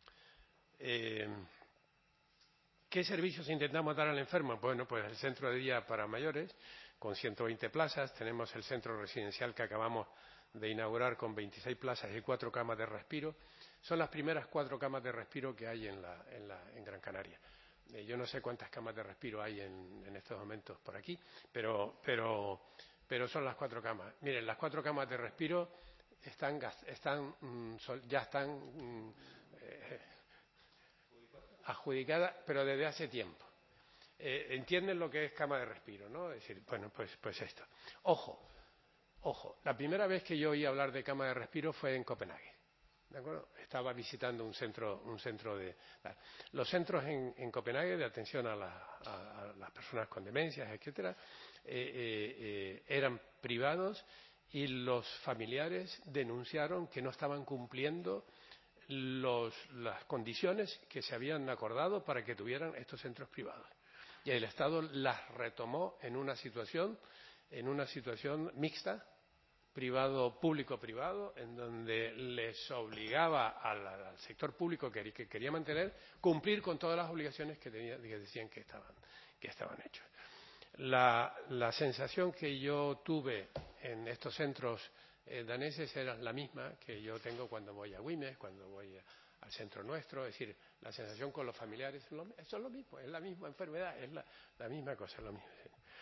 ¿Qué servicios intentamos dar al enfermo? Bueno, pues el centro de día para mayores, con 120 plazas. Tenemos el centro residencial que acabamos de inaugurar con 26 plazas y 4 camas de respiro. Son las primeras 4 camas de respiro que hay en Gran Canaria. Yo no sé cuántas camas de respiro hay en estos momentos por aquí, pero son las 4 camas. Miren, las 4 camas de respiro ya están adjudicadas, pero desde hace tiempo. Entienden lo que es cama de respiro, ¿no? Es decir, bueno, pues esto. Ojo, la primera vez que yo oí hablar de cama de respiro fue en Copenhague. ¿De acuerdo? Estaba visitando un centro de... Los centros en Copenhague de atención a las personas con demencias, etcétera, eran privados y los familiares denunciaron que no estaban cumpliendo las condiciones que se habían acordado para que tuvieran estos centros privados. Y el Estado las retomó en una situación mixta, público-privado, en donde les obligaba al sector público que quería mantener cumplir con todas las obligaciones que decían que estaban hechas. La sensación que yo tuve en estos centros daneses era la misma que yo tengo cuando voy a Güemes, cuando voy al centro nuestro. Es decir, la sensación con los familiares eso es lo mismo, es la misma enfermedad, es la misma cosa, es lo mismo.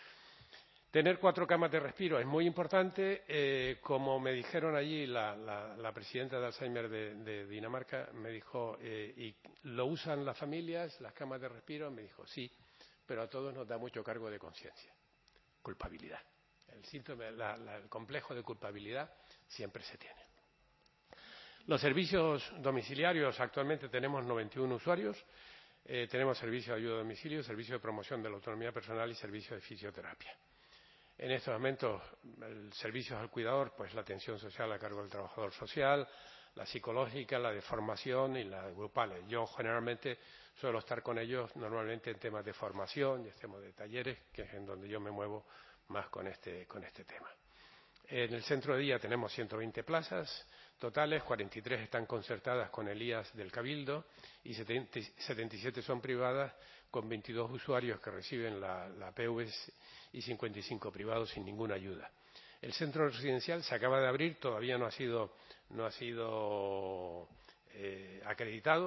Tener 4 camas de respiro es muy importante. Como me dijeron allí, la presidenta de Alzheimer de Dinamarca me dijo, ¿y lo usan las familias, las camas de respiro? Me dijo, sí, pero a todos nos da mucho cargo de conciencia, culpabilidad. El síntoma, el complejo de culpabilidad siempre se tiene. Los servicios domiciliarios, actualmente tenemos 91 usuarios. Tenemos servicio de ayuda a domicilio, servicio de promoción de la autonomía personal y servicio de fisioterapia. En estos momentos, el servicio al cuidador, pues la atención social a cargo del trabajador social, la psicológica, la de formación y la de grupales. Yo generalmente suelo estar con ellos normalmente en temas de formación y en temas de talleres, que es en donde yo me muevo más con este tema. En el centro de día tenemos 120 plazas totales, 43 están concertadas con el IAS del Cabildo y 77 son privadas, con 22 usuarios que reciben la PVS y 55 privados sin ninguna ayuda. El centro residencial se acaba de abrir, todavía no ha sido acreditado,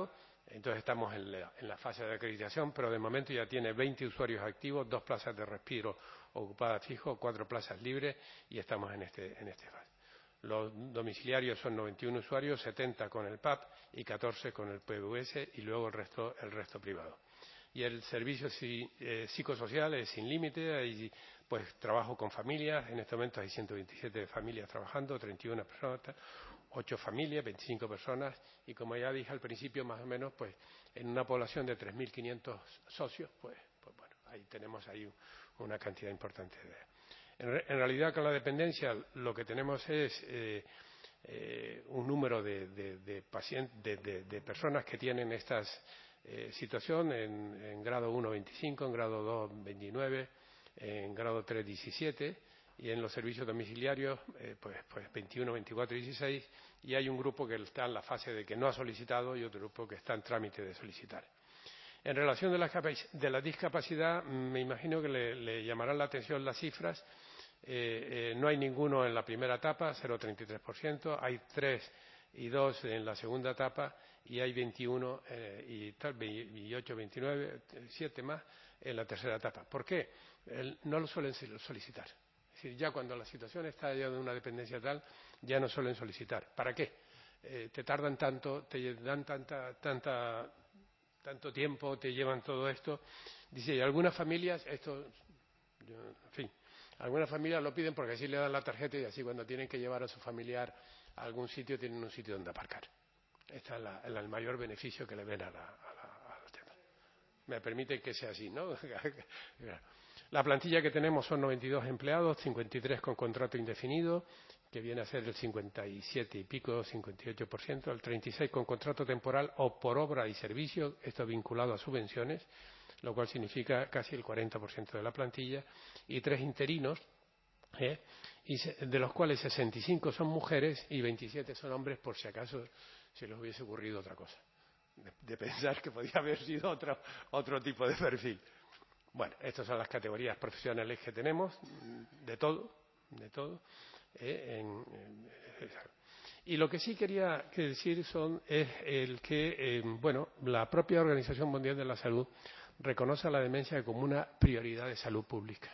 Entonces estamos en la fase de acreditación, pero de momento ya tiene 20 usuarios activos, 2 plazas de respiro ocupadas fijo, 4 plazas libres y estamos en este fase. Los domiciliarios son 91 usuarios, 70 con el PAP y 14 con el PVS y luego el resto privado. Y el servicio psicosocial es sin límite, hay pues trabajo con familias, en este momento hay 127 familias trabajando, 31 personas, 8 familias, 25 personas y como ya dije al principio más o menos pues en una población de 3.500 socios pues bueno, ahí tenemos una cantidad importante en realidad con la dependencia lo que tenemos es un número de pacientes, de personas que tienen estas situación en grado 1 25, en grado 2 29, en grado 3 17 y en los servicios domiciliarios pues 21, 24 y 16 y hay un grupo que está en la fase de que no ha solicitado y otro grupo que está en trámite de solicitar. En relación de la discapacidad, me imagino que le llamarán la atención las cifras. No hay ninguno en la primera etapa, 0,33%, hay 3 y 2 en la segunda etapa y hay 21 y 8, 29, 7 más en la tercera etapa. ¿Por qué? No lo suelen solicitar. Es decir, ya cuando la situación está ya de una dependencia tal, ya no suelen solicitar. ¿Para qué? Te tardan tanto, te dan tanto tiempo, te llevan todo esto. Dice, y algunas familias, algunas familias lo piden porque así le dan la tarjeta y así cuando tienen que llevar a su familiar a algún sitio tienen un sitio donde aparcar. Este es el mayor beneficio que le ven al tema. Me permite que sea así, ¿no? La plantilla que tenemos son 92 empleados, 53 con contrato indefinido, que viene a ser el 57 y pico, 58%, el 36 con contrato temporal o por obra y servicio, esto vinculado a subvenciones, lo cual significa casi el 40% de la plantilla, y 3 interinos, de los cuales 65 son mujeres y 27 son hombres, por si acaso se les hubiese ocurrido otra cosa, de pensar que podía haber sido otro tipo de perfil. Bueno, estas son las categorías profesionales que tenemos, de todo. Y lo que sí quería decir es el que, la propia Organización Mundial de la Salud reconoce a la demencia como una prioridad de salud pública.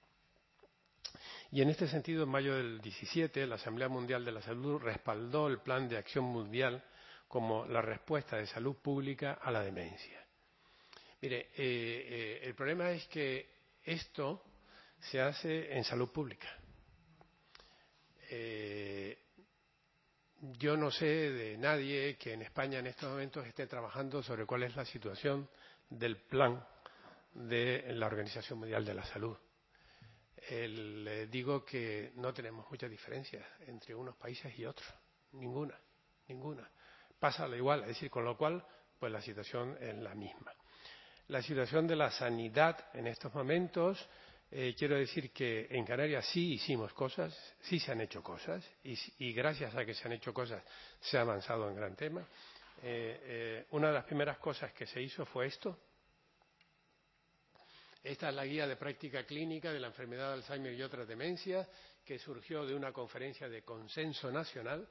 Y en este sentido, en mayo del 17, la Asamblea Mundial de la Salud respaldó el Plan de Acción Mundial como la respuesta de salud pública a la demencia. Mire, el problema es que esto se hace en salud pública. Yo no sé de nadie que en España en estos momentos esté trabajando sobre cuál es la situación del plan de la Organización Mundial de la Salud. Le digo que no tenemos mucha diferencia entre unos países y otros. Ninguna. Pasa lo igual, es decir, con lo cual, pues la situación es la misma. La situación de la sanidad en estos momentos, quiero decir que en Canarias sí hicimos cosas, sí se han hecho cosas, y gracias a que se han hecho cosas se ha avanzado en gran tema. Una de las primeras cosas que se hizo fue esto. Esta es la guía de práctica clínica de la enfermedad de Alzheimer y otras demencias, que surgió de una conferencia de consenso nacional,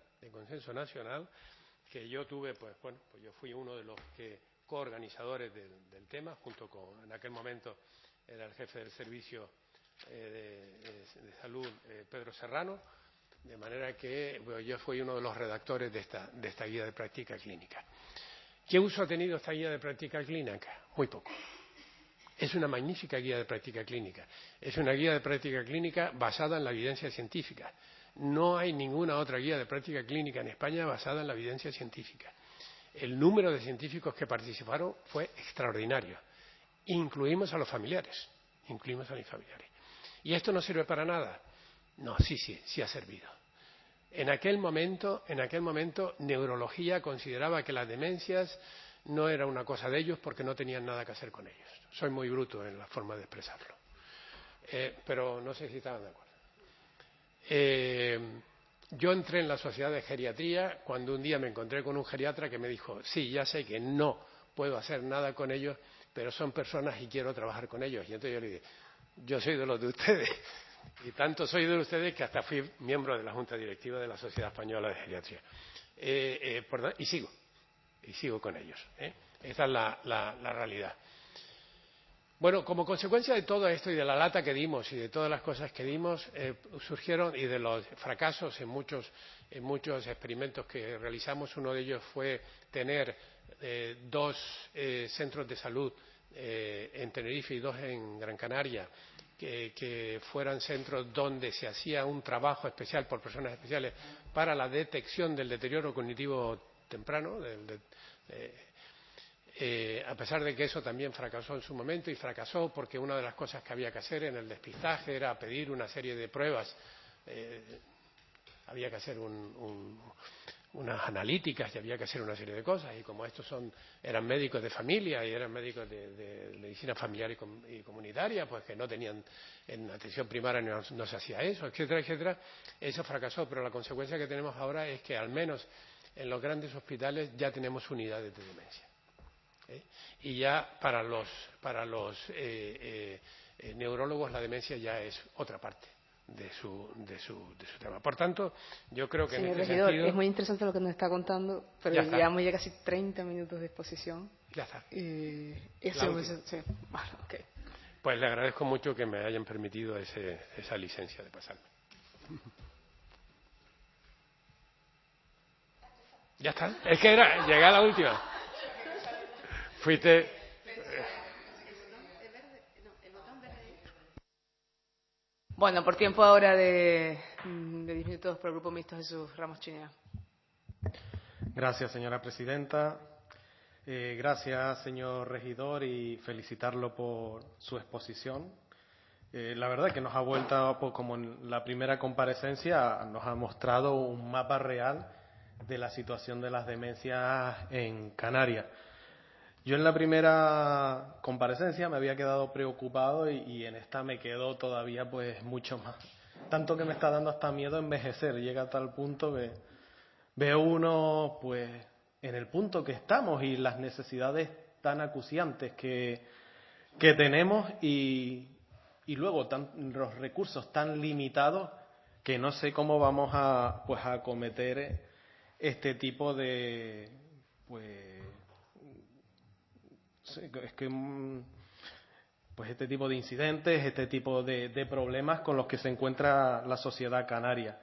que yo tuve, pues yo fui uno de los coorganizadores del tema, junto con, en aquel momento era el jefe del servicio de salud, Pedro Serrano, de manera que yo fui uno de los redactores de esta guía de práctica clínica. ¿Qué uso ha tenido esta guía de práctica clínica? Muy poco. Es una magnífica guía de práctica clínica. Es una guía de práctica clínica basada en la evidencia científica. No hay ninguna otra guía de práctica clínica en España basada en la evidencia científica. El número de científicos que participaron fue extraordinario. Incluimos a los familiares. ¿Y esto no sirve para nada? No, sí ha servido. En aquel momento, neurología consideraba que las demencias no era una cosa de ellos porque no tenían nada que hacer con ellos. Soy muy bruto en la forma de expresarlo. Pero no sé si estaban de acuerdo. Yo entré en la sociedad de geriatría cuando un día me encontré con un geriatra que me dijo, sí, ya sé que no puedo hacer nada con ellos, pero son personas y quiero trabajar con ellos. Y entonces yo le dije, yo soy de los de ustedes. Y tanto soy de ustedes que hasta fui miembro de la Junta Directiva de la Sociedad Española de Geriatría. Y sigo con ellos. Esa es la realidad. Bueno, como consecuencia de todo esto y de la lata que dimos y de todas las cosas que dimos, surgieron, y de los fracasos en muchos experimentos que realizamos, uno de ellos fue tener 2 centros de salud en Tenerife y 2 en Gran Canaria, que fueran centros donde se hacía un trabajo especial por personas especiales para la detección del deterioro cognitivo temprano, a pesar de que eso también fracasó en su momento, y fracasó porque una de las cosas que había que hacer en el despistaje era pedir una serie de pruebas, había que hacer unas analíticas y había que hacer una serie de cosas, y como estos eran médicos de familia y eran médicos de medicina familiar y comunitaria, pues que no tenían en atención primaria, no se hacía eso, etcétera, etcétera. Eso fracasó, pero la consecuencia que tenemos ahora es que al menos en los grandes hospitales ya tenemos unidades de demencia. Y ya para los neurólogos la demencia ya es otra parte de su tema. Por tanto, yo creo que Señor en este regidor, sentido... es muy interesante lo que nos está contando, pero Ya está. llevamos ya casi 30 minutos de exposición. Ya está. Sí. Bueno, okay. Pues le agradezco mucho que me hayan permitido esa licencia de pasarme. Ya está. Es que llegué a la última. Fuiste... Bueno, por tiempo ahora de 10 minutos por el Grupo Mixto, Jesús Ramos Chinea. Gracias, señora presidenta. Gracias, señor regidor, y felicitarlo por su exposición. La verdad que nos ha vuelto, como en la primera comparecencia, nos ha mostrado un mapa real de la situación de las demencias en Canarias. Yo en la primera comparecencia me había quedado preocupado y en esta me quedo todavía pues mucho más. Tanto que me está dando hasta miedo envejecer. Llega a tal punto que veo uno pues en el punto que estamos y las necesidades tan acuciantes que tenemos y luego los recursos tan limitados que no sé cómo vamos a acometer este tipo de este tipo de incidentes, este tipo de problemas con los que se encuentra la sociedad canaria.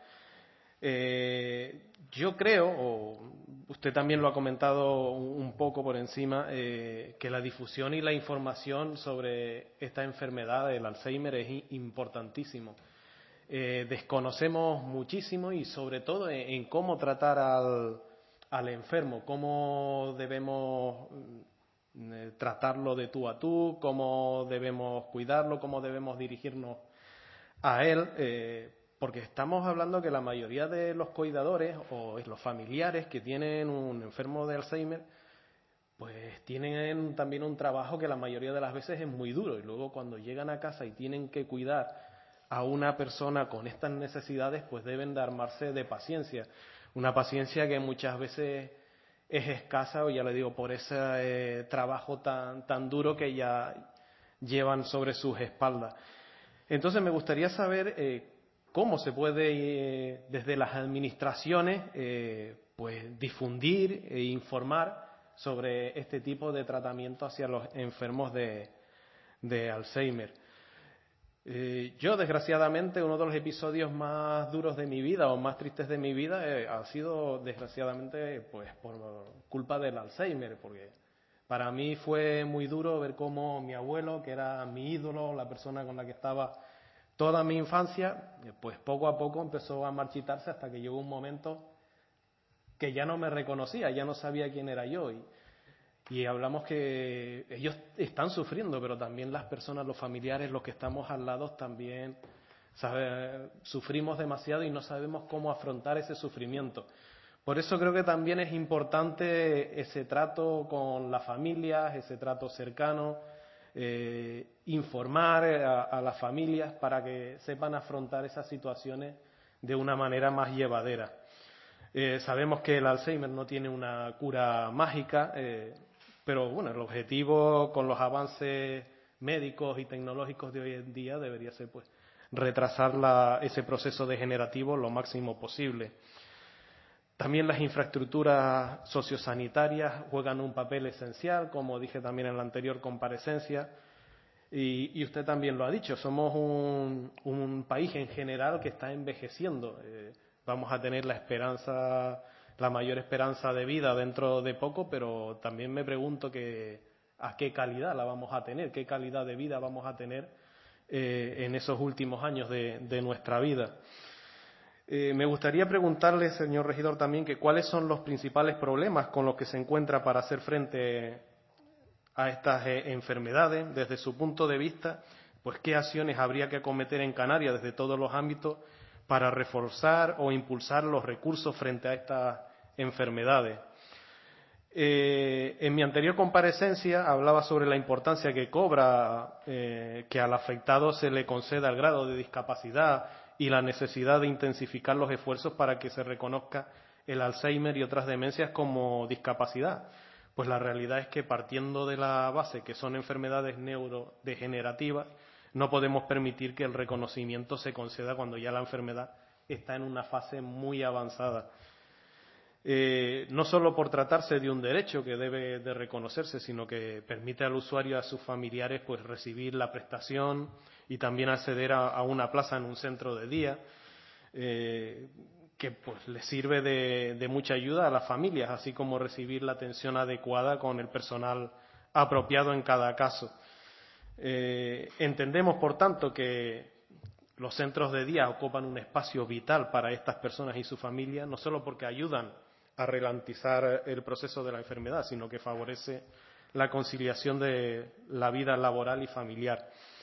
Yo creo, o usted también lo ha comentado un poco por encima, que la difusión y la información sobre esta enfermedad, el Alzheimer, es importantísimo. Desconocemos muchísimo y sobre todo en cómo tratar al enfermo, cómo debemos tratarlo de tú a tú, cómo debemos cuidarlo, cómo debemos dirigirnos a él, porque estamos hablando que la mayoría de los cuidadores o los familiares que tienen un enfermo de Alzheimer pues tienen también un trabajo que la mayoría de las veces es muy duro, y luego cuando llegan a casa y tienen que cuidar a una persona con estas necesidades pues deben de armarse de paciencia, una paciencia que muchas veces es escasa, o ya le digo, por ese trabajo tan duro que ya llevan sobre sus espaldas. Entonces me gustaría saber cómo se puede desde las administraciones pues difundir e informar sobre este tipo de tratamiento hacia los enfermos de Alzheimer. Yo, desgraciadamente, uno de los episodios más duros de mi vida o más tristes de mi vida ha sido, desgraciadamente, pues por culpa del Alzheimer, porque para mí fue muy duro ver cómo mi abuelo, que era mi ídolo, la persona con la que estaba toda mi infancia, pues poco a poco empezó a marchitarse hasta que llegó un momento que ya no me reconocía, ya no sabía quién era yo. Y hablamos que ellos están sufriendo, pero también las personas, los familiares, los que estamos al lado también sufrimos demasiado y no sabemos cómo afrontar ese sufrimiento. Por eso creo que también es importante ese trato con las familias, ese trato cercano, informar a las familias para que sepan afrontar esas situaciones de una manera más llevadera. Sabemos que el Alzheimer no tiene una cura mágica, pero bueno, el objetivo con los avances médicos y tecnológicos de hoy en día debería ser pues retrasar ese proceso degenerativo lo máximo posible. También las infraestructuras sociosanitarias juegan un papel esencial, como dije también en la anterior comparecencia, y usted también lo ha dicho, somos un país en general que está envejeciendo. Vamos a tener la mayor esperanza de vida dentro de poco, pero también me pregunto a qué calidad la vamos a tener, qué calidad de vida vamos a tener en esos últimos años de nuestra vida. Me gustaría preguntarle, señor regidor, también cuáles son los principales problemas con los que se encuentra para hacer frente a estas enfermedades, desde su punto de vista, pues qué acciones habría que acometer en Canarias desde todos los ámbitos para reforzar o impulsar los recursos frente a estas enfermedades. En mi anterior comparecencia hablaba sobre la importancia que cobra que al afectado se le conceda el grado de discapacidad y la necesidad de intensificar los esfuerzos para que se reconozca el Alzheimer y otras demencias como discapacidad. Pues la realidad es que, partiendo de la base que son enfermedades neurodegenerativas, no podemos permitir que el reconocimiento se conceda cuando ya la enfermedad está en una fase muy avanzada. No solo por tratarse de un derecho que debe de reconocerse, sino que permite al usuario y a sus familiares pues recibir la prestación y también acceder a una plaza en un centro de día, que pues les sirve de mucha ayuda a las familias, así como recibir la atención adecuada con el personal apropiado en cada caso. Entendemos, por tanto, que los centros de día ocupan un espacio vital para estas personas y sus familias, no solo porque ayudan a ralentizar el proceso de la enfermedad, sino que favorece la conciliación de la vida laboral y familiar.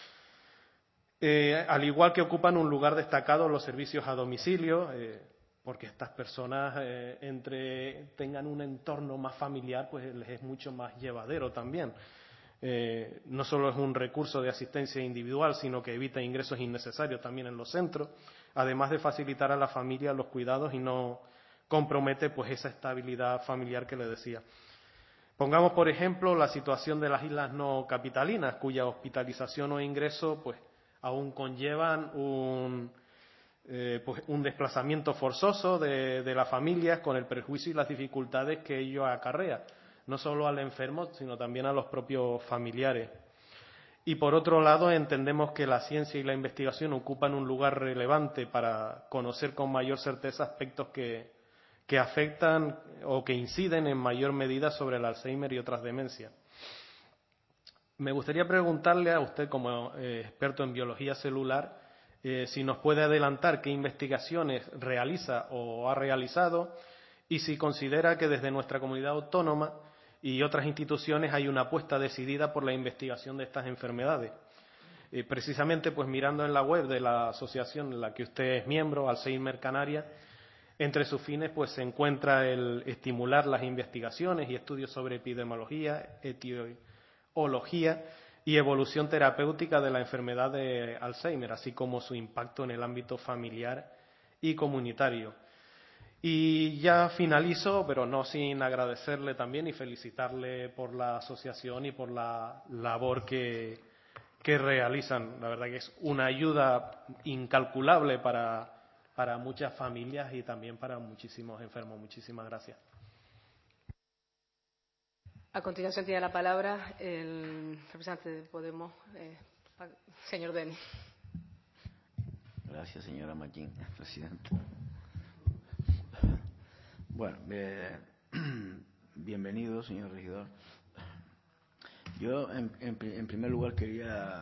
Al igual que ocupan un lugar destacado los servicios a domicilio, porque estas personas tengan un entorno más familiar, pues les es mucho más llevadero también. No solo es un recurso de asistencia individual, sino que evita ingresos innecesarios también en los centros, además de facilitar a la familia los cuidados y no compromete pues esa estabilidad familiar que le decía. Pongamos, por ejemplo, la situación de las islas no capitalinas, cuya hospitalización o ingreso pues aún conllevan un desplazamiento forzoso de las familias, con el perjuicio y las dificultades que ello acarrea, no solo al enfermo, sino también a los propios familiares. Y por otro lado, entendemos que la ciencia y la investigación ocupan un lugar relevante para conocer con mayor certeza aspectos que afectan o que inciden en mayor medida sobre el Alzheimer y otras demencias. Me gustaría preguntarle a usted, como experto en biología celular, si nos puede adelantar qué investigaciones realiza o ha realizado y si considera que desde nuestra comunidad autónoma y otras instituciones hay una apuesta decidida por la investigación de estas enfermedades. Precisamente, pues mirando en la web de la asociación en la que usted es miembro, Alzheimer Canarias, entre sus fines pues se encuentra el estimular las investigaciones y estudios sobre epidemiología, etiología y evolución terapéutica de la enfermedad de Alzheimer, así como su impacto en el ámbito familiar y comunitario. Y ya finalizo, pero no sin agradecerle también y felicitarle por la asociación y por la labor que realizan. La verdad que es una ayuda incalculable para muchas familias y también para muchísimos enfermos. Muchísimas gracias. A continuación tiene la palabra el representante de Podemos, señor Deni. Gracias, señora Machín, presidenta. Bueno, bienvenido, señor regidor. Yo, en primer lugar, quería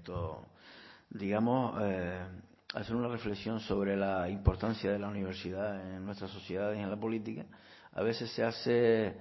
hacer una reflexión sobre la importancia de la universidad en nuestra sociedad y en la política. A veces se hace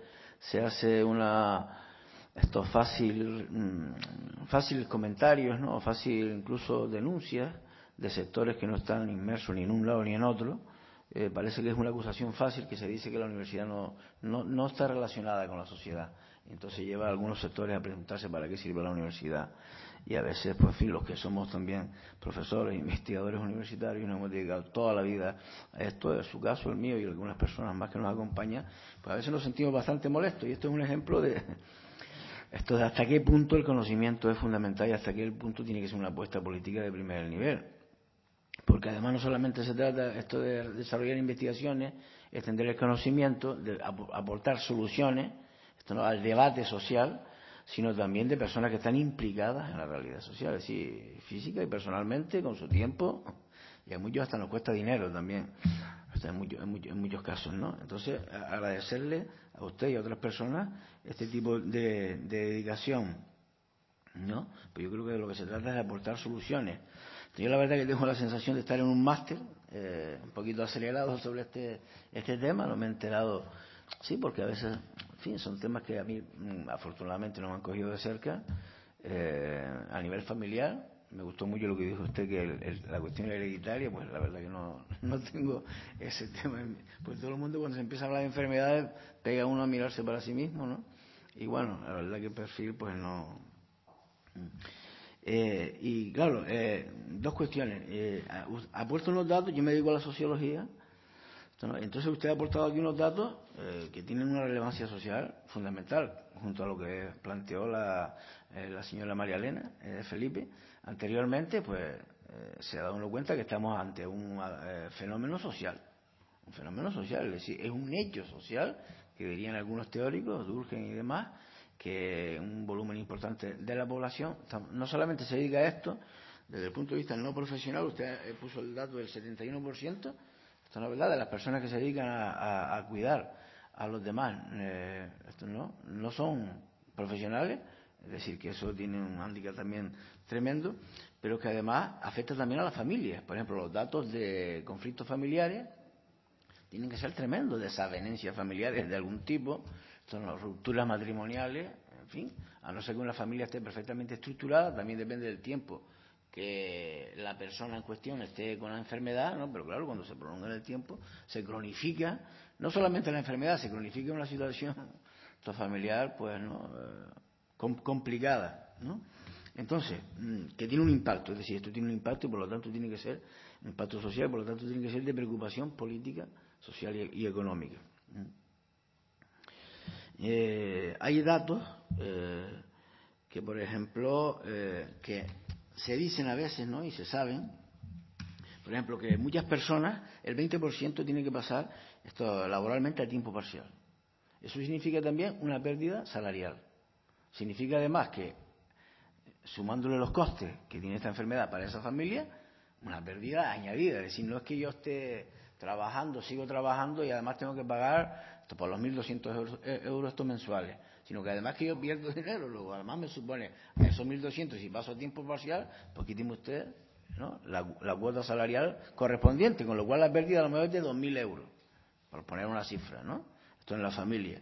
fáciles comentarios, ¿no? Fácil incluso denuncias de sectores que no están inmersos ni en un lado ni en otro. Parece que es una acusación fácil que se dice que la universidad no está relacionada con la sociedad. Entonces lleva a algunos sectores a preguntarse para qué sirve la universidad. Y a veces, pues en fin, los que somos también profesores, investigadores universitarios, nos hemos dedicado toda la vida a esto, es su caso, el mío y algunas personas más que nos acompañan, pues a veces nos sentimos bastante molestos. Y esto es un ejemplo de hasta qué punto el conocimiento es fundamental y hasta qué punto tiene que ser una apuesta política de primer nivel. porque además no solamente se trata esto de desarrollar investigaciones, extender el conocimiento, de aportar soluciones al debate social, sino también de personas que están implicadas en la realidad social, es decir, física y personalmente, con su tiempo, y a muchos hasta nos cuesta dinero también, en muchos casos, ¿no? Entonces, agradecerle a usted y a otras personas este tipo de dedicación, ¿no? Pues yo creo que de lo que se trata es de aportar soluciones. Yo la verdad que tengo la sensación de estar en un máster un poquito acelerado sobre este tema, no me he enterado, sí, porque a veces, en fin, son temas que a mí afortunadamente no me han cogido de cerca. A nivel familiar, me gustó mucho lo que dijo usted, que la cuestión hereditaria, pues la verdad que no tengo ese tema. Pues todo el mundo cuando se empieza a hablar de enfermedades pega uno a mirarse para sí mismo, ¿no? Y bueno, la verdad que el perfil pues no... y claro, dos cuestiones. Ha puesto unos datos, yo me dedico a la sociología, entonces usted ha aportado aquí unos datos que tienen una relevancia social fundamental, junto a lo que planteó la señora María Elena Felipe. Anteriormente, pues se ha dado uno cuenta que estamos ante un fenómeno social. Un fenómeno social, es decir, es un hecho social que dirían algunos teóricos, Durkheim y demás, que un volumen importante de la población no solamente se dedica a esto, desde el punto de vista no profesional, usted puso el dato del 71%, esto no es verdad, de las personas que se dedican a cuidar a los demás, esto no son profesionales, es decir, que eso tiene un hándicap también tremendo, pero que además afecta también a las familias. Por ejemplo, los datos de conflictos familiares tienen que ser tremendos, desavenencias familiares de algún tipo, son las rupturas matrimoniales, en fin, a no ser que una familia esté perfectamente estructurada, también depende del tiempo que la persona en cuestión esté con la enfermedad, ¿no? Pero claro, cuando se prolonga en el tiempo, se cronifica, no solamente la enfermedad, se cronifica una situación familiar, pues, ¿no? Complicada, ¿no? Entonces, que tiene un impacto, es decir, esto tiene un impacto y por lo tanto tiene que ser un impacto social, por lo tanto tiene que ser de preocupación política, social y económica. Hay datos que, por ejemplo, que se dicen a veces, ¿no? Y se saben, por ejemplo, que muchas personas, el 20% tiene que pasar esto laboralmente a tiempo parcial. Eso significa también una pérdida salarial. Significa además que, sumándole los costes que tiene esta enfermedad para esa familia, una pérdida añadida. Es decir, no es que yo esté trabajando, sigo trabajando y además tengo que pagar por los 1.200 euros estos mensuales, sino que además que yo pierdo dinero, luego además me supone a esos 1.200, si paso a tiempo parcial, pues quíteme usted, ¿no? la cuota salarial correspondiente, con lo cual la pérdida a lo mejor es de 2.000 euros, por poner una cifra, ¿no? Esto en la familia.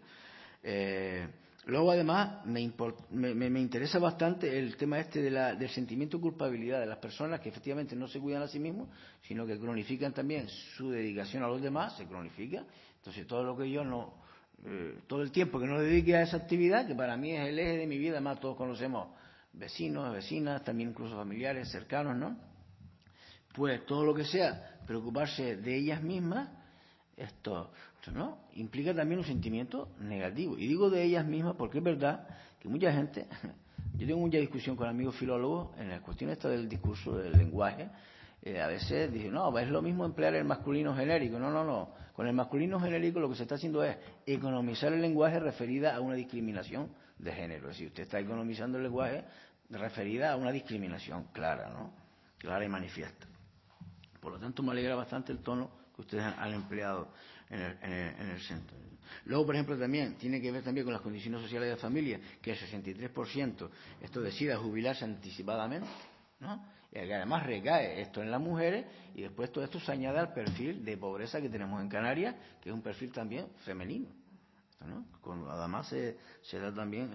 Luego, además, me interesa bastante el tema del sentimiento de culpabilidad de las personas que efectivamente no se cuidan a sí mismos, sino que cronifican también su dedicación a los demás, se cronifica. Entonces, todo lo que yo todo el tiempo que no dedique a esa actividad, que para mí es el eje de mi vida, además todos conocemos vecinos, vecinas, también incluso familiares cercanos, ¿no? Pues todo lo que sea preocuparse de ellas mismas, esto ¿no? Implica también un sentimiento negativo. Y digo de ellas mismas porque es verdad que mucha gente, yo tengo mucha discusión con amigos filólogos en la cuestión esta del discurso, del lenguaje, a veces dicen, no, es lo mismo emplear el masculino genérico. No. Con el masculino genérico lo que se está haciendo es economizar el lenguaje referida a una discriminación de género. Es decir, usted está economizando el lenguaje referida a una discriminación clara, ¿no? Clara y manifiesta. Por lo tanto, me alegra bastante el tono que ustedes han empleado en el centro. Luego, por ejemplo, también tiene que ver también con las condiciones sociales de la familia, que el 63% esto decida jubilarse anticipadamente, ¿no? Y que además recae esto en las mujeres, y después todo esto se añade al perfil de pobreza que tenemos en Canarias, que es un perfil también femenino, ¿no? Además se da también,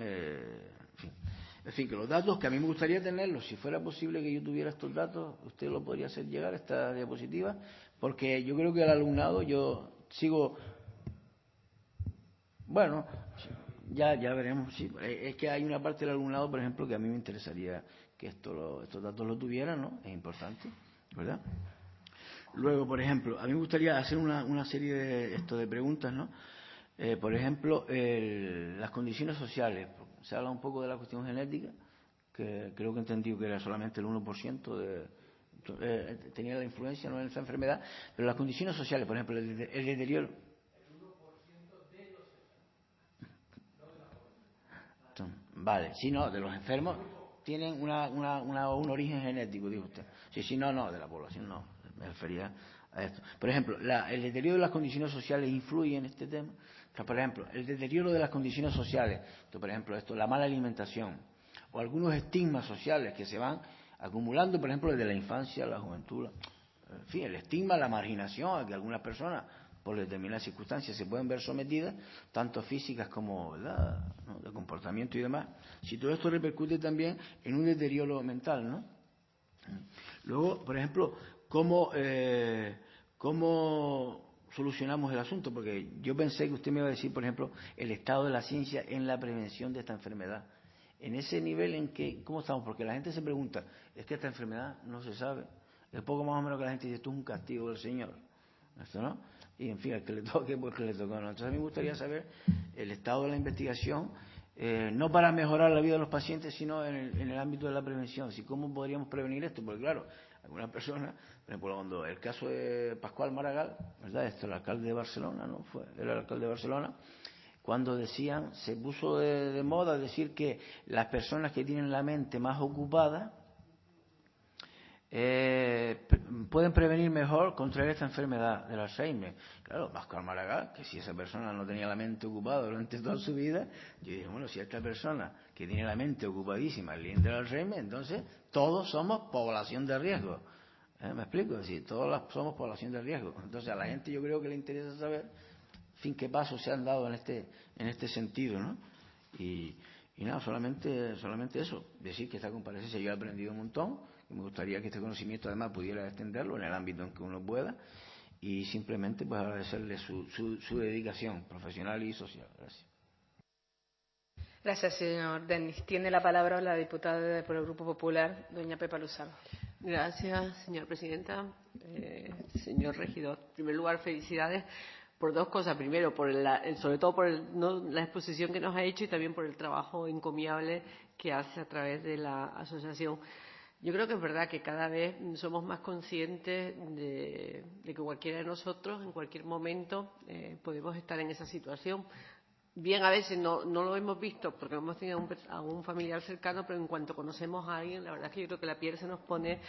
en fin, que los datos que a mí me gustaría tenerlos, si fuera posible que yo tuviera estos datos, usted lo podría hacer llegar, esta diapositiva, porque yo creo que el alumnado, yo sigo, bueno, ya veremos, sí, es que hay una parte del alumnado, por ejemplo, que a mí me interesaría que estos datos lo tuvieran, ¿no? Es importante, ¿verdad? Luego, por ejemplo, a mí me gustaría hacer una serie de preguntas, ¿no? Por ejemplo, las condiciones sociales. Se habla un poco de la cuestión genética, que creo que he entendido que era solamente el 1% tenía la influencia, no en esa enfermedad, pero las condiciones sociales, por ejemplo, el deterioro. Vale, si no, de los enfermos tienen un origen genético, dijo usted. Sí, no, de la población no, me refería a esto. Por ejemplo, el deterioro de las condiciones sociales influye en este tema. O sea, por ejemplo, el deterioro de las condiciones sociales, por ejemplo, la mala alimentación o algunos estigmas sociales que se van acumulando, por ejemplo, desde la infancia a la juventud. En fin, el estigma, la marginación a que algunas personas, por determinadas circunstancias, se pueden ver sometidas, tanto físicas como, ¿verdad?, ¿no?, de comportamiento y demás. Si todo esto repercute también en un deterioro mental, ¿no? Luego, por ejemplo, ¿cómo solucionamos el asunto? Porque yo pensé que usted me iba a decir, por ejemplo, el estado de la ciencia en la prevención de esta enfermedad. En ese nivel en que, ¿cómo estamos? Porque la gente se pregunta, es que esta enfermedad no se sabe. Es poco más o menos que la gente dice, esto es un castigo del Señor. ¿Esto no? Y en fin, al que le toque, pues que le toque. ¿No? Entonces a mí me gustaría saber el estado de la investigación, no para mejorar la vida de los pacientes, sino en el ámbito de la prevención. Si cómo podríamos prevenir esto, porque claro, algunas personas, por ejemplo, cuando el caso de Pascual Maragall, ¿verdad? El alcalde de Barcelona, ¿no? Era el alcalde de Barcelona, cuando decían, se puso de moda decir que las personas que tienen la mente más ocupada pueden prevenir mejor contraer esta enfermedad del Alzheimer. Claro, Pascual Maragall, que si esa persona no tenía la mente ocupada durante toda su vida, yo dije, bueno, si esta persona que tiene la mente ocupadísima el del Alzheimer, entonces todos somos población de riesgo. ¿Me explico? Si todos somos población de riesgo. Entonces a la gente yo creo que le interesa saber, en fin, qué pasos se han dado en este sentido, ¿no? Y nada, solamente eso, decir que esta comparecencia yo he aprendido un montón, y me gustaría que este conocimiento además pudiera extenderlo en el ámbito en que uno pueda, y simplemente pues agradecerle su dedicación profesional y social. Gracias. Gracias, señor Denis. Tiene la palabra la diputada por el Grupo Popular, doña Pepa Luzardo. Gracias, señora presidenta. Señor regidor, en primer lugar, felicidades por dos cosas. Primero, sobre todo por la exposición que nos ha hecho y también por el trabajo encomiable que hace a través de la asociación. Yo creo que es verdad que cada vez somos más conscientes de que cualquiera de nosotros, en cualquier momento, podemos estar en esa situación. Bien, a veces no lo hemos visto porque no hemos tenido a un familiar cercano, pero en cuanto conocemos a alguien, la verdad es que yo creo que la piel se nos pone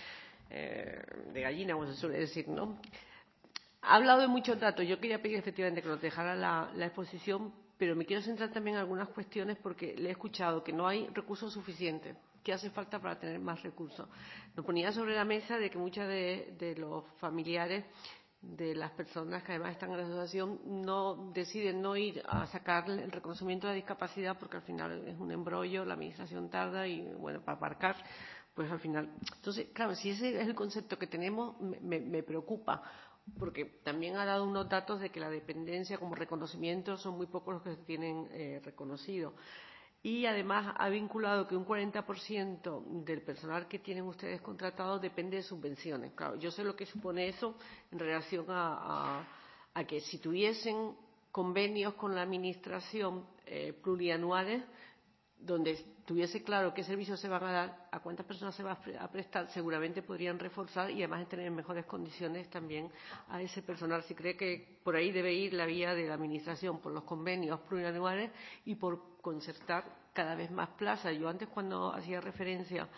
de gallina, como se suele decir, ¿no? Ha hablado de muchos datos. Yo quería pedir efectivamente que nos dejara la exposición, pero me quiero centrar también en algunas cuestiones porque le he escuchado que no hay recursos suficientes, que hace falta para tener más recursos. Nos ponía sobre la mesa de que muchos de los familiares de las personas que además están en la asociación deciden no ir a sacar el reconocimiento de la discapacidad porque al final es un embrollo, la administración tarda y bueno, para aparcar, pues al final. Entonces, claro, si ese es el concepto que tenemos, me preocupa, porque también ha dado unos datos de que la dependencia como reconocimiento son muy pocos los que se tienen reconocidos. Y además ha vinculado que un 40% del personal que tienen ustedes contratado depende de subvenciones. Claro, yo sé lo que supone eso en relación a que si tuviesen convenios con la administración plurianuales, donde estuviese claro qué servicios se van a dar, a cuántas personas se va a prestar, seguramente podrían reforzar y además tener en mejores condiciones también a ese personal. Si cree que por ahí debe ir la vía de la administración, por los convenios plurianuales y por concertar cada vez más plazas. Yo antes, cuando hacía referencia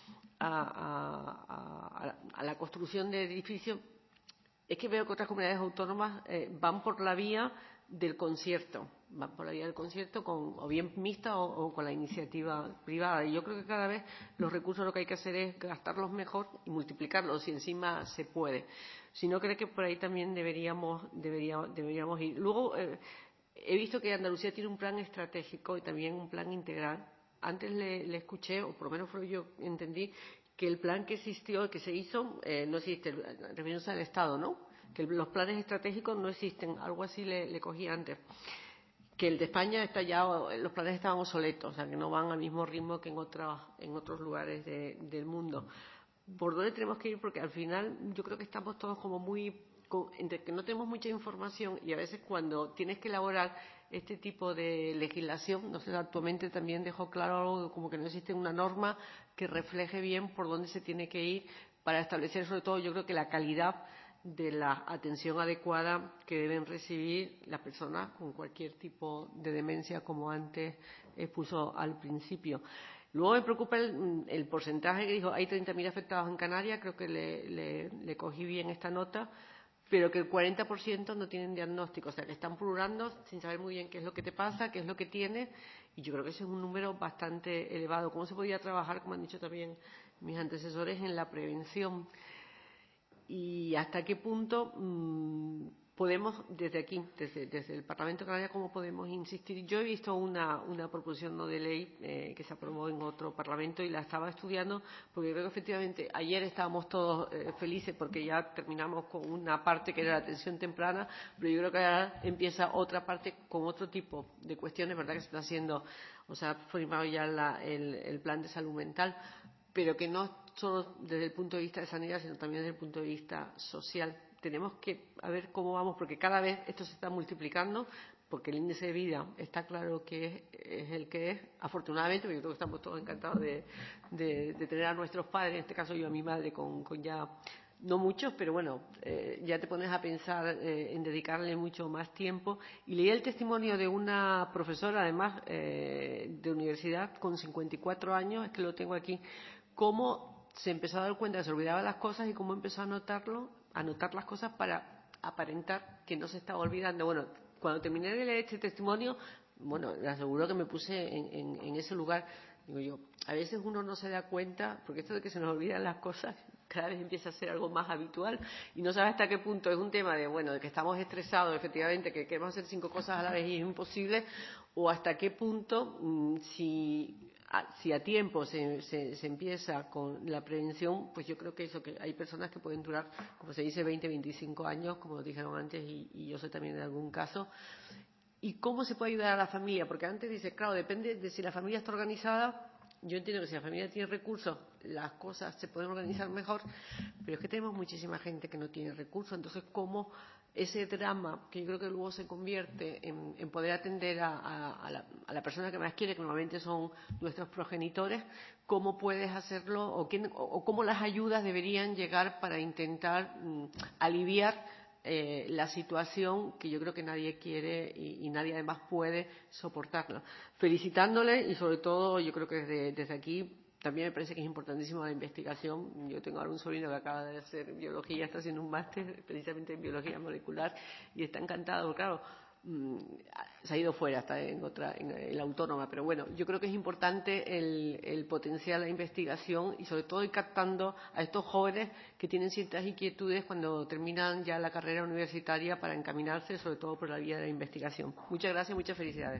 a la construcción de edificios, es que veo que otras comunidades autónomas van por la vía del concierto, o bien mixta o con la iniciativa privada. Y yo creo que cada vez los recursos lo que hay que hacer es gastarlos mejor y multiplicarlos si encima se puede. Si no, creo que por ahí también deberíamos ir. Luego, he visto que Andalucía tiene un plan estratégico y también un plan integral. Antes le escuché, o por lo menos yo entendí, que el plan que existió, que se hizo, no existe, refiriéndose al Estado, ¿no? Que los planes estratégicos no existen, algo así le cogí antes. Que el de España está ya, los planes estaban obsoletos, o sea, que no van al mismo ritmo que en otros lugares del mundo. ¿Por dónde tenemos que ir? Porque al final yo creo que estamos todos como entre que no tenemos mucha información y a veces cuando tienes que elaborar este tipo de legislación, no sé, actualmente también dejó claro algo como que no existe una norma que refleje bien por dónde se tiene que ir para establecer, sobre todo, yo creo que la calidad de la atención adecuada que deben recibir las personas con cualquier tipo de demencia, como antes expuso al principio. Luego me preocupa el porcentaje que dijo, hay 30.000 afectados en Canarias, creo que le cogí bien esta nota, pero que el 40% no tienen diagnóstico, o sea, que están pululando sin saber muy bien qué es lo que te pasa, qué es lo que tienes, y yo creo que ese es un número bastante elevado. ¿Cómo se podría trabajar, como han dicho también mis antecesores, en la prevención? Y hasta qué punto podemos, desde aquí, desde el Parlamento Canario, cómo podemos insistir. Yo he visto una proposición no de ley que se aprobó en otro Parlamento y la estaba estudiando porque creo que efectivamente ayer estábamos todos felices porque ya terminamos con una parte que era la atención temprana, pero yo creo que ahora empieza otra parte con otro tipo de cuestiones, ¿verdad? Que se está haciendo, o sea, ha formado ya el plan de salud mental, pero que no solo desde el punto de vista de sanidad, sino también desde el punto de vista social. Tenemos que a ver cómo vamos, porque cada vez esto se está multiplicando, porque el índice de vida está claro que es el que es, afortunadamente, porque yo creo que estamos todos encantados de tener a nuestros padres, en este caso yo a mi madre, con ya no muchos, pero bueno, ya te pones a pensar en dedicarle mucho más tiempo. Y leí el testimonio de una profesora, además, de universidad, con 54 años, es que lo tengo aquí, cómo se empezó a dar cuenta que se olvidaba las cosas y cómo empezó a anotar las cosas para aparentar que no se estaba olvidando. Bueno, cuando terminé de leer este testimonio, bueno, le aseguro que me puse en ese lugar. Digo yo, a veces uno no se da cuenta, porque esto de que se nos olvidan las cosas cada vez empieza a ser algo más habitual y no sabe hasta qué punto es un tema de, bueno, de que estamos estresados, efectivamente, que queremos hacer 5 cosas a la vez y es imposible, o hasta qué punto, si a tiempo se empieza con la prevención, pues yo creo que eso, que hay personas que pueden durar, como se dice, 20, 25 años, como dijeron antes, y yo sé también de algún caso. ¿Y cómo se puede ayudar a la familia? Porque antes dice, claro, depende de si la familia está organizada. Yo entiendo que si la familia tiene recursos, las cosas se pueden organizar mejor, pero es que tenemos muchísima gente que no tiene recursos. Entonces, ¿cómo ese drama, que yo creo que luego se convierte en poder atender a la persona que más quiere, que normalmente son nuestros progenitores, cómo puedes hacerlo o cómo las ayudas deberían llegar para intentar aliviar la situación que yo creo que nadie quiere y nadie además puede soportarla. Felicitándole y sobre todo yo creo que desde aquí también me parece que es importantísima la investigación. Yo tengo ahora un sobrino que acaba de hacer biología, está haciendo un máster precisamente en biología molecular y está encantado, claro. Se ha ido fuera, está en la autónoma, pero bueno, yo creo que es importante el potenciar la investigación y sobre todo ir captando a estos jóvenes que tienen ciertas inquietudes cuando terminan ya la carrera universitaria para encaminarse sobre todo por la vía de la investigación. Muchas gracias, muchas felicidades.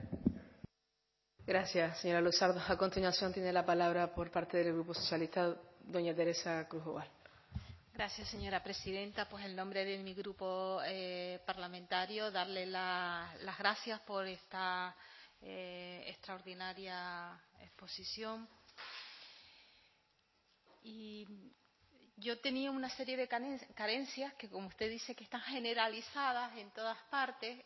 Gracias, señora Luzardo. A continuación tiene la palabra por parte del Grupo Socialista doña Teresa Cruz Oval. Gracias, señora presidenta. Pues en nombre de mi grupo parlamentario, darle las gracias por esta extraordinaria exposición. Y yo tenía una serie de carencias que, como usted dice, que están generalizadas en todas partes.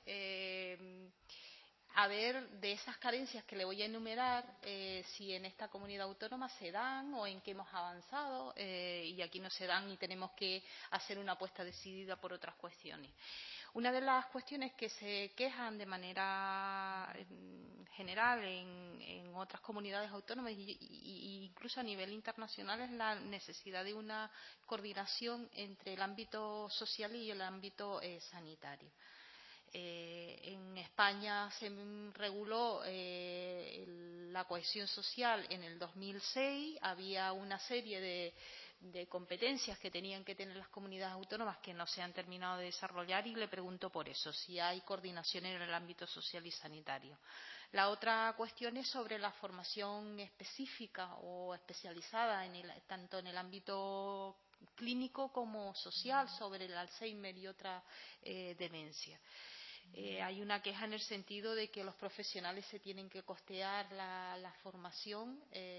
A ver, de esas carencias que le voy a enumerar, si en esta comunidad autónoma se dan o en qué hemos avanzado, y aquí no se dan y tenemos que hacer una apuesta decidida por otras cuestiones. Una de las cuestiones que se quejan de manera general en otras comunidades autónomas e incluso a nivel internacional es la necesidad de una coordinación entre el ámbito social y el ámbito sanitario. En España se reguló la cohesión social en el 2006. Había una serie de competencias que tenían que tener las comunidades autónomas que no se han terminado de desarrollar y le pregunto por eso, si hay coordinación en el ámbito social y sanitario. La otra cuestión es sobre la formación específica o especializada tanto en el ámbito clínico como social sobre el Alzheimer y otra demencia. Hay una queja en el sentido de que los profesionales se tienen que costear la formación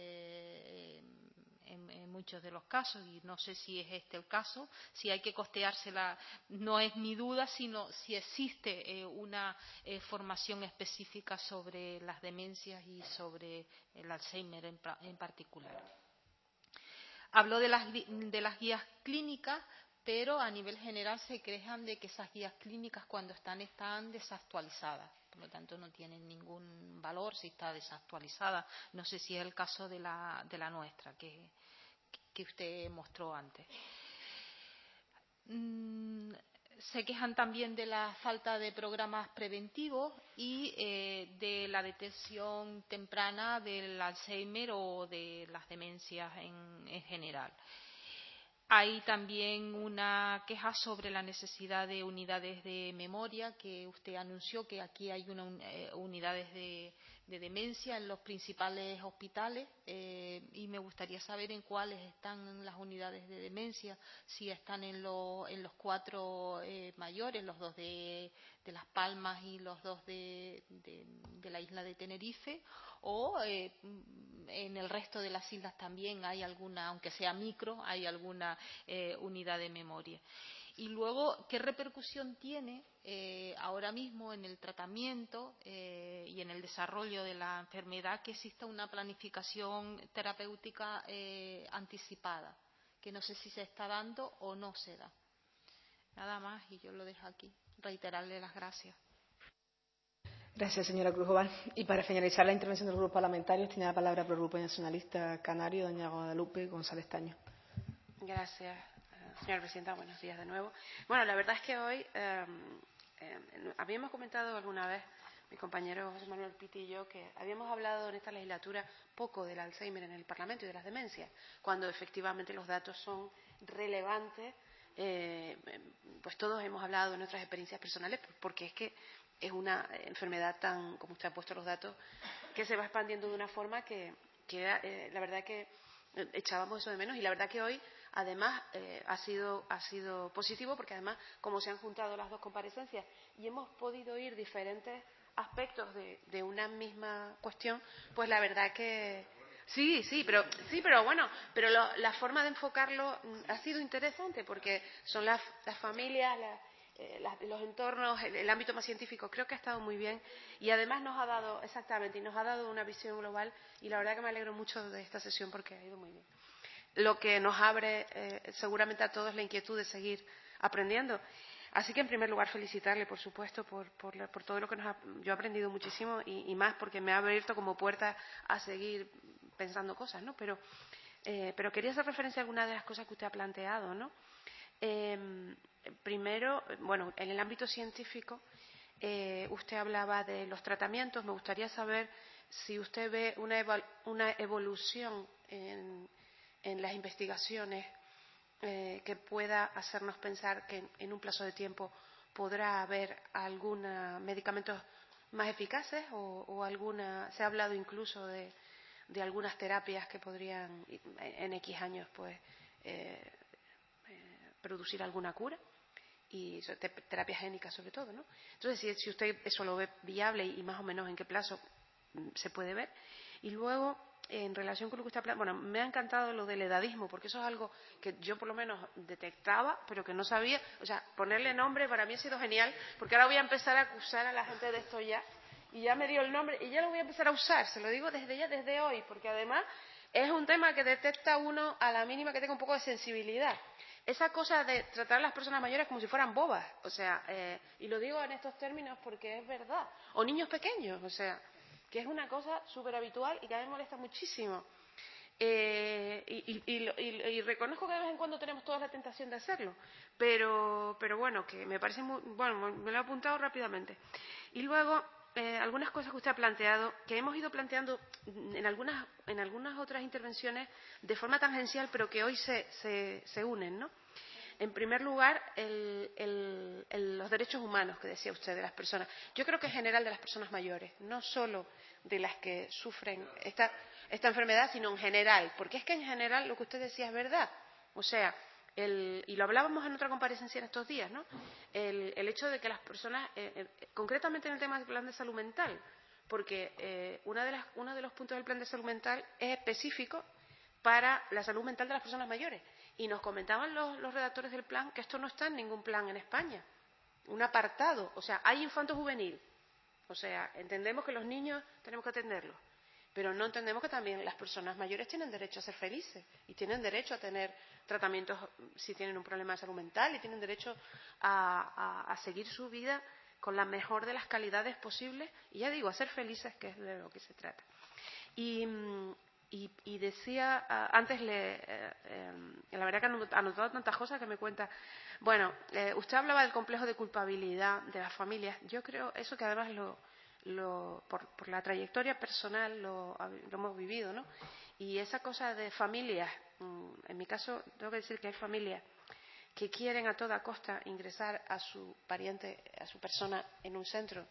en muchos de los casos y no sé si es este el caso, si hay que costeársela, no es mi duda, sino si existe una formación específica sobre las demencias y sobre el Alzheimer en particular. Habló de las guías clínicas, pero a nivel general se quejan de que esas guías clínicas cuando están desactualizadas. Por lo tanto, no tienen ningún valor si está desactualizada. No sé si es el caso de la nuestra, que usted mostró antes. Se quejan también de la falta de programas preventivos y de la detección temprana del Alzheimer o de las demencias en general. Hay también una queja sobre la necesidad de unidades de memoria, que usted anunció que aquí hay unidades de demencia en los principales hospitales, y me gustaría saber en cuáles están las unidades de demencia, si están en los 4 mayores, los 2 de Las Palmas y los 2 de la isla de Tenerife, o en el resto de las islas también hay alguna, aunque sea micro, hay alguna unidad de memoria. Y luego, ¿qué repercusión tiene ahora mismo en el tratamiento y en el desarrollo de la enfermedad que exista una planificación terapéutica anticipada? Que no sé si se está dando o no se da. Nada más, y yo lo dejo aquí. Reiterarle las gracias. Gracias, señora Cruzobal. Y para finalizar la intervención del grupo parlamentario, tiene la palabra por el Grupo Nacionalista Canario, doña Guadalupe González Taño. Gracias, señora presidenta. Buenos días de nuevo. Bueno, la verdad es que hoy habíamos comentado alguna vez, mi compañero José Manuel Piti y yo, que habíamos hablado en esta legislatura poco del Alzheimer en el Parlamento y de las demencias, cuando efectivamente los datos son relevantes. Pues todos hemos hablado de nuestras experiencias personales, porque es que es una enfermedad tan, como usted ha puesto los datos, que se va expandiendo de una forma que la verdad que echábamos eso de menos. Y la verdad que hoy, además, ha sido positivo, porque además, como se han juntado las dos comparecencias y hemos podido oír diferentes aspectos de una misma cuestión, pues la verdad que sí, pero bueno, pero la forma de enfocarlo ha sido interesante, porque son las familias, los entornos, el ámbito más científico. Creo que ha estado muy bien y además nos ha dado una visión global, y la verdad que me alegro mucho de esta sesión porque ha ido muy bien. Lo que nos abre seguramente a todos la inquietud de seguir aprendiendo. Así que, en primer lugar, felicitarle, por supuesto, por todo lo que yo he aprendido muchísimo, y más porque me ha abierto como puerta a seguir pensando cosas, ¿no? Pero quería hacer referencia a algunas de las cosas que usted ha planteado, ¿no? Primero, bueno, en el ámbito científico, usted hablaba de los tratamientos. Me gustaría saber si usted ve una evolución en las investigaciones que pueda hacernos pensar que en un plazo de tiempo podrá haber algunos medicamentos más eficaces o alguna. Se ha hablado incluso de algunas terapias que podrían en X años pues producir alguna cura, y terapias génicas sobre todo, ¿no? Entonces, si usted eso lo ve viable y más o menos en qué plazo se puede ver. Y luego, en relación con lo que usted ha planteado, bueno, me ha encantado lo del edadismo, porque eso es algo que yo por lo menos detectaba, pero que no sabía. O sea, ponerle nombre para mí ha sido genial, porque ahora voy a empezar a acusar a la gente de esto ya, y ya me dio el nombre, y ya lo voy a empezar a usar. Se lo digo desde hoy, porque además es un tema que detecta uno a la mínima que tenga un poco de sensibilidad. Esa cosa de tratar a las personas mayores como si fueran bobas, o sea, y lo digo en estos términos porque es verdad, o niños pequeños, o sea, que es una cosa súper habitual y que a mí me molesta muchísimo. Y reconozco que de vez en cuando tenemos toda la tentación de hacerlo, pero bueno, que me parece muy bueno, me lo he apuntado rápidamente. Y luego, algunas cosas que usted ha planteado, que hemos ido planteando en algunas otras intervenciones de forma tangencial, pero que hoy se unen, ¿no? En primer lugar, los derechos humanos que decía usted de las personas. Yo creo que en general de las personas mayores, no solo de las que sufren esta enfermedad, sino en general, porque es que en general lo que usted decía es verdad. O sea, y lo hablábamos en otra comparecencia en estos días, ¿no? El hecho de que las personas, concretamente en el tema del plan de salud mental, porque uno de los puntos del plan de salud mental es específico para la salud mental de las personas mayores. Y nos comentaban los redactores del plan que esto no está en ningún plan en España. Un apartado. O sea, hay infanto juvenil. O sea, entendemos que los niños tenemos que atenderlos. Pero no entendemos que también las personas mayores tienen derecho a ser felices y tienen derecho a tener tratamientos si tienen un problema de salud mental y tienen derecho a seguir su vida con la mejor de las calidades posibles y ya digo, a ser felices, que es de lo que se trata. Y decía, antes la verdad que he anotado tantas cosas que me cuenta. Bueno, usted hablaba del complejo de culpabilidad de las familias. Yo creo eso que además por la trayectoria personal lo hemos vivido, ¿no? Y esa cosa de familias, en mi caso tengo que decir que hay familias que quieren a toda costa ingresar a su pariente, a su persona en un centro,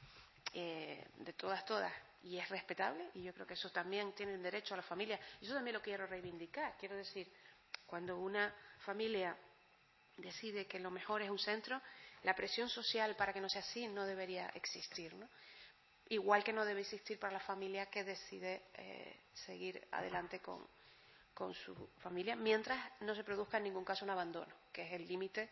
de todas, y es respetable, y yo creo que eso también tienen derecho a la familia. Y eso también lo quiero reivindicar. Quiero decir, cuando una familia decide que lo mejor es un centro, la presión social para que no sea así no debería existir, ¿no? Igual que no debe existir para la familia que decide seguir adelante con su familia, mientras no se produzca en ningún caso un abandono, que es el límite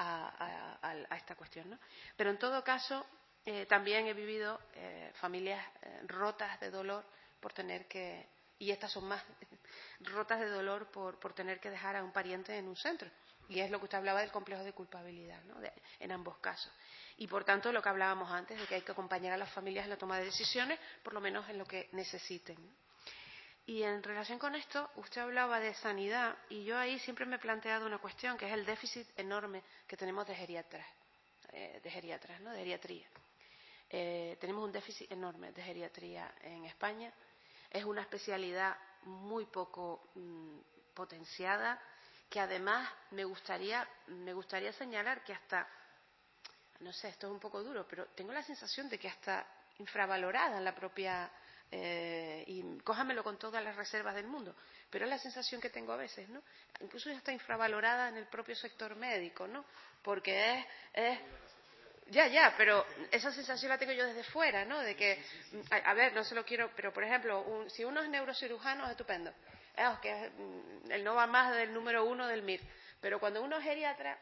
a esta cuestión, ¿no? Pero en todo caso, también he vivido familias rotas de dolor por tener que, y estas son más rotas de dolor por tener que dejar a un pariente en un centro. Y es lo que usted hablaba del complejo de culpabilidad, ¿no? En ambos casos. Y por tanto, lo que hablábamos antes, de que hay que acompañar a las familias en la toma de decisiones, por lo menos en lo que necesiten. Y en relación con esto, usted hablaba de sanidad, y yo ahí siempre me he planteado una cuestión, que es el déficit enorme que tenemos de geriatras, ¿no? De geriatría. Tenemos un déficit enorme de geriatría en España. Es una especialidad muy poco potenciada, que además me gustaría señalar que hasta, no sé, esto es un poco duro, pero tengo la sensación de que hasta infravalorada en la propia, y cójamelo con todas las reservas del mundo, pero es la sensación que tengo a veces, ¿no? Incluso está infravalorada en el propio sector médico, ¿no? Porque Ya, pero esa sensación la tengo yo desde fuera, ¿no? De que, a ver, no se lo quiero, pero por ejemplo, si uno es neurocirujano es estupendo, que él no va más del número 1 del MIR, pero cuando uno es geriatra,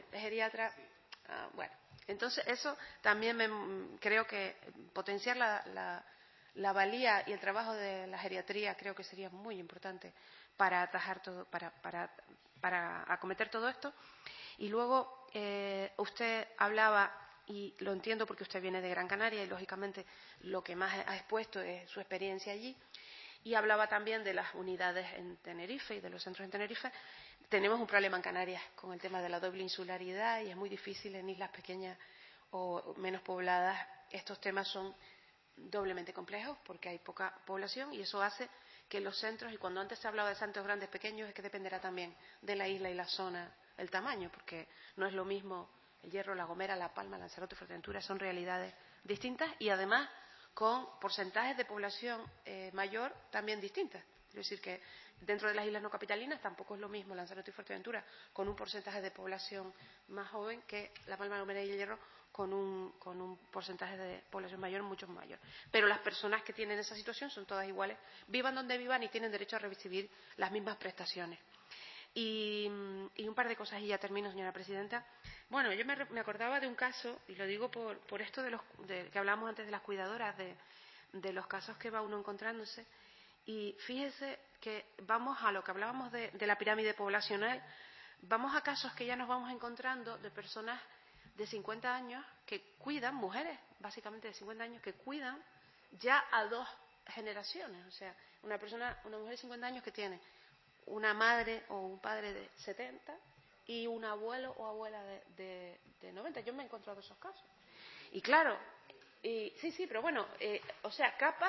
bueno, entonces eso también creo que potenciar la valía y el trabajo de la geriatría creo que sería muy importante para atajar todo, para acometer todo esto. Y luego usted hablaba, y lo entiendo porque usted viene de Gran Canaria y lógicamente lo que más ha expuesto es su experiencia allí, y hablaba también de las unidades en Tenerife y de los centros en Tenerife. Tenemos un problema en Canarias con el tema de la doble insularidad y es muy difícil en islas pequeñas o menos pobladas. Estos temas son doblemente complejos porque hay poca población y eso hace que los centros, y cuando antes se hablaba de centros grandes, pequeños, es que dependerá también de la isla y la zona el tamaño, porque no es lo mismo El Hierro, La Gomera, La Palma, Lanzarote, Fuerteventura, son realidades distintas y además con porcentajes de población mayor también distintas. Es decir, que dentro de las islas no capitalinas tampoco es lo mismo Lanzarote y Fuerteventura con un porcentaje de población más joven que La Palma, La Gomera y El Hierro con un porcentaje de población mayor mucho mayor. Pero las personas que tienen esa situación son todas iguales, vivan donde vivan y tienen derecho a recibir las mismas prestaciones. Y un par de cosas y ya termino, señora presidenta. Bueno, yo me acordaba de un caso, y lo digo por esto que hablábamos antes de las cuidadoras, de los casos que va uno encontrándose. Y fíjese que vamos a lo que hablábamos de la pirámide poblacional, vamos a casos que ya nos vamos encontrando de personas de 50 años que cuidan, mujeres básicamente de 50 años, que cuidan ya a 2 generaciones. O sea, una mujer de 50 años que tiene una madre o un padre de 70 y un abuelo o abuela de 90. Yo me he encontrado esos casos. Y claro, sí, pero bueno, o sea, capas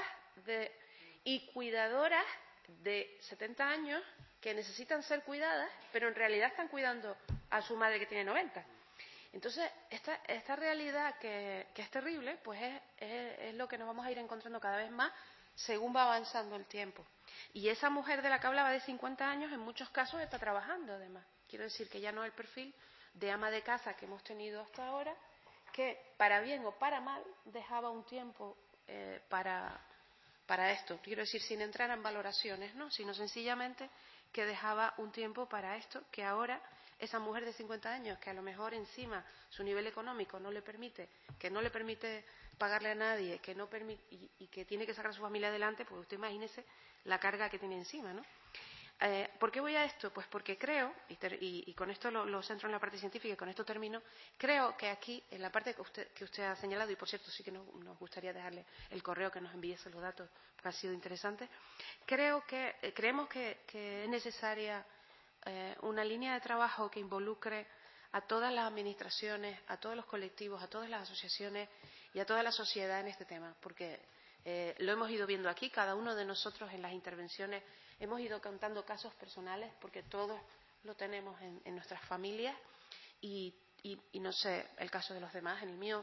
y cuidadoras de 70 años que necesitan ser cuidadas, pero en realidad están cuidando a su madre que tiene 90. Entonces, esta realidad que es terrible, pues es lo que nos vamos a ir encontrando cada vez más según va avanzando el tiempo. Y esa mujer de la que hablaba de 50 años, en muchos casos está trabajando además. Quiero decir que ya no es el perfil de ama de casa que hemos tenido hasta ahora, que para bien o para mal dejaba un tiempo para esto. Quiero decir, sin entrar en valoraciones, ¿no? Sino sencillamente que dejaba un tiempo para esto, que ahora esa mujer de 50 años, que a lo mejor encima su nivel económico no le permite, que no le permite pagarle a nadie, que no permite, y que tiene que sacar a su familia adelante, pues usted imagínese la carga que tiene encima, ¿no? ¿Por qué voy a esto? Pues porque creo, y con esto lo centro en la parte científica y con esto termino, creo que aquí, en la parte que usted ha señalado, y por cierto sí que nos gustaría dejarle el correo que nos envíe los datos, porque ha sido interesante, creemos que es necesaria una línea de trabajo que involucre a todas las administraciones, a todos los colectivos, a todas las asociaciones y a toda la sociedad en este tema, porque lo hemos ido viendo aquí, cada uno de nosotros en las intervenciones hemos ido contando casos personales, porque todos lo tenemos en nuestras familias y no sé el caso de los demás, en el mío,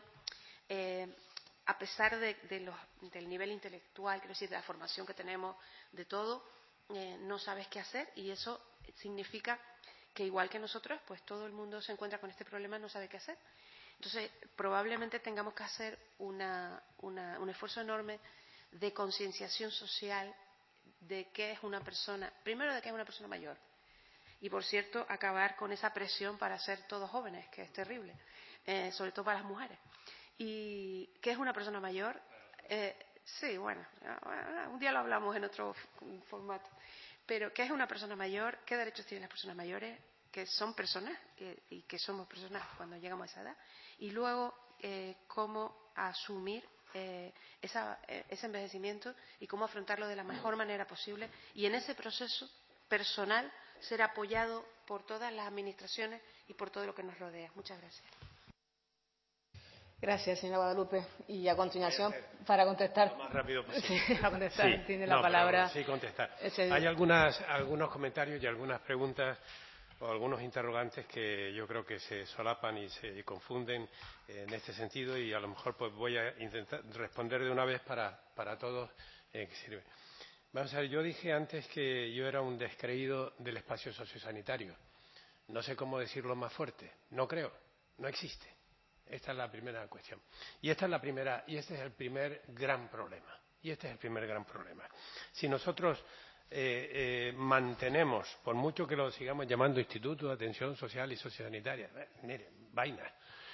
a pesar del nivel intelectual, quiero decir, de la formación que tenemos, de todo, no sabes qué hacer y eso significa que igual que nosotros, pues todo el mundo se encuentra con este problema y no sabe qué hacer. Entonces, probablemente tengamos que hacer un esfuerzo enorme de concienciación social de qué es una persona, primero de qué es una persona mayor. Y, por cierto, acabar con esa presión para ser todos jóvenes, que es terrible, sobre todo para las mujeres. ¿Y qué es una persona mayor? Sí, bueno, un día lo hablamos en otro formato. Pero, ¿qué es una persona mayor? ¿Qué derechos tienen las personas mayores? Que son personas y que somos personas cuando llegamos a esa edad. Y luego, cómo asumir ese envejecimiento y cómo afrontarlo de la mejor manera posible. Y en ese proceso personal ser apoyado por todas las administraciones y por todo lo que nos rodea. Muchas gracias. Gracias, señora Guadalupe. Y a continuación, para contestar. Lo más rápido posible. Sí, para contestar, sí, tiene la palabra. Sí, contestar. Hay algunos comentarios y algunas preguntas o algunos interrogantes que yo creo que se solapan y se confunden en este sentido y a lo mejor pues voy a intentar responder de una vez para todos que sirve. Vamos a ver, yo dije antes que yo era un descreído del espacio sociosanitario. No sé cómo decirlo más fuerte. No creo, no existe. Esta es la primera cuestión. Y este es el primer gran problema. Si nosotros mantenemos, por mucho que lo sigamos llamando Instituto de Atención Social y Sociosanitaria, miren, vaina.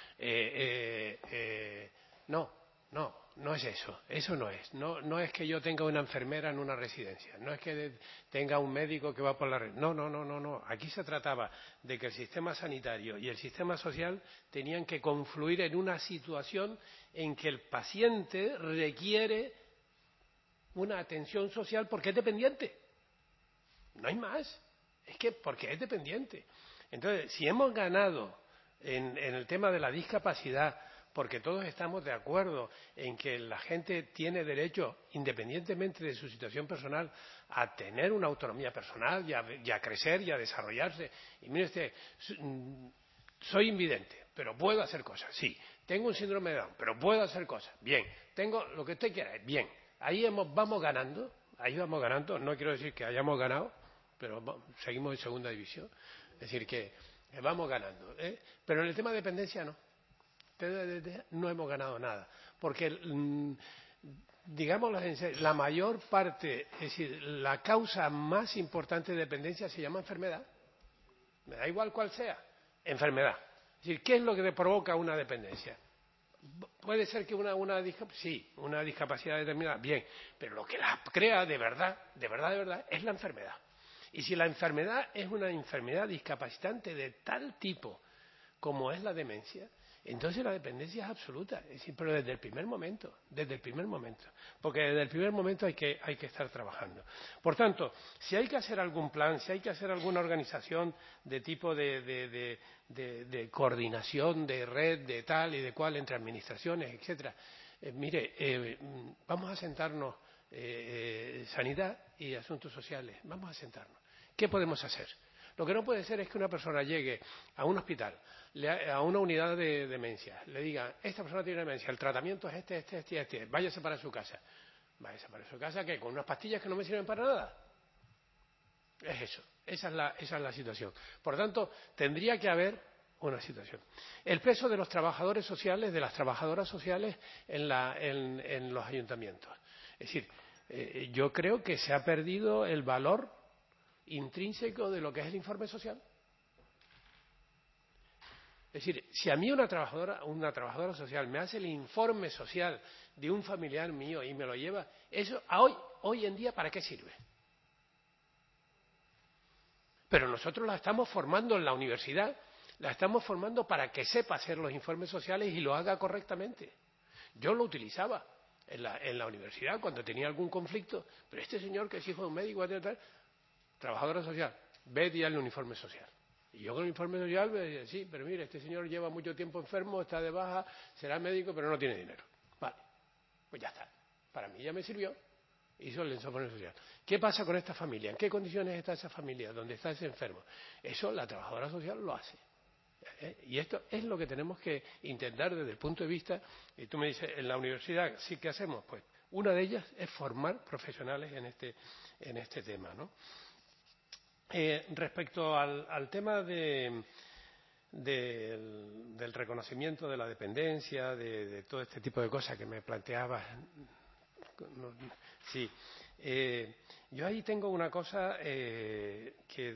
No es eso. Eso no es. No es que yo tenga una enfermera en una residencia. No es que tenga un médico que va por la red. No. Aquí se trataba de que el sistema sanitario y el sistema social tenían que confluir en una situación en que el paciente requiere una atención social porque es dependiente. No hay más. Es que porque es dependiente. Entonces, si hemos ganado en el tema de la discapacidad, porque todos estamos de acuerdo en que la gente tiene derecho, independientemente de su situación personal, a tener una autonomía personal y a crecer y a desarrollarse. Y mire usted, soy invidente, pero puedo hacer cosas. Sí, tengo un síndrome de Down, pero puedo hacer cosas. Bien, tengo lo que usted quiera. Bien, ahí vamos ganando. No quiero decir que hayamos ganado, pero seguimos en segunda división. Es decir, que vamos ganando. Pero en el tema de dependencia no. No hemos ganado nada, porque digamos la mayor parte, es decir, la causa más importante de dependencia se llama enfermedad. Me da igual cuál sea, enfermedad. Es decir, ¿qué es lo que te provoca una dependencia? Puede ser que una discapacidad determinada, bien, pero lo que la crea de verdad, es la enfermedad. Y si la enfermedad es una enfermedad discapacitante de tal tipo como es la demencia, entonces la dependencia es absoluta, es decir, pero desde el primer momento, porque desde el primer momento hay que estar trabajando. Por tanto, si hay que hacer algún plan, si hay que hacer alguna organización de tipo de coordinación, de red, de tal y de cual entre administraciones, etcétera, vamos a sentarnos, sanidad y asuntos sociales, vamos a sentarnos. ¿Qué podemos hacer? Lo que no puede ser es que una persona llegue a un hospital, a una unidad de demencia, le diga, esta persona tiene demencia, el tratamiento es este, váyase para su casa. ¿Váyase para su casa qué? ¿Con unas pastillas que no me sirven para nada? Es eso, esa es la situación. Por tanto, tendría que haber una situación. El peso de los trabajadores sociales, de las trabajadoras sociales en los ayuntamientos. Es decir, yo creo que se ha perdido el valor intrínseco de lo que es el informe social. Es decir, si a mí una trabajadora social me hace el informe social de un familiar mío y me lo lleva, eso hoy en día, ¿para qué sirve? Pero nosotros la estamos formando en la universidad, la estamos formando para que sepa hacer los informes sociales y lo haga correctamente. Yo lo utilizaba en la universidad cuando tenía algún conflicto, pero este señor que es hijo de un médico, trabajadora social, ve y hazle un informe social. Y yo con el informe social me decía, sí, pero mire, este señor lleva mucho tiempo enfermo, está de baja, será médico, pero no tiene dinero. Vale, pues ya está. Para mí ya me sirvió. Hizo el informe social. ¿Qué pasa con esta familia? ¿En qué condiciones está esa familia? ¿Dónde está ese enfermo? Eso la trabajadora social lo hace. Y esto es lo que tenemos que intentar desde el punto de vista, y tú me dices, en la universidad sí que hacemos, pues una de ellas es formar profesionales en este tema, ¿no? Respecto al tema del reconocimiento de la dependencia, de todo este tipo de cosas que me planteabas, sí, yo ahí tengo una cosa que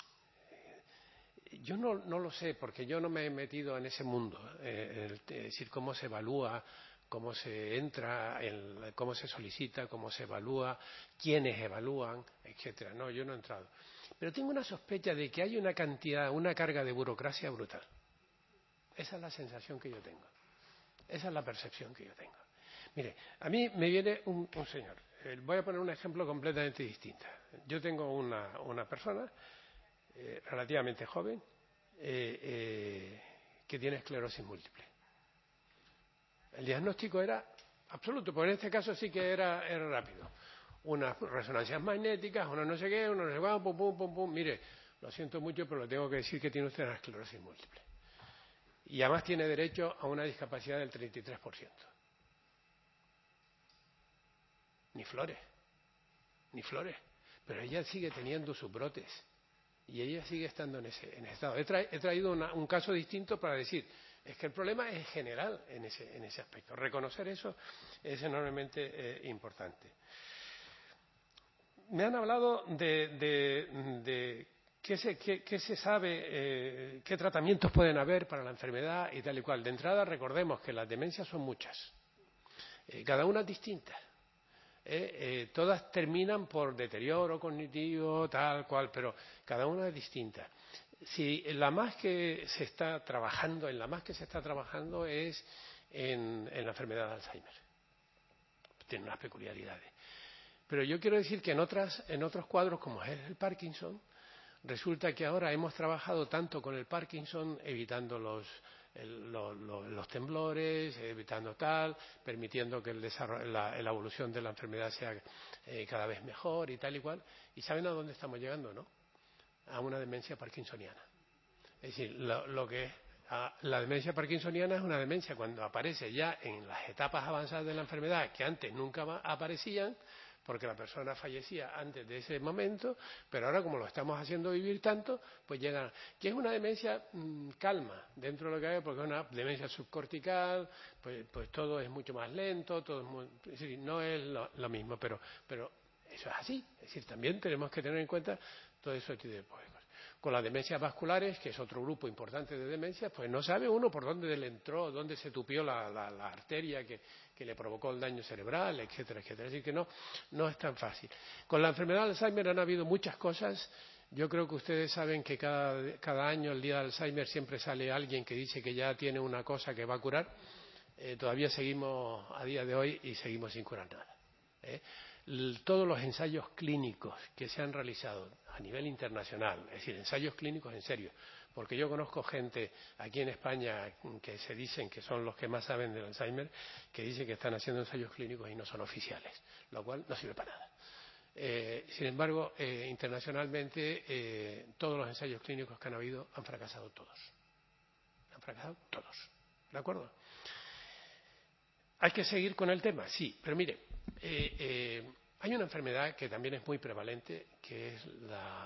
yo no lo sé, porque yo no me he metido en ese mundo, es decir, cómo se evalúa, cómo se entra, cómo se solicita, cómo se evalúa, quiénes evalúan, etcétera. No, yo no he entrado. Pero tengo una sospecha de que hay una carga de burocracia brutal. Esa es la sensación que yo tengo. Esa es la percepción que yo tengo. Mire, a mí me viene un señor. Voy a poner un ejemplo completamente distinto. Yo tengo una persona relativamente joven que tiene esclerosis múltiple. El diagnóstico era absoluto, porque en este caso sí que era rápido. Unas resonancias magnéticas, una no sé qué, una no sé cuál, pum, pum, pum, pum. Mire, lo siento mucho, pero le tengo que decir que tiene usted una esclerosis múltiple. Y además tiene derecho a una discapacidad del 33%. Ni flores. Pero ella sigue teniendo sus brotes. Y ella sigue estando en ese estado. He traído un caso distinto para decir, es que el problema es general en ese aspecto. Reconocer eso es enormemente importante. Me han hablado de qué se sabe, qué tratamientos pueden haber para la enfermedad y tal y cual. De entrada, recordemos que las demencias son muchas. Cada una es distinta. Todas terminan por deterioro cognitivo, tal cual, pero cada una es distinta. Si la más que se está trabajando, es en la enfermedad de Alzheimer. Tiene unas peculiaridades. Pero yo quiero decir que en otros cuadros, como es el Parkinson, resulta que ahora hemos trabajado tanto con el Parkinson, evitando los temblores, evitando tal, permitiendo que la evolución de la enfermedad sea cada vez mejor y tal y cual. ¿Y saben a dónde estamos llegando, no? A una demencia parkinsoniana. Es decir, la demencia parkinsoniana es una demencia cuando aparece ya en las etapas avanzadas de la enfermedad, que antes nunca aparecían, porque la persona fallecía antes de ese momento, pero ahora como lo estamos haciendo vivir tanto, pues llega, que es una demencia calma dentro de lo que hay, porque es una demencia subcortical, pues todo es mucho más lento, es decir, no es lo mismo, pero eso es así. Es decir, también tenemos que tener en cuenta todo ese tipo de cosas. Con las demencias vasculares, que es otro grupo importante de demencias, pues no sabe uno por dónde le entró, dónde se tupió la arteria que le provocó el daño cerebral, etcétera, etcétera. Así que no es tan fácil. Con la enfermedad de Alzheimer han habido muchas cosas. Yo creo que ustedes saben que cada año, el día de Alzheimer, siempre sale alguien que dice que ya tiene una cosa que va a curar. Todavía seguimos a día de hoy y seguimos sin curar nada. Todos los ensayos clínicos que se han realizado a nivel internacional, es decir, ensayos clínicos en serio, porque yo conozco gente aquí en España que se dicen que son los que más saben del Alzheimer, que dicen que están haciendo ensayos clínicos y no son oficiales, lo cual no sirve para nada. Sin embargo, internacionalmente todos los ensayos clínicos que han habido han fracasado todos. Han fracasado todos. ¿De acuerdo? ¿Hay que seguir con el tema? Sí, pero mire, hay una enfermedad que también es muy prevalente, que es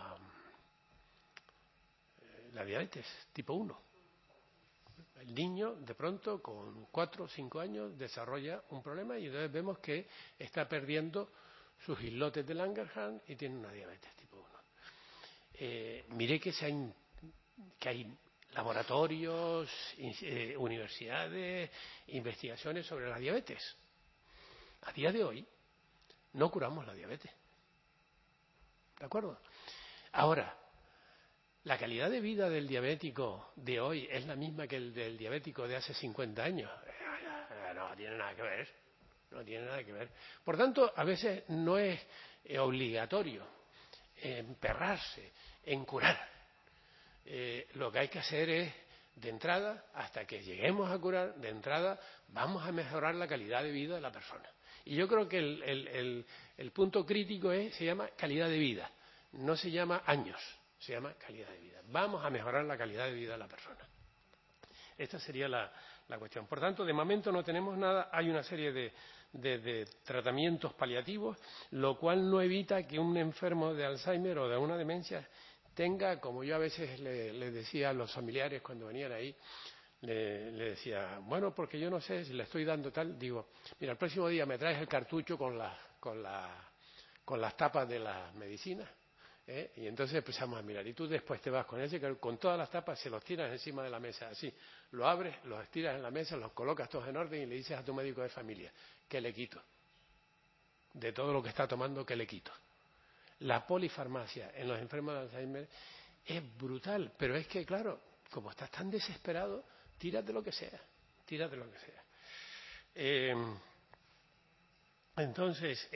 la diabetes tipo 1. El niño, de pronto, con 4 o 5 años, desarrolla un problema y entonces vemos que está perdiendo sus islotes de Langerhans y tiene una diabetes tipo 1. Mire que hay laboratorios, universidades, investigaciones sobre la diabetes. A día de hoy no curamos la diabetes. ¿De acuerdo? Ahora, la calidad de vida del diabético de hoy es la misma que el del diabético de hace 50 años. No tiene nada que ver. No tiene nada que ver. Por tanto, a veces no es obligatorio emperrarse en curar. Lo que hay que hacer es, de entrada, hasta que lleguemos a curar, de entrada, vamos a mejorar la calidad de vida de la persona. Y yo creo que el punto crítico se llama calidad de vida. No se llama años, se llama calidad de vida. Vamos a mejorar la calidad de vida de la persona. Esta sería la cuestión. Por tanto, de momento no tenemos nada. Hay una serie de tratamientos paliativos, lo cual no evita que un enfermo de Alzheimer o de una demencia tenga, como yo a veces le decía a los familiares cuando venían ahí, le decía, bueno, porque yo no sé si le estoy dando tal, digo, mira, el próximo día me traes el cartucho con las tapas de las medicinas, y entonces empezamos a mirar, y tú después te vas con ese, con todas las tapas, se los tiras encima de la mesa, así, lo abres, los estiras en la mesa, los colocas todos en orden y le dices a tu médico de familia, ¿qué le quito? De todo lo que está tomando, ¿qué le quito? La polifarmacia en los enfermos de Alzheimer es brutal, pero es que, claro, como estás tan desesperado, tiras de lo que sea, tiras de lo que sea. Entonces,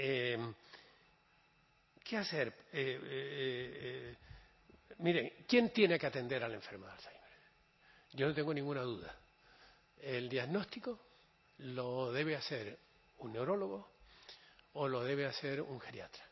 ¿qué hacer? Miren, ¿quién tiene que atender al enfermo de Alzheimer? Yo no tengo ninguna duda. El diagnóstico lo debe hacer un neurólogo o lo debe hacer un geriatra.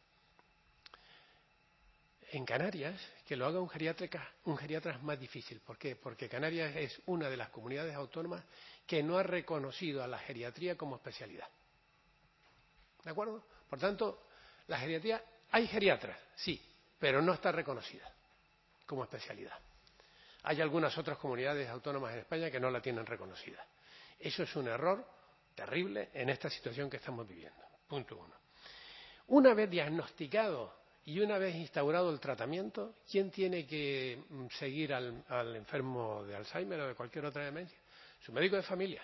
En Canarias, que lo haga un geriatra es más difícil. ¿Por qué? Porque Canarias es una de las comunidades autónomas que no ha reconocido a la geriatría como especialidad. ¿De acuerdo? Por tanto, la geriatría, hay geriatras, sí, pero no está reconocida como especialidad. Hay algunas otras comunidades autónomas en España que no la tienen reconocida. Eso es un error terrible en esta situación que estamos viviendo. Punto uno. Una vez diagnosticado y una vez instaurado el tratamiento, ¿quién tiene que seguir al enfermo de Alzheimer o de cualquier otra demencia? Su médico de familia.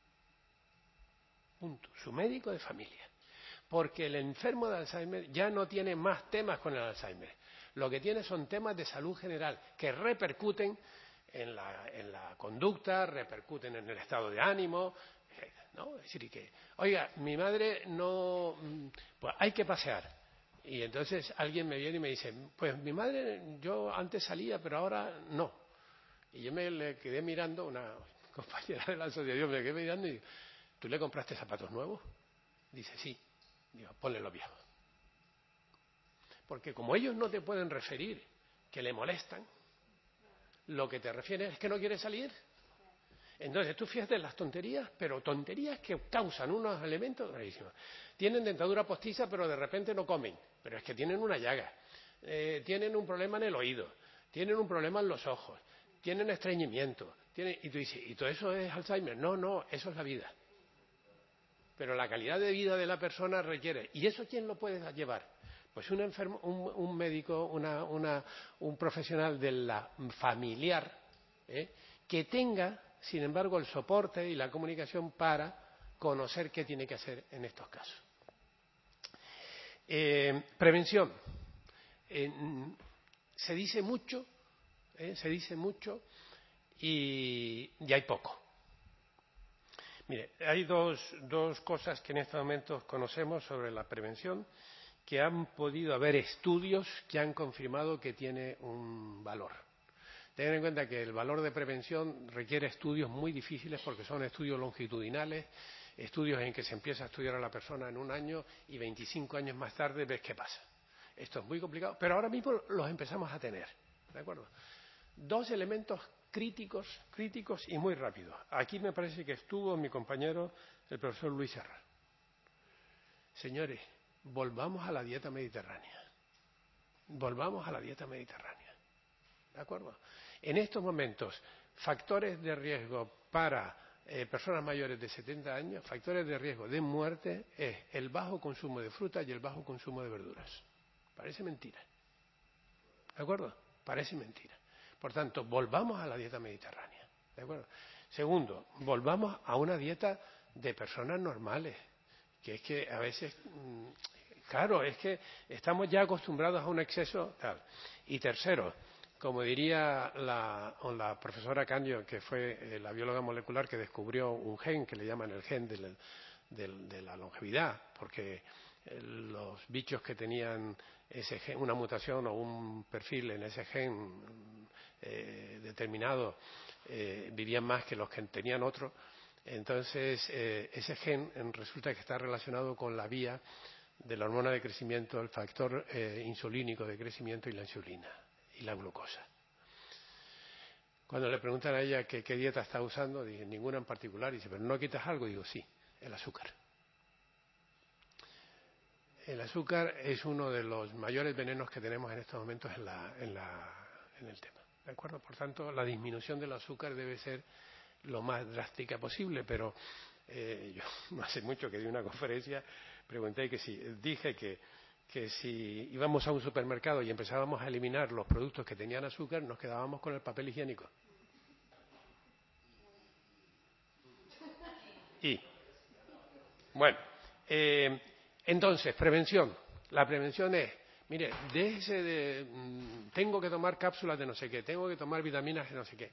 Punto. Su médico de familia. Porque el enfermo de Alzheimer ya no tiene más temas con el Alzheimer. Lo que tiene son temas de salud general que repercuten en la conducta, repercuten en el estado de ánimo, ¿no? Es decir, que, oiga, mi madre no... Pues hay que pasear. Y entonces alguien me viene y me dice, pues mi madre, yo antes salía, pero ahora no. Y yo me le quedé mirando, una compañera de la asociación me quedé mirando y digo, ¿tú le compraste zapatos nuevos? Dice, sí. Digo, ponle los viejos. Porque como ellos no te pueden referir que le molestan, lo que te refiere es que no quiere salir. Entonces tú fíjate en las tonterías, pero tonterías que causan unos elementos gravísimos. Tienen dentadura postiza, pero de repente no comen. Pero es que tienen una llaga. Tienen un problema en el oído. Tienen un problema en los ojos. Tienen estreñimiento. Y tú dices, ¿y todo eso es Alzheimer? No, eso es la vida. Pero la calidad de vida de la persona requiere. ¿Y eso quién lo puede llevar? Pues un enfermo, un médico, un profesional de la familiar, que tenga, sin embargo, el soporte y la comunicación para conocer qué tiene que hacer en estos casos. Prevención. Se dice mucho y hay poco. Mire, hay dos cosas que en estos momentos conocemos sobre la prevención, que han podido haber estudios que han confirmado que tiene un valor. Tengan en cuenta que el valor de prevención requiere estudios muy difíciles porque son estudios longitudinales, estudios en que se empieza a estudiar a la persona en un año y 25 años más tarde ves qué pasa. Esto es muy complicado, pero ahora mismo los empezamos a tener. ¿De acuerdo? Dos elementos críticos y muy rápidos. Aquí me parece que estuvo mi compañero, el profesor Luis Serra. Señores, volvamos a la dieta mediterránea. Volvamos a la dieta mediterránea. ¿De acuerdo? En estos momentos, factores de riesgo para personas mayores de 70 años, factores de riesgo de muerte, es el bajo consumo de frutas y el bajo consumo de verduras. Parece mentira. ¿De acuerdo? Parece mentira. Por tanto, volvamos a la dieta mediterránea, ¿de acuerdo? Segundo, volvamos a una dieta de personas normales, que es que a veces, claro, es que estamos ya acostumbrados a un exceso tal. Y tercero, como diría la profesora Candio, que fue la bióloga molecular que descubrió un gen que le llaman el gen de la longevidad, porque los bichos que tenían ese gen, una mutación o un perfil en ese gen determinado, vivían más que los que tenían otro. Entonces, ese gen resulta que está relacionado con la vía de la hormona de crecimiento, el factor insulínico de crecimiento y la insulina y la glucosa. Cuando le preguntan a ella qué dieta está usando, dije, ninguna en particular. Y dice, ¿pero no quitas algo? Digo, sí, el azúcar. El azúcar es uno de los mayores venenos que tenemos en estos momentos en el tema, ¿de acuerdo? Por tanto, la disminución del azúcar debe ser lo más drástica posible, pero yo no hace mucho que di una conferencia, pregunté dije que si íbamos a un supermercado y empezábamos a eliminar los productos que tenían azúcar, nos quedábamos con el papel higiénico. Y, bueno, entonces, prevención. La prevención es, mire, déjese de, tengo que tomar cápsulas de no sé qué, tengo que tomar vitaminas de no sé qué.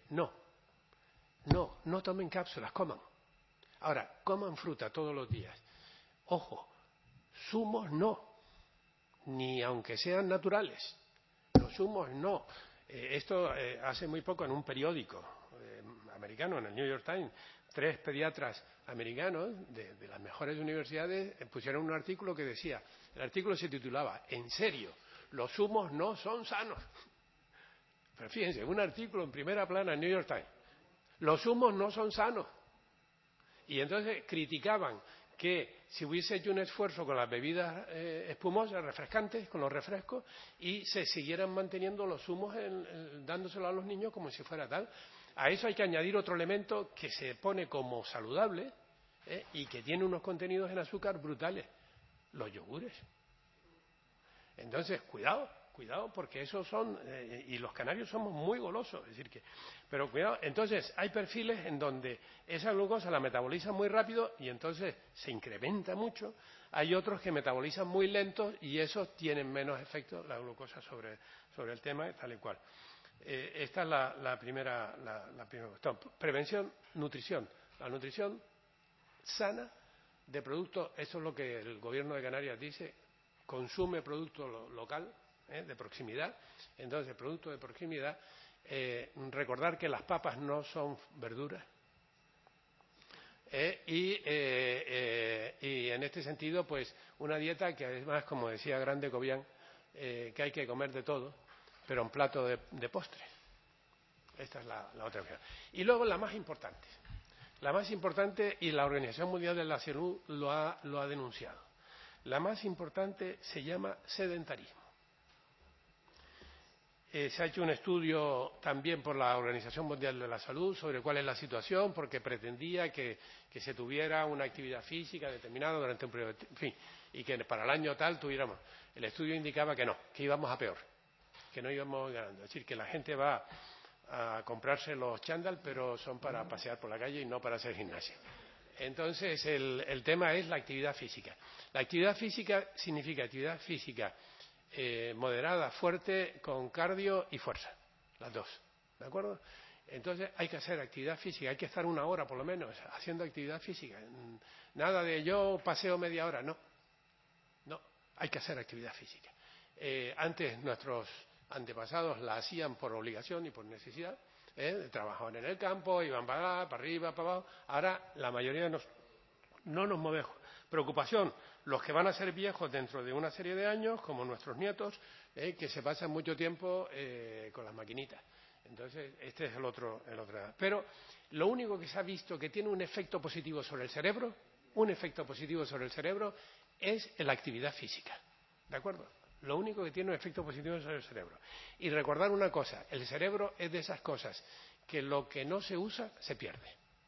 No tomen cápsulas, coman. Ahora, coman fruta todos los días. Ojo, zumos no, ni aunque sean naturales. Los zumos no. Esto hace muy poco en un periódico americano, en el New York Times, 3 pediatras americanos de las mejores universidades pusieron un artículo que decía, el artículo se titulaba, ¿en serio? Los zumos no son sanos. Pero fíjense, un artículo en primera plana en New York Times. Los zumos no son sanos. Y entonces criticaban que si hubiese hecho un esfuerzo con las bebidas espumosas, refrescantes, con los refrescos, y se siguieran manteniendo los zumos dándoselo a los niños como si fuera tal. A eso hay que añadir otro elemento que se pone como saludable y que tiene unos contenidos en azúcar brutales, los yogures. Entonces, cuidado, porque esos son, y los canarios somos muy golosos, es decir que, pero cuidado, entonces hay perfiles en donde esa glucosa la metabolizan muy rápido y entonces se incrementa mucho, hay otros que metabolizan muy lentos y esos tienen menos efecto, la glucosa sobre el tema, tal y cual. Esta es la primera cuestión. Prevención, nutrición. La nutrición sana de productos, eso es lo que el gobierno de Canarias dice, consume producto local, de proximidad. Entonces, producto de proximidad, recordar que las papas no son verduras. Y en este sentido, pues, una dieta que además, como decía Grande Cobian, que hay que comer de todo, pero un plato de postre. Esta es la otra opción. Y luego la más importante, y la Organización Mundial de la Salud lo ha denunciado. La más importante se llama sedentarismo. Se ha hecho un estudio también por la Organización Mundial de la Salud sobre cuál es la situación, porque pretendía que se tuviera una actividad física determinada durante un periodo, en fin, y que para el año tal tuviéramos. El estudio indicaba que no, que íbamos a peor, que no íbamos ganando. Es decir, que la gente va a comprarse los chándal, pero son para pasear por la calle y no para hacer gimnasia. Entonces, el tema es la actividad física. La actividad física significa actividad física moderada, fuerte, con cardio y fuerza, las dos, ¿de acuerdo? Entonces hay que hacer actividad física, hay que estar 1 hora por lo menos haciendo actividad física. Nada de yo paseo media hora, no, hay que hacer actividad física. Antes nuestros antepasados la hacían por obligación y por necesidad, trabajaban en el campo, iban para arriba, para abajo. Ahora la mayoría no nos movemos. Preocupación, los que van a ser viejos dentro de una serie de años, como nuestros nietos, que se pasan mucho tiempo con las maquinitas. Entonces, este es el otro. Pero lo único que se ha visto que tiene un efecto positivo sobre el cerebro, es la actividad física. ¿De acuerdo? Lo único que tiene un efecto positivo sobre el cerebro. Y recordar una cosa, el cerebro es de esas cosas que lo que no se usa, se pierde.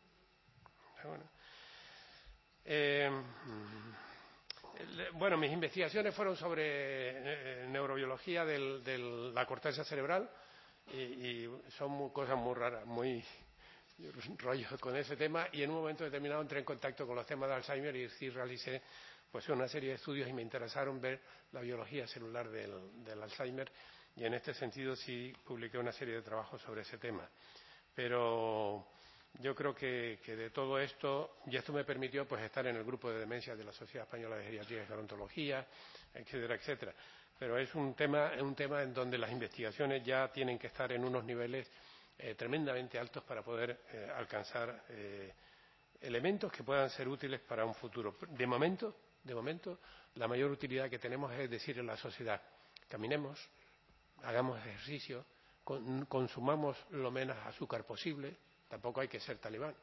Bueno, mis investigaciones fueron sobre neurobiología de la corteza cerebral, y son cosas muy raras, muy rollos con ese tema, y en un momento determinado entré en contacto con los temas de Alzheimer y sí realicé pues una serie de estudios y me interesaron ver la biología celular del Alzheimer, y en este sentido sí publiqué una serie de trabajos sobre ese tema. Pero yo creo que de todo esto, y esto me permitió pues estar en el grupo de demencias de la Sociedad Española de Geriatría y Gerontología, etcétera, etcétera. Pero es un tema en donde las investigaciones ya tienen que estar en unos niveles tremendamente altos para poder alcanzar elementos que puedan ser útiles para un futuro. De momento, la mayor utilidad que tenemos es decir en la sociedad: caminemos, hagamos ejercicio, consumamos lo menos azúcar posible. Tampoco hay que ser talibán.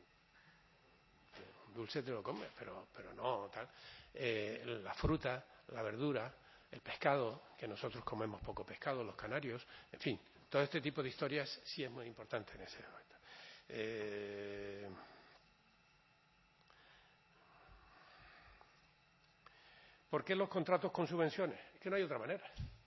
Dulce te lo comes, pero no tal. La fruta, la verdura, el pescado, que nosotros comemos poco pescado, los canarios, en fin, todo este tipo de historias sí es muy importante en ese momento. ¿Por qué los contratos con subvenciones? Es que no hay otra manera.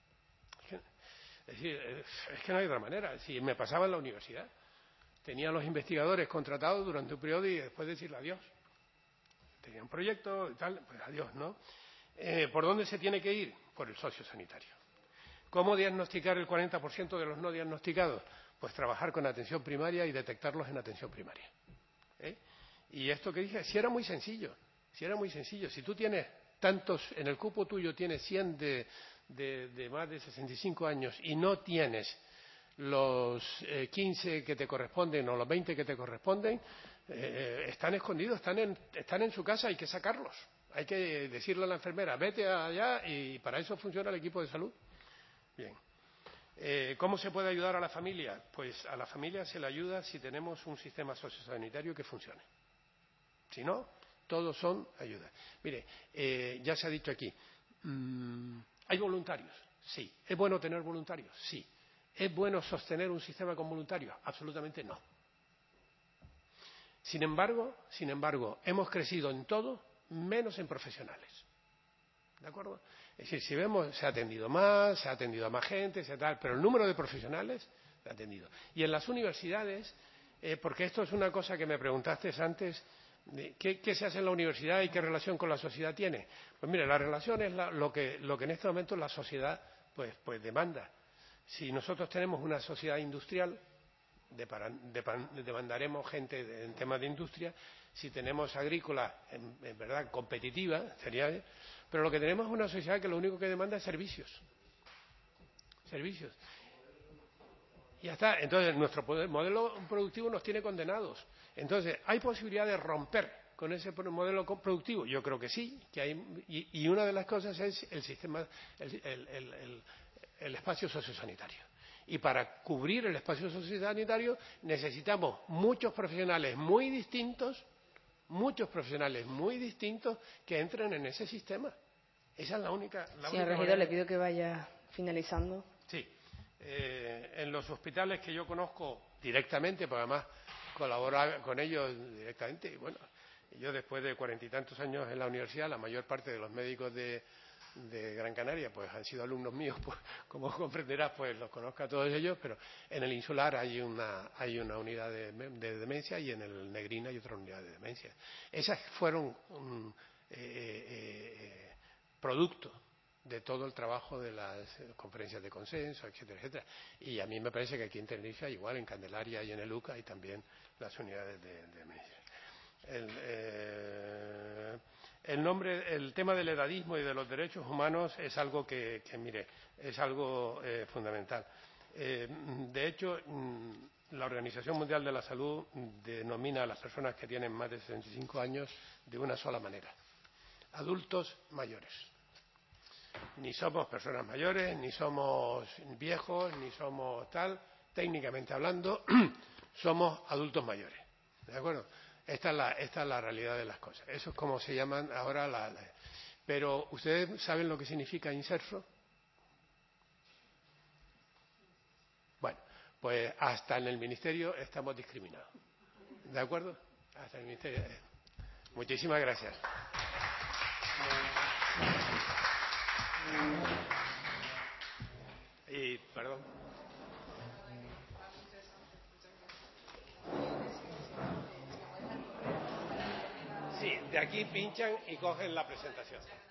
Es que no hay otra manera. Si me pasaba en la universidad, tenía a los investigadores contratados durante un periodo y después decirle adiós. Tenía un proyecto y tal, pues adiós, ¿no? ¿Por dónde se tiene que ir? Por el sociosanitario. ¿Cómo diagnosticar el 40% de los no diagnosticados? Pues trabajar con atención primaria y detectarlos en atención primaria. Y esto que dije, si era muy sencillo. Si tú tienes tantos, en el cupo tuyo tienes 100 de más de 65 años y no tienes los 15 que te corresponden o los 20 que te corresponden, están escondidos, están en su casa, hay que sacarlos. Hay que decirle a la enfermera, vete allá, y para eso funciona el equipo de salud. Bien. ¿Cómo se puede ayudar a la familia? Pues a la familia se le ayuda si tenemos un sistema sociosanitario que funcione. Si no, todos son ayudas. Mire, ya se ha dicho aquí, ¿hay voluntarios? Sí. ¿Es bueno tener voluntarios? Sí. ¿Es bueno sostener un sistema con voluntarios? Absolutamente no. Sin embargo, hemos crecido en todo, menos en profesionales. ¿De acuerdo? Es decir, si vemos, se ha atendido más gente, pero el número de profesionales se ha atendido. Y en las universidades, porque esto es una cosa que me preguntaste antes, ¿qué se hace en la universidad y qué relación con la sociedad tiene? Pues mire, la relación es lo que en este momento la sociedad pues demanda. Si nosotros tenemos una sociedad industrial, demandaremos gente en temas de industria. Si tenemos agrícola, en verdad, competitiva, sería. Pero lo que tenemos es una sociedad que lo único que demanda es servicios. Y ya está. Entonces, nuestro modelo productivo nos tiene condenados. Entonces, ¿hay posibilidad de romper con ese modelo productivo? Yo creo que sí, que hay, y una de las cosas es el sistema, el espacio sociosanitario. Y para cubrir el espacio sociosanitario necesitamos muchos profesionales muy distintos que entren en ese sistema. Esa es la única. Señor regidor, le pido que vaya finalizando. Sí. En los hospitales que yo conozco directamente, porque además colaboro con ellos directamente, y bueno, yo después de 40 y tantos años en la universidad, la mayor parte de los médicos de Gran Canaria pues han sido alumnos míos, pues como comprenderás pues los conozco a todos ellos, pero en el Insular hay una unidad de demencia y en el Negrín hay otra unidad de demencia. Esas fueron producto de todo el trabajo de las conferencias de consenso, etcétera, etcétera. Y a mí me parece que aquí en Tenerife, igual en Candelaria y en el UCA, hay también las unidades de demencia. El tema del edadismo y de los derechos humanos es algo que mire, es algo fundamental. De hecho, la Organización Mundial de la Salud denomina a las personas que tienen más de 65 años de una sola manera: adultos mayores. Ni somos personas mayores, ni somos viejos, ni somos tal. Técnicamente hablando, somos adultos mayores. ¿De acuerdo? Esta es la realidad de las cosas. Eso es como se llaman ahora Pero, ¿ustedes saben lo que significa inserso? Bueno, pues hasta en el Ministerio estamos discriminados. ¿De acuerdo? Hasta el Ministerio. Muchísimas gracias. Y, perdón. aquí pinchan y cogen la presentación.